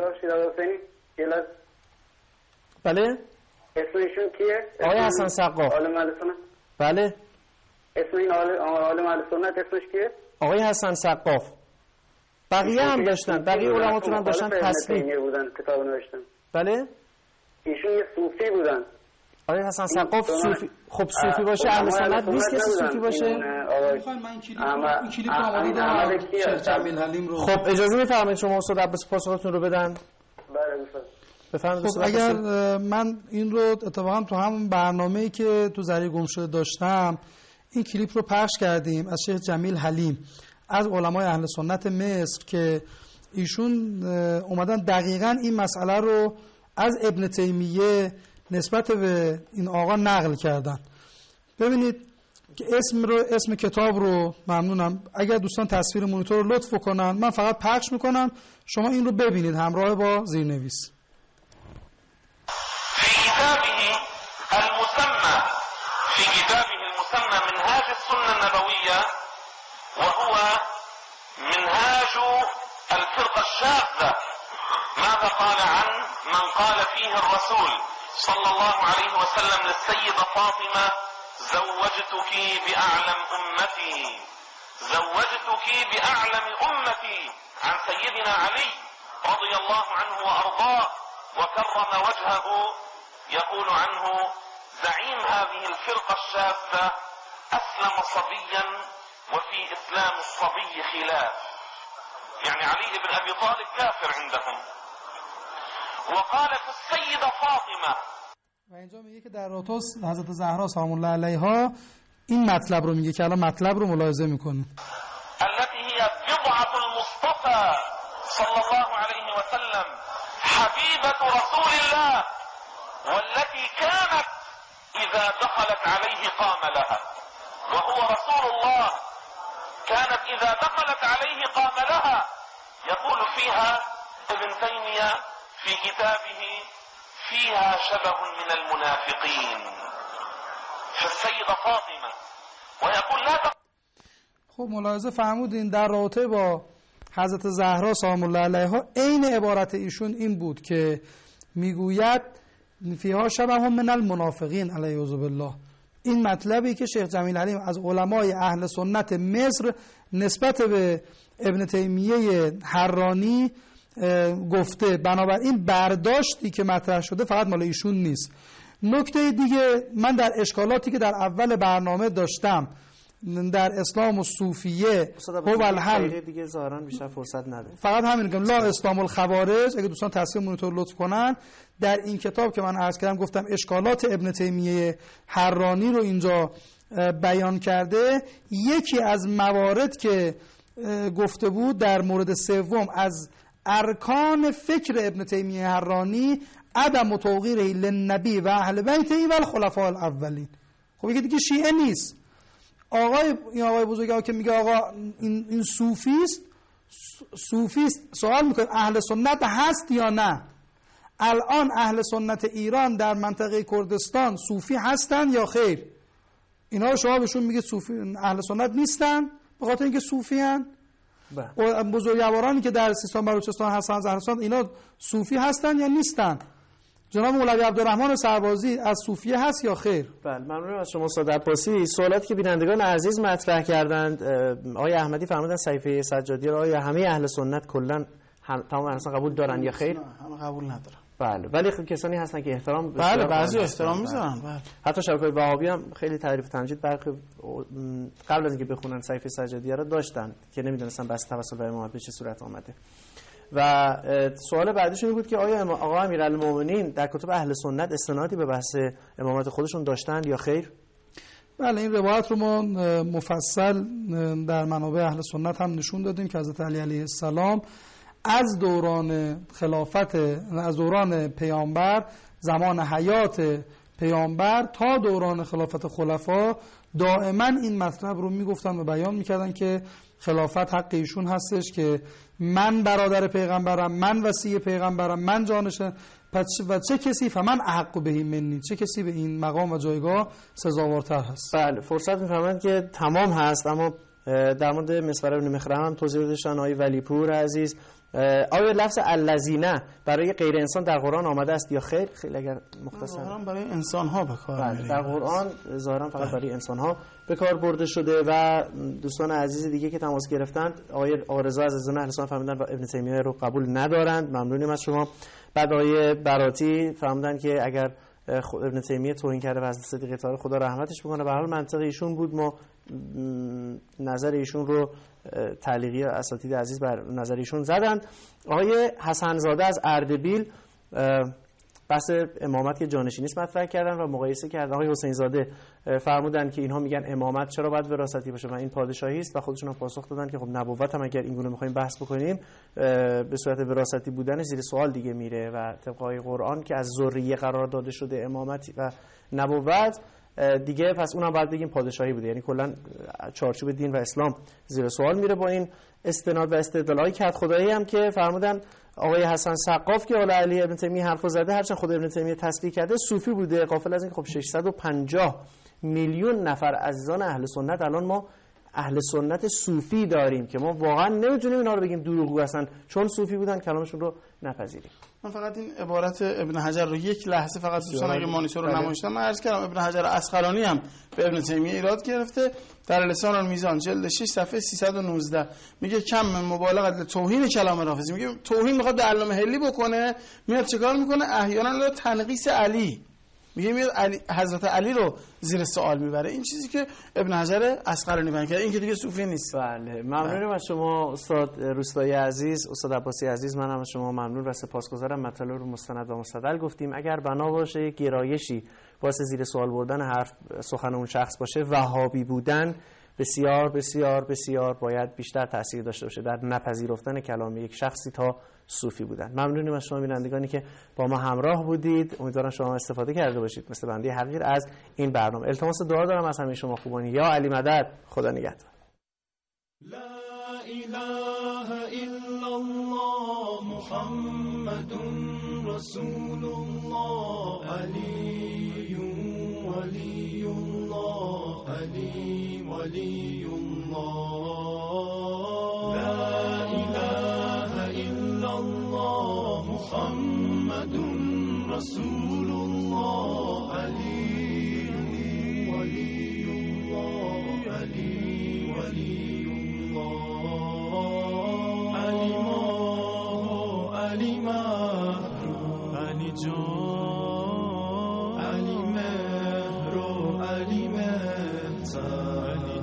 بله اسم ایشون کیه؟ آقای حسن سقاف. عالم اهل سنت. بله اسم این عالم اهل سنت اسمش کیه؟ آقای حسن سقاف. بقیه هم داشتن، بقیه علماتون هم داشتن تصریح بودن کتاب نوشتن. بله ایشون یه صوفی بودن. آقای حسن سقاف صوفی. خب صوفی باشه اهل سنت نیست که صوفی باشه. میخواین من این کلیپ رو آماده دارم شیخ جمیل حلیم رو. خب اجازه میفرمایید شما استاد عباس پاسختون رو بدن؟ بله بفرمایید. خب اگر من این رو اتفاقا تو همون برنامه‌ای که تو ذریع گم شده داشتم این کلیپ رو پخش کردیم از شیخ جمیل حلیم از علمای اهل سنت مصر که ایشون اومدن دقیقاً این مسئله رو از ابن تیمیه نسبت به این آقا نقل کردن. ببینید که اسم کتاب رو ممنونم اگر دوستان تصویر مونیتور رو لطف کنن، من فقط پخش میکنم شما این رو ببینید همراه با زیرنویس. في كتابه المسمى منهاج السنة النبوية وهو منهاج الفرقة الشاذة. ماذا قال عن من قال فيه الرسول صلى الله عليه وسلم للسيدة فاطمة زوجتك بأعلم أمتي، زوجتك بأعلم أمتي، عن سيدنا علي رضي الله عنه وأرضاه وكرم وجهه، يقول عنه زعيم هذه الفرقة الشاذة أسلم صبيا وفي إسلام الصبي خلاف، يعني علي بن أبي طالب كافر عندهم. وقالت السيدة فاطمة، و اینجا میگه که در راتوس حضرت زهرا سلام الله علیها این مطلب رو میگه که الان مطلب رو ملاحظه میکنه. التي هي بضعة المصطفى صلى الله عليه وسلم حبيبة رسول الله، والتي كانت إذا دخلت عليه قام لها، وهو رسول الله كانت إذا دخلت عليه قام لها. يقول فيها ابن تيمية في كتابه فيها شبه من المنافقين في السيدة فاطمة، ويقول لا خب ملاحظه فرمودین در رابطه با حضرت زهرا سلام الله علیها عین عبارت ایشون این بود که میگوید فیها شبه من المنافقین علیه بالله. این مطلبی که شیخ جمیل حلیم از علمای اهل سنت مصر نسبت به ابن تیمیه حرانی گفته، بنابراین برداشتی که مطرح شده فقط مال ایشون نیست. نکته دیگه، من در اشکالاتی که در اول برنامه داشتم در اسلام و صوفیه هو الحل دیگه ظاهرا بیشتر فرصت نداره، فقط همین میگم لا اسلام الخوارج، اگه دوستان تصمیم رو لطف کنن در این کتاب که من عرض کردم گفتم اشکالات ابن تیمیه حرانی رو اینجا بیان کرده. یکی از موارد که گفته بود در مورد سوم از ارکان فکر ابن تیمیه حرانی عدم توقیره للنبی و اهل بیته و الخلفاء الاولین. خب یکی دیگه شیعه نیست. این آقای بزرگوار که میگه آقا این صوفیست سوال میکنه اهل سنت هست یا نه؟ الان اهل سنت ایران در منطقه کردستان صوفی هستن یا خیر؟ اینا رو شما بهشون میگه صوفی اهل سنت نیستن به خاطر اینکه صوفی هن؟ و بزرگوارانی که در سیستان بلوچستان هستن زهرستان اینا صوفی هستن یا نیستن؟ جناب مولوی عبدالرحمن سربازی از صوفیه هست یا خیر؟ بله ممنونم از شما استاد عباسی. سوالاتی که بینندگان عزیز مطرح کردند، آقای احمدی فرمودن صحیفه سجادیه رو آیا همه اهل سنت کلا تمام اهل سنت قبول دارن یا خیر؟ همه قبول ندارن. بله ولی کسانی هستن که احترام بله بعضی احترام میذارن. بله حتی شبکه‌های وهابی هم خیلی تعریف تمجید برخی قبل از اینکه بخونن صحیفه سجادیه رو داشتن که نمیدونستن بس توسل به امامت به چه صورت اومده. و سوال بعدیشون بود که آیا آقا امیرالمومنین در کتب اهل سنت استنادی به بحث امامت خودشون داشتن یا خیر؟ بله این روایت رو ما مفصل در منابع اهل سنت هم نشون دادیم که حضرت علی علیه السلام از دوران خلافت، از دوران پیامبر، زمان حیات پیامبر تا دوران خلافت خلفا دائما این مطلب رو میگفتن و بیان میکردن که خلافت حق ایشون هستش، که من برادر پیغمبرم، من وصی پیغمبرم، من جانشین، و چه کسی فمن احق بهی منی، چه کسی به این مقام و جایگاه سزاوارتر هست. بله فرصت میفهمند که تمام هست، اما در مورد مسور ابن مخرم هم توضیح داشتن آقای ولیپور عزیز. آیا لفظ الذین برای غیر انسان در قرآن آمده است یا خیر؟ خیلی اگر مختصر قرآن برای انسان ها به کار میره. در قرآن ظاهرا فقط برای انسان ها به کار برده شده. و دوستان عزیز دیگه که تماس گرفتند آقای رضا عزیزان اهل سنت فهمیدن و ابن تیمیه رو قبول ندارند. ممنونیم از شما. بعد آقای براتی فهمیدن که اگر ابن تیمیه توهین کرده و از صدیق طاهر خدا رحمتش بکنه، به هر حال منطق ایشون بود، ما نظر ایشون رو تعلیقی اساتید عزیز بر نظر ایشون زدند. آقای حسن زاده از اردبیل بحث امامت که جانشینی مطرح کردن و مقایسه کردن. آقای حسین زاده فرمودن که اینها میگن امامت چرا باید وراثتی باشه و این پادشاهی است، و خودشون هم پاسخ دادن که خب نبوت هم اگر اینگونه می‌خوایم بحث بکنیم به صورت وراثتی بودن زیر سوال دیگه میره و طبق آیه قرآن که از ذریه قرار داده شده امامت و نبوت دیگه، پس اونم باید بگیم پادشاهی بوده. یعنی کلا چارچوب دین و اسلام زیر سوال میره با این استناد و استدلالای کد خدایی هم که فرمودن. آقای حسن سقاف که علی ابن تیمیه حرفو زده، هرچند خود ابن تیمیه تصدیق کرده صوفی بوده، غافل از این خب 650 میلیون نفر عزیزان اهل سنت الان ما اهل سنت صوفی داریم که ما واقعا نمیتونیم اینا رو بگیم دروغگو هستن چون صوفی بودن کلامشون رو نپذیریم. من فقط این عبارت ابن حجر رو یک لحظه فقط دوستان اگه مانیتور رو نمایشتم من عرض کردم. ابن حجر عسقلانی هم به ابن تیمیه ایراد گرفته در لسان المیزان جلد 6 صفحه 319 میگه کم من مبالغه توهین کلام رافضی، میگه توهین میخواد به علامه حلی بکنه، میاد چیکار میکنه؟ احیانا تنقیص علی میگه میاد حضرت علی رو زیر سوال میبره. این چیزی که ابن حجر عسقلانی بیان کرده، این که دیگه صوفی نیست. بله، ممنونم از شما استاد روستایی عزیز، استاد عباسی عزیز. منم از شما ممنون و سپاسگزارم. مطالب رو مستند و مستدل گفتیم. اگر بنا باشه یک گرایشی واسه زیر سوال بردن حرف سخن اون شخص باشه، وهابی بودن بسیار بسیار بسیار باید بیشتر تاثیر داشته باشه در نپذیرفتن کلام یک شخصی تا صوفی بودن. ممنونیم از شما بینندگانی که با ما همراه بودید. امیدوارم شما استفاده کرده باشید مثل بنده حقیر از این برنامه. التماس دعا دارم از همه شما خوبانی. یا علی مدد. خدا نگهدار. لا اله الا الله محمد رسول الله علی ولی الله علی ولی الله لا اله الا الله محمد رسول الله علی ولی الله علی ولی الله علی ما علی مهرو علی جان علی مهرو علی مهتر علی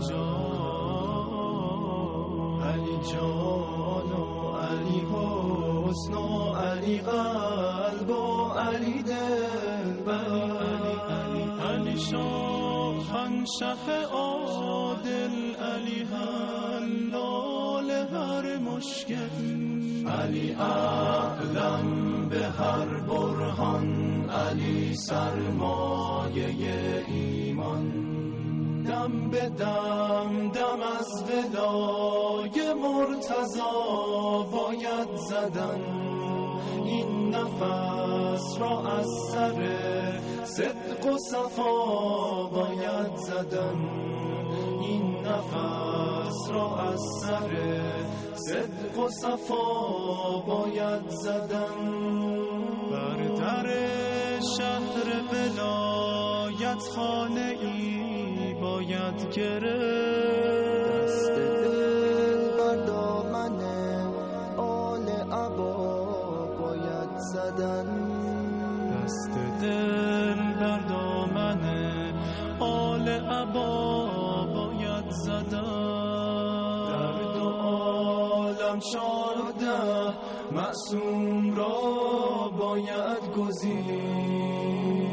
جان و علی حسن و علی قلب و علی دل علی شاهنشه عادل علی حلال هر مشکل علی عقلم به هر برهان علی سرمایه ایمان دم به دم دم از ولای مرتضا باید زدن این نفس را از سر صدق و صفا باید زدن این نفس را از سر صدق و صفا باید زدن بر در شهر ولایت خانه ای باید گرفت دست دل بر دامن آل عبا باید زدن دست دل بر دامن آل عبا باید زدن در دو عالم 14 معصوم را باید گزید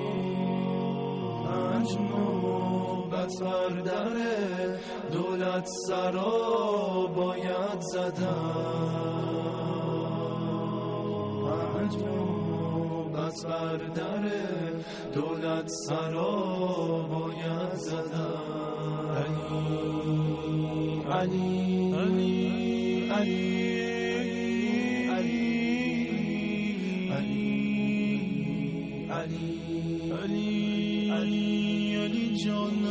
5 نوبت بر در دولت سرا باید زدن 5 نوبت بر در دولت سرا باید زدن علی علی علی علی جان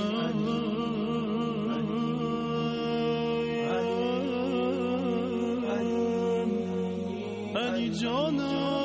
علی جان